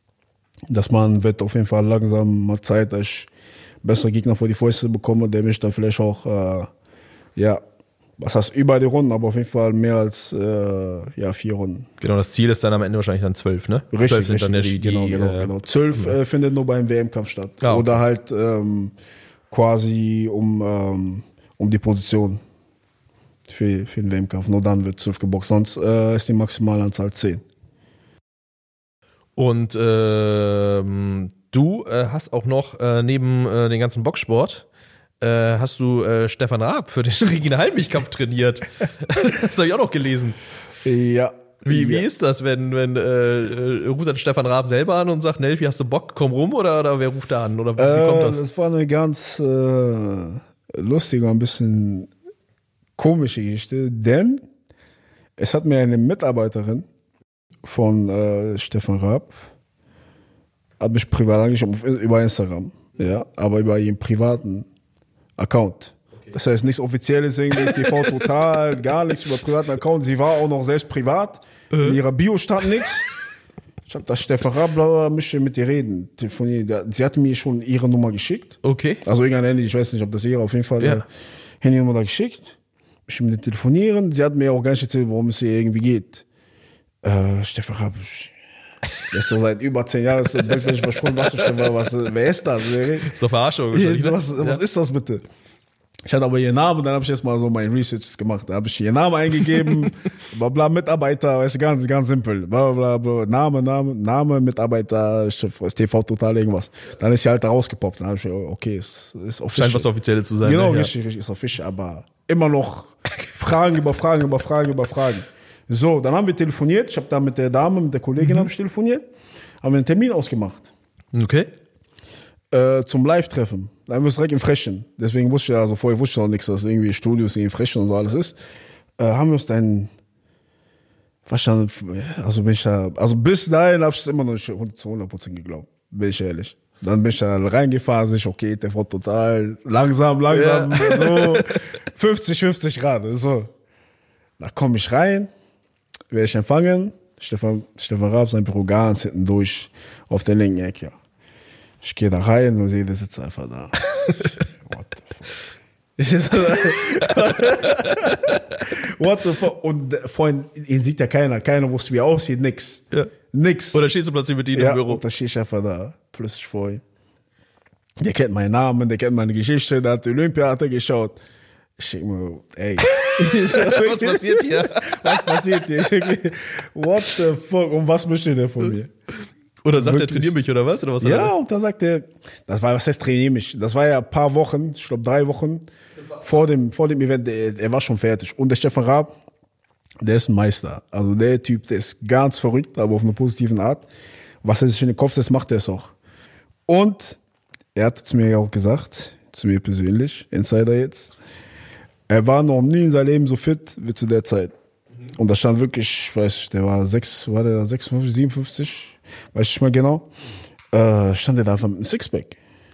Speaker 1: dass man wird auf jeden Fall langsam mal Zeit, dass ich bessere Gegner vor die Fäuste bekomme, der mich dann vielleicht auch, äh, ja, was heißt über die Runden, aber auf jeden Fall mehr als äh, ja vier Runden.
Speaker 2: Genau, das Ziel ist dann am Ende wahrscheinlich dann zwölf, ne?
Speaker 1: Richtig,
Speaker 2: zwölf sind
Speaker 1: richtig,
Speaker 2: dann ja die, die,
Speaker 1: genau, genau,
Speaker 2: äh,
Speaker 1: genau. Zwölf äh, findet nur beim W M-Kampf statt. Ah, okay. Oder halt ähm, quasi um ähm, um die Position für für den W M-Kampf. Nur dann wird zwölf geboxt, sonst äh, ist die Maximalanzahl zehn.
Speaker 2: Und ähm, du äh, hast auch noch äh, neben äh, den ganzen Boxsport äh, hast du äh, Stefan Raab für den Regina Halmich-Kampf trainiert. Das habe ich auch noch gelesen.
Speaker 1: Ja.
Speaker 2: Wie,
Speaker 1: ja.
Speaker 2: wie ist das, wenn, wenn äh, ruft dann Stefan Raab selber an und sagt, Nelfi, hast du Bock, komm rum, oder, oder wer ruft da an? Oder wie
Speaker 1: äh,
Speaker 2: kommt das?
Speaker 1: Das war eine ganz äh, lustige, ein bisschen komische Geschichte, denn es hat mir eine Mitarbeiterin von äh, Stefan Raab hat mich privat angeschrieben über Instagram, ja, aber über ihren privaten Account. Okay. Das heißt nichts Offizielles, irgendwie T V Total, gar nichts über privaten Account. Sie war auch noch selbst privat. Uh-huh. In ihrer Bio stand nichts. Ich hab das Stefan Raab, bla, möchte mit ihr reden. Sie hatte mir schon ihre Nummer geschickt.
Speaker 2: Okay.
Speaker 1: Also irgendein Handy, ich weiß nicht, ob das ihre, auf jeden Fall ja. Handynummer da geschickt. ich mit ihr telefonieren, sie hat mir auch gar nicht erzählt, worum es hier irgendwie geht. Äh, Stefan Raab, der ist so seit über zehn Jahren, ist so bildlich verschwunden, was, was, wer ist das?
Speaker 2: So Verarschung.
Speaker 1: Ja, was, was ist das bitte? Ich hatte aber ihren Namen, dann habe ich erstmal so mein Research gemacht. Da habe ich ihren Namen eingegeben, bla bla, Mitarbeiter, weißt du, ganz, ganz simpel. Bla bla bla, Name, Name, Name, Mitarbeiter, T V Total, irgendwas. Dann ist sie halt da rausgepoppt. Dann habe ich, okay, ist, ist official.
Speaker 2: Scheint was Offizielles zu sein.
Speaker 1: Genau,
Speaker 2: ne?
Speaker 1: richtig, richtig, ist official, aber immer noch Fragen über Fragen über Fragen über Fragen. So, dann haben wir telefoniert. Ich habe da mit der Dame, mit der Kollegin mhm. habe ich telefoniert. Haben wir einen Termin ausgemacht.
Speaker 2: Okay.
Speaker 1: Äh, zum Live-Treffen. Da haben wir es direkt in Frechen. Deswegen wusste ich ja, also vorher wusste ich auch nichts, dass irgendwie Studios in Frechen und so alles ist. Äh, haben wir uns dann, wahrscheinlich, also bin ich da, also bis dahin habe ich es immer noch nicht zu hundert Prozent geglaubt. Bin ich ehrlich. Dann bin ich da reingefahren, sich, okay, T V Total, langsam, langsam, ja. so, fünfzig, fünfzig Grad, so. Da komme ich rein, werde ich empfangen, Stefan, Stefan Raab, sein Büro ganz hinten durch, auf der linken Ecke, ja. Ich gehe da rein und sehe, der sitzt einfach da. What the fuck? What the fuck? Und vorhin, ihn sieht ja keiner. Keiner wusste, wie er aussieht. Nix. Ja. Nix.
Speaker 2: Oder stehst du plötzlich mit ihm
Speaker 1: ja,
Speaker 2: im Büro?
Speaker 1: Und da stehe ich einfach da. Plötzlich vor ihm. Der kennt meinen Namen, der kennt meine Geschichte. Der hat die Olympiade geschaut. Ich denke mir, ey.
Speaker 2: Was passiert hier?
Speaker 1: Was passiert hier? What the fuck? Und was möchte der von mir?
Speaker 2: Oder sagt
Speaker 1: Wirklich?
Speaker 2: er, trainier mich oder was? Oder was
Speaker 1: ja, und dann sagt er, das war, was heißt trainier mich? Das war ja ein paar Wochen, ich glaube drei Wochen vor dem, vor dem Event, er, er war schon fertig. Und der Stefan Raab, der ist ein Meister. Also der Typ, der ist ganz verrückt, aber auf eine positive Art. Was er sich in den Kopf setzt, macht er es auch. Und er hat zu mir auch gesagt, zu mir persönlich, Insider jetzt, er war noch nie in seinem Leben so fit wie zu der Zeit. Und da stand wirklich, ich weiß, der war sechs, war der sechsundfünfzig, siebenundfünfzig, weiß ich nicht mehr genau, äh, stand er da einfach mit einem Sixpack.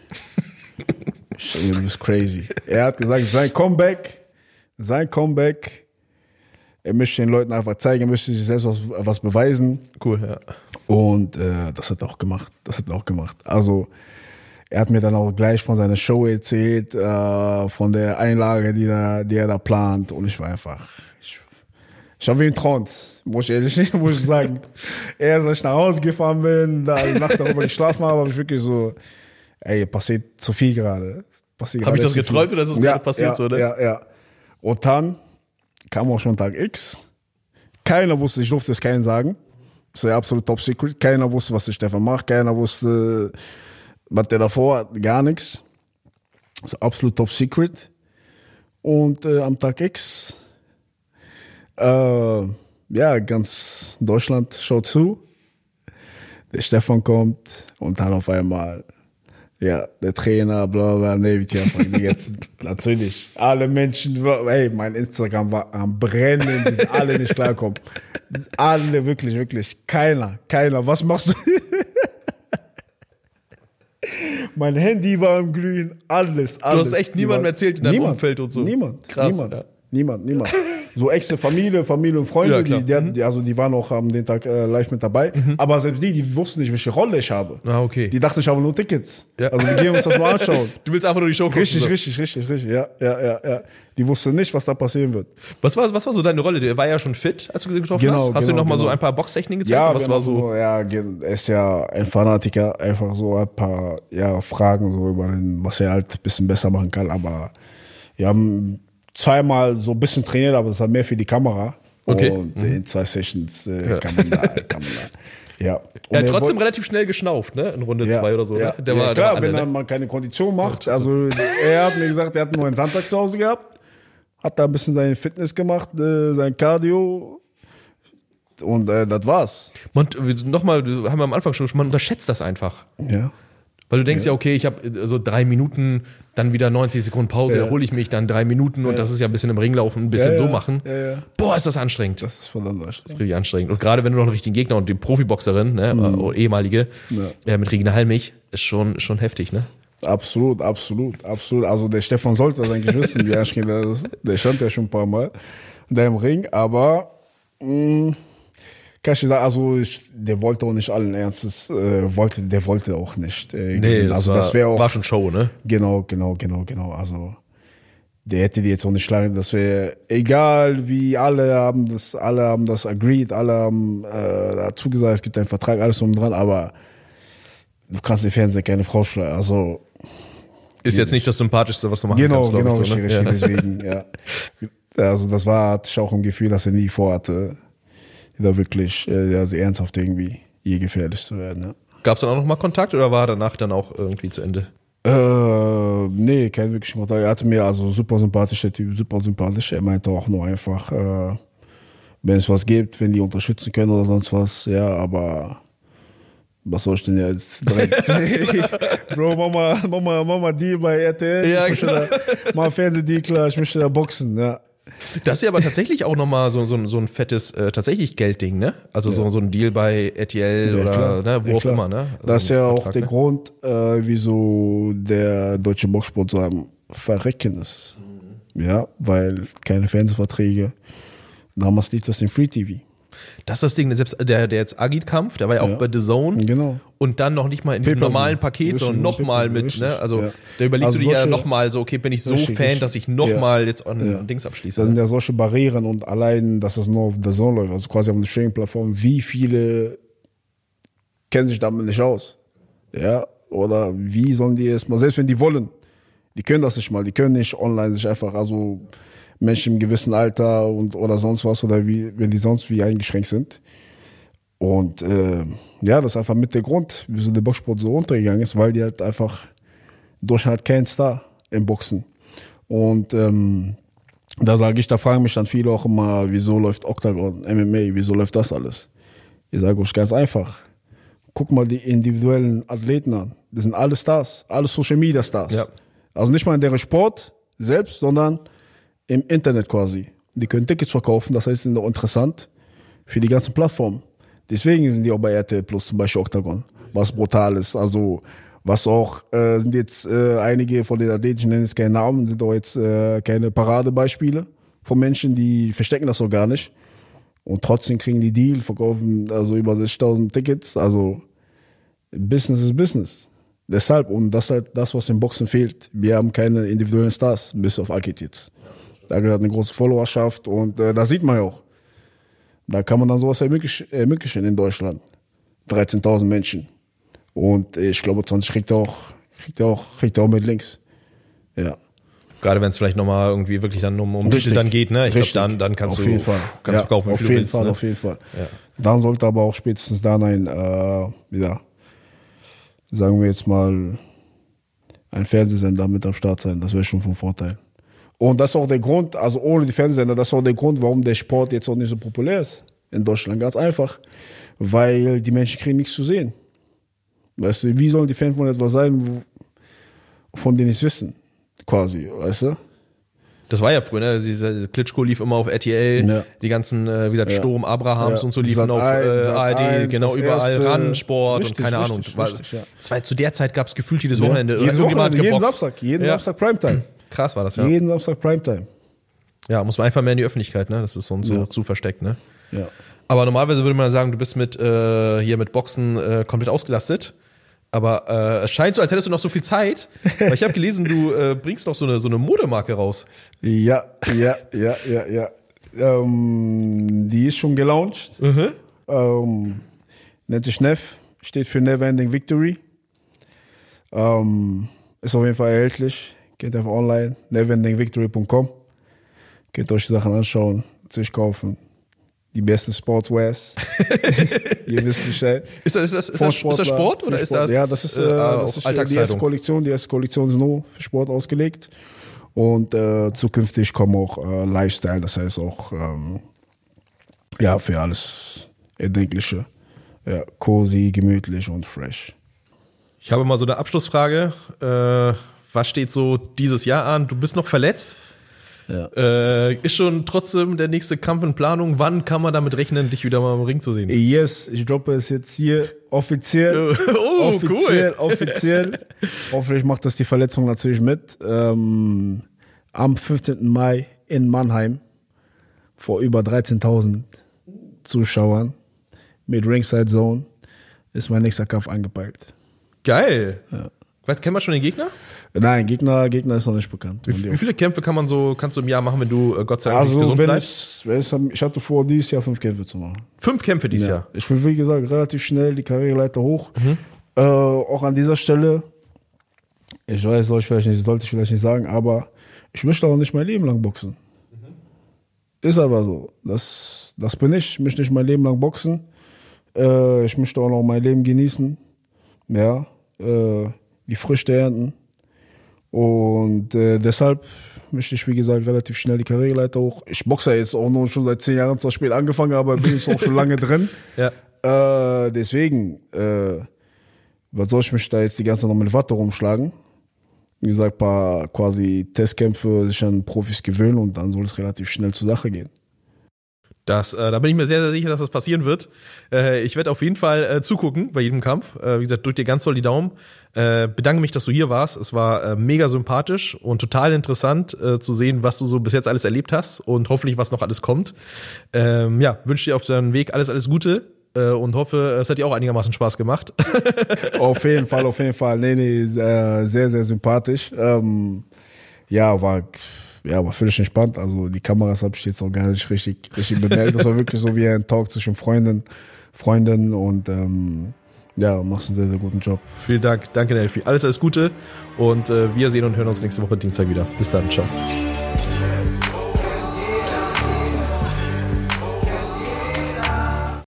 Speaker 1: Ich dachte, du bist crazy. Er hat gesagt, sein Comeback, sein Comeback, er möchte den Leuten einfach zeigen, er möchte sich selbst was, was beweisen.
Speaker 2: Cool, ja.
Speaker 1: Und äh, das hat er auch gemacht, das hat er auch gemacht. Also, er hat mir dann auch gleich von seiner Show erzählt, äh, von der Einlage, die, da, die er da plant. Und ich war einfach, ich, ich habe wie ein Trance, muss ich ehrlich muss ich sagen. Erst als ich nach Hause gefahren bin, da eine Nacht darüber geschlafen habe, habe ich wirklich so, ey, passiert zu viel gerade.
Speaker 2: Habe ich das geträumt oder ist es
Speaker 1: ja,
Speaker 2: gerade passiert
Speaker 1: ja,
Speaker 2: so, ne?
Speaker 1: Ja, ja. Und dann kam auch schon Tag X. Keiner wusste, ich durfte es keinen sagen. Das war ja absolut top secret. Keiner wusste, was der Stefan macht. Keiner wusste, was der davor hat. Gar nichts. Das war absolut top secret. Und äh, am Tag X, äh, ja, ganz Deutschland schaut zu. Der Stefan kommt und dann auf einmal, ja, der Trainer, bla bla, nee, wie die jetzt natürlich alle Menschen, ey, mein Instagram war am Brennen, die sind alle nicht klarkommen. Alle, wirklich, wirklich, keiner, keiner, was machst du? Mein Handy war im Grün, alles, alles.
Speaker 2: Du hast echt niemandem erzählt in deinem
Speaker 1: niemand,
Speaker 2: Umfeld und so.
Speaker 1: Niemand,
Speaker 2: krass,
Speaker 1: niemand,
Speaker 2: ja.
Speaker 1: niemand, niemand. So echte Familie, Familie und Freunde,
Speaker 2: Ja,
Speaker 1: die,
Speaker 2: klar.
Speaker 1: die, hatten- die, also die waren auch am den Tag äh, live mit dabei. Aber selbst die, die wussten nicht, welche Rolle ich habe.
Speaker 2: Ah, okay.
Speaker 1: Die dachten, ich habe nur Tickets.
Speaker 2: Ja.
Speaker 1: Also wir gehen uns das mal anschauen.
Speaker 2: Du willst einfach nur die Show gucken.
Speaker 1: Richtig,
Speaker 2: so.
Speaker 1: richtig, richtig, richtig. Ja, ja, ja, ja. Die wussten nicht, was da passieren wird.
Speaker 2: Was war, was war so deine Rolle? Der war ja schon fit, als du ihn getroffen
Speaker 1: Genau,
Speaker 2: hast. Hast du ihm
Speaker 1: genau,
Speaker 2: noch mal so
Speaker 1: genau.
Speaker 2: ein paar Boxtechniken gezeigt?
Speaker 1: Ja,
Speaker 2: was
Speaker 1: genau
Speaker 2: war so?
Speaker 1: ja, ge- er ist ja ein Fanatiker, einfach so ein paar ja, Fragen so über den, was er halt ein bisschen besser machen kann. Aber wir haben zweimal so ein bisschen trainiert, aber das war mehr für die Kamera.
Speaker 2: Okay.
Speaker 1: Und in zwei Sessions äh,
Speaker 2: Ja.
Speaker 1: kann man da, kann man da. Ja. Und
Speaker 2: Er hat
Speaker 1: er
Speaker 2: trotzdem
Speaker 1: wollt-
Speaker 2: relativ schnell geschnauft, ne? In Runde
Speaker 1: ja,
Speaker 2: zwei oder so.
Speaker 1: Ja,
Speaker 2: Ne? Der
Speaker 1: ja,
Speaker 2: war, der
Speaker 1: klar,
Speaker 2: war
Speaker 1: wenn
Speaker 2: alle, ne?
Speaker 1: man keine Kondition macht. Also er hat mir gesagt, er hat nur einen Sandsack zu Hause gehabt, hat da ein bisschen seine Fitness gemacht, äh, sein Cardio und äh, das war's.
Speaker 2: Man, nochmal, haben wir am Anfang schon, man unterschätzt das einfach.
Speaker 1: Ja.
Speaker 2: Weil du denkst ja, okay, ich habe so drei Minuten, dann wieder neunzig Sekunden Pause,
Speaker 1: Ja.
Speaker 2: da hole ich mich, dann drei Minuten und das ist ja ein bisschen im Ringlaufen, ein bisschen
Speaker 1: Ja,
Speaker 2: so
Speaker 1: ja.
Speaker 2: machen.
Speaker 1: Ja, ja.
Speaker 2: Boah, ist das anstrengend.
Speaker 1: Das ist voll anders.
Speaker 2: Richtig anstrengend. Und gerade wenn du noch einen richtigen Gegner und die Profiboxerin, ne, oder ehemalige,
Speaker 1: Ja.
Speaker 2: äh, mit Regina Halmich, ist schon, schon heftig, ne?
Speaker 1: Absolut, absolut, absolut. Also der Stefan sollte das eigentlich wissen, wie anstrengend das ist. Der stand ja schon ein paar Mal da im Ring, aber mh, kann ich dir sagen, also ich, der wollte auch nicht allen Ernstes, äh, wollte, der wollte auch nicht. Äh,
Speaker 2: Nee,
Speaker 1: gewinnen.
Speaker 2: das,
Speaker 1: also
Speaker 2: war,
Speaker 1: das wäre auch
Speaker 2: war schon Show, ne?
Speaker 1: genau, genau, genau, genau. Also der hätte die jetzt auch nicht schlagen. Das wäre egal, wie alle haben das, alle haben das agreed, alle haben äh, dazu gesagt, es gibt einen Vertrag, alles drum und dran, aber du kannst im Fernsehen keine Frau schlagen. Also
Speaker 2: ist jetzt nicht das Sympathischste, was du machen
Speaker 1: genau,
Speaker 2: kannst, glaube
Speaker 1: genau,
Speaker 2: ich. So, ne?
Speaker 1: richtig,
Speaker 2: Ja.
Speaker 1: deswegen, ja. Also das war, hatte ich auch ein Gefühl, dass er nie vorhatte, da wirklich äh, also ernsthaft irgendwie je gefährlich zu werden. Ja.
Speaker 2: Gab es dann auch noch mal Kontakt oder war danach dann auch irgendwie zu Ende?
Speaker 1: Äh, nee, kein wirklich Kontakt. Er hatte mir also super sympathischer Typ, super sympathisch. Er meinte auch nur einfach, äh, wenn es was gibt, wenn die unterstützen können oder sonst was, ja, aber was soll ich denn jetzt direkt? Bro, mach mal, mach mal, mach mal Deal bei R T L.
Speaker 2: Ja,
Speaker 1: ich möchte da, mach Fernsehdeal klar, ich möchte da boxen, ja.
Speaker 2: Das ist ja aber tatsächlich auch nochmal so, so, so ein fettes, äh, tatsächlich Geldding, ne? Also so, so ein Deal bei R T L
Speaker 1: Ja,
Speaker 2: oder
Speaker 1: klar.
Speaker 2: ne, wo
Speaker 1: Ja,
Speaker 2: auch
Speaker 1: klar.
Speaker 2: immer, ne? Also
Speaker 1: Das ist
Speaker 2: so ein
Speaker 1: ja auch
Speaker 2: Vertrag,
Speaker 1: der
Speaker 2: ne?
Speaker 1: Grund, äh, wieso der deutsche Boxsport so am Verrecken ist. Ja, weil keine Fernsehverträge. Damals lief das im Free T V.
Speaker 2: Das ist das Ding, selbst der, der jetzt Agit-Kampf, der war ja auch
Speaker 1: Ja.
Speaker 2: bei The Zone.
Speaker 1: Genau.
Speaker 2: Und dann noch nicht mal in diesem
Speaker 1: Pay-per-view.
Speaker 2: normalen Paket,
Speaker 1: Richtig,
Speaker 2: sondern nochmal mit,
Speaker 1: richtig,
Speaker 2: ne? Also
Speaker 1: ja.
Speaker 2: da überlegst
Speaker 1: Also
Speaker 2: du dir ja
Speaker 1: solche-
Speaker 2: nochmal so, okay, bin ich so
Speaker 1: Richtig,
Speaker 2: Fan,
Speaker 1: richtig.
Speaker 2: dass ich nochmal
Speaker 1: Ja.
Speaker 2: jetzt an
Speaker 1: Ja.
Speaker 2: Dings abschließe.
Speaker 1: Da sind
Speaker 2: Ne?
Speaker 1: ja solche Barrieren und allein, dass es nur auf der Zone läuft, also quasi auf der Streaming-Plattform, wie viele kennen sich damit nicht aus? Ja, oder wie sollen die es mal, selbst wenn die wollen, die können das nicht mal, die können nicht online sich einfach, also Menschen im gewissen Alter und oder sonst was, oder wie, wenn die sonst wie eingeschränkt sind. Und äh, ja, das ist einfach mit der Grund, wieso der Boxsport so untergegangen ist, weil die halt einfach durch halt kein Star im Boxen. Und ähm, da sage ich, da fragen mich dann viele auch immer, wieso läuft Octagon, M M A, wieso läuft das alles? Ich sage euch ganz einfach, guck mal die individuellen Athleten an. Das sind alle Stars, alle Social Media Stars.
Speaker 2: Ja.
Speaker 1: Also nicht mal in deren Sport selbst, sondern im Internet quasi. Die können Tickets verkaufen, das heißt, sind auch interessant für die ganzen Plattformen. Deswegen sind die auch bei R T L Plus, zum Beispiel Octagon, was brutal ist. Also was auch, äh, sind jetzt äh, einige von den Athleten, ich nenne jetzt keinen Namen, sind auch jetzt äh, keine Paradebeispiele von Menschen, die verstecken das auch gar nicht. Und trotzdem kriegen die Deal, verkaufen also über sechstausend Tickets. Also Business ist Business. Deshalb, und das ist halt das, was im Boxen fehlt. Wir haben keine individuellen Stars, bis auf Akit jetzt. Da hat eine große Followerschaft und äh, das sieht man ja auch. Da kann man dann sowas ermöglichen, ermöglichen in Deutschland. dreizehntausend Menschen. Und ich glaube, zwanzig kriegt er auch, kriegt er auch, kriegt er auch mit links. Ja.
Speaker 2: Gerade wenn es vielleicht nochmal irgendwie wirklich dann um, um
Speaker 1: Richtig.
Speaker 2: Titel dann geht, ne? Ich glaube,
Speaker 1: Richtig.
Speaker 2: dann, dann kannst
Speaker 1: auf
Speaker 2: du,
Speaker 1: jeden Fall.
Speaker 2: kannst
Speaker 1: Ja,
Speaker 2: du kaufen, wie
Speaker 1: auf
Speaker 2: viel du
Speaker 1: jeden
Speaker 2: willst,
Speaker 1: Fall,
Speaker 2: ne?
Speaker 1: auf jeden Fall.
Speaker 2: Ja.
Speaker 1: Dann sollte aber auch spätestens dann ein, äh, ja, sagen wir jetzt mal, ein Fernsehsender mit am Start sein. Das wäre schon von Vorteil. Und das ist auch der Grund, also ohne die Fernsehsender, das ist auch der Grund, warum der Sport jetzt auch nicht so populär ist in Deutschland. Ganz einfach. Weil die Menschen kriegen nichts zu sehen. Weißt du, wie sollen die Fans von etwas sein, wo, von denen sie es wissen? Quasi, weißt du?
Speaker 2: Das war ja früher, ne? Diese Klitschko lief immer auf R T L,
Speaker 1: Ja.
Speaker 2: die ganzen, äh, wie gesagt,
Speaker 1: Ja.
Speaker 2: Sturm, Abrahams
Speaker 1: Ja.
Speaker 2: und so liefen
Speaker 1: Sat
Speaker 2: auf
Speaker 1: eins,
Speaker 2: äh,
Speaker 1: Sat
Speaker 2: A R D,
Speaker 1: eins,
Speaker 2: genau,
Speaker 1: das
Speaker 2: überall
Speaker 1: erste.
Speaker 2: ran, Sport
Speaker 1: Richtig,
Speaker 2: und keine Ahnung.
Speaker 1: richtig,
Speaker 2: War,
Speaker 1: richtig, ja.
Speaker 2: das war, zu der Zeit gab es gefühlt jedes Wochenende.
Speaker 1: Jeden,
Speaker 2: Irgendjemand hat
Speaker 1: Wochenende, jeden
Speaker 2: geboxt.
Speaker 1: Samstag, jeden
Speaker 2: Ja.
Speaker 1: Samstag Primetime.
Speaker 2: Krass war das, ja.
Speaker 1: Jeden Samstag Primetime.
Speaker 2: Ja, muss man einfach mehr in die Öffentlichkeit, ne? Das ist sonst so
Speaker 1: Ja.
Speaker 2: zu versteckt, ne?
Speaker 1: Ja.
Speaker 2: Aber normalerweise würde man sagen, du bist mit äh, hier mit Boxen äh, komplett ausgelastet. Aber äh, es scheint so, als hättest du noch so viel Zeit. Weil ich habe gelesen, du äh, bringst noch so eine so eine Modemarke raus.
Speaker 1: Ja, ja, ja, ja, ja. Ähm, die ist schon gelauncht.
Speaker 2: Mhm.
Speaker 1: Ähm, nennt sich Nev, steht für Never Ending Victory. Ähm, ist auf jeden Fall erhältlich. Geht einfach online, never ending victory punkt com. Könnt euch die Sachen anschauen, natürlich kaufen. Die besten Sportswears. Ihr wisst Bescheid.
Speaker 2: Ist das, ist das, ist das, ist das Sport oder ist das,
Speaker 1: Ja, das ist, äh,
Speaker 2: äh,
Speaker 1: das
Speaker 2: auf
Speaker 1: ist äh, die erste
Speaker 2: Alltagskleidung?
Speaker 1: Kollektion. Die erste Kollektion ist nur für Sport ausgelegt. Und äh, zukünftig kommen auch äh, Lifestyle, das heißt auch ähm, ja, für alles Erdenkliche. Ja, cozy, gemütlich und fresh.
Speaker 2: Ich habe mal so eine Abschlussfrage. Äh, was steht so dieses Jahr an? Du bist noch verletzt.
Speaker 1: Ja.
Speaker 2: Äh, ist schon trotzdem der nächste Kampf in Planung? Wann kann man damit rechnen, dich wieder mal im Ring zu sehen?
Speaker 1: Yes, ich droppe es jetzt hier offiziell.
Speaker 2: Oh,
Speaker 1: offiziell,
Speaker 2: cool.
Speaker 1: offiziell. Hoffentlich macht das die Verletzung natürlich mit. Ähm, am fünfzehnten Mai in Mannheim vor über dreizehntausend Zuschauern mit Ringside Zone ist mein nächster Kampf angepeilt.
Speaker 2: Geil.
Speaker 1: Ja.
Speaker 2: Weißt, kennt man schon den Gegner?
Speaker 1: Nein, Gegner, Gegner ist noch nicht bekannt.
Speaker 2: Wie, wie viele Kämpfe kann man so, kannst du im Jahr machen, wenn du äh, Gott sei Dank
Speaker 1: also,
Speaker 2: nicht gesund
Speaker 1: wenn
Speaker 2: bleibst?
Speaker 1: ich, wenn ich, ich hatte vor, dieses Jahr fünf Kämpfe zu machen.
Speaker 2: Fünf Kämpfe dieses
Speaker 1: Ja.
Speaker 2: Jahr?
Speaker 1: Ich will, wie gesagt, relativ schnell die Karriereleiter hoch. Mhm. Äh, auch an dieser Stelle, ich weiß, soll ich vielleicht nicht, sollte ich vielleicht nicht sagen, aber ich möchte auch nicht mein Leben lang boxen. Mhm. Ist aber so. Das, das bin ich. Ich möchte nicht mein Leben lang boxen. Äh, ich möchte auch noch mein Leben genießen. Ja. Äh, die Früchte ernten. Und äh, deshalb möchte ich, wie gesagt, relativ schnell die Karriereleiter hoch. Ich boxe ja jetzt auch nur schon seit zehn Jahren, zwar spät angefangen, aber bin ich auch schon lange drin.
Speaker 2: Ja.
Speaker 1: Äh, deswegen, äh, was soll ich mich da jetzt die ganze Zeit noch mit Watte rumschlagen? Wie gesagt, paar quasi Testkämpfe sich an Profis gewöhnen und dann soll es relativ schnell zur Sache gehen.
Speaker 2: Das, äh, da bin ich mir sehr, sehr sicher, dass das passieren wird. Äh, ich werde auf jeden Fall äh, zugucken bei jedem Kampf. Äh, wie gesagt, drück dir ganz doll die Daumen. Äh, bedanke mich, dass du hier warst. Es war äh, mega sympathisch und total interessant äh, zu sehen, was du so bis jetzt alles erlebt hast und hoffentlich, was noch alles kommt. Ähm, ja, wünsche dir auf deinem Weg alles, alles Gute äh, und hoffe, es hat dir auch einigermaßen Spaß gemacht.
Speaker 1: Auf jeden Fall, auf jeden Fall. Nee, nee, sehr, sehr, sehr sympathisch. Ähm, ja, war... Ja, war völlig entspannt. Also die Kameras habe ich jetzt auch gar nicht richtig, richtig bemerkt. Das war wirklich so wie ein Talk zwischen Freunden, Freunden und ähm, ja, machst einen sehr, sehr guten Job.
Speaker 2: Vielen Dank. Danke, Nelfi. Alles, alles Gute und äh, wir sehen und hören uns nächste Woche Dienstag wieder. Bis dann. Ciao.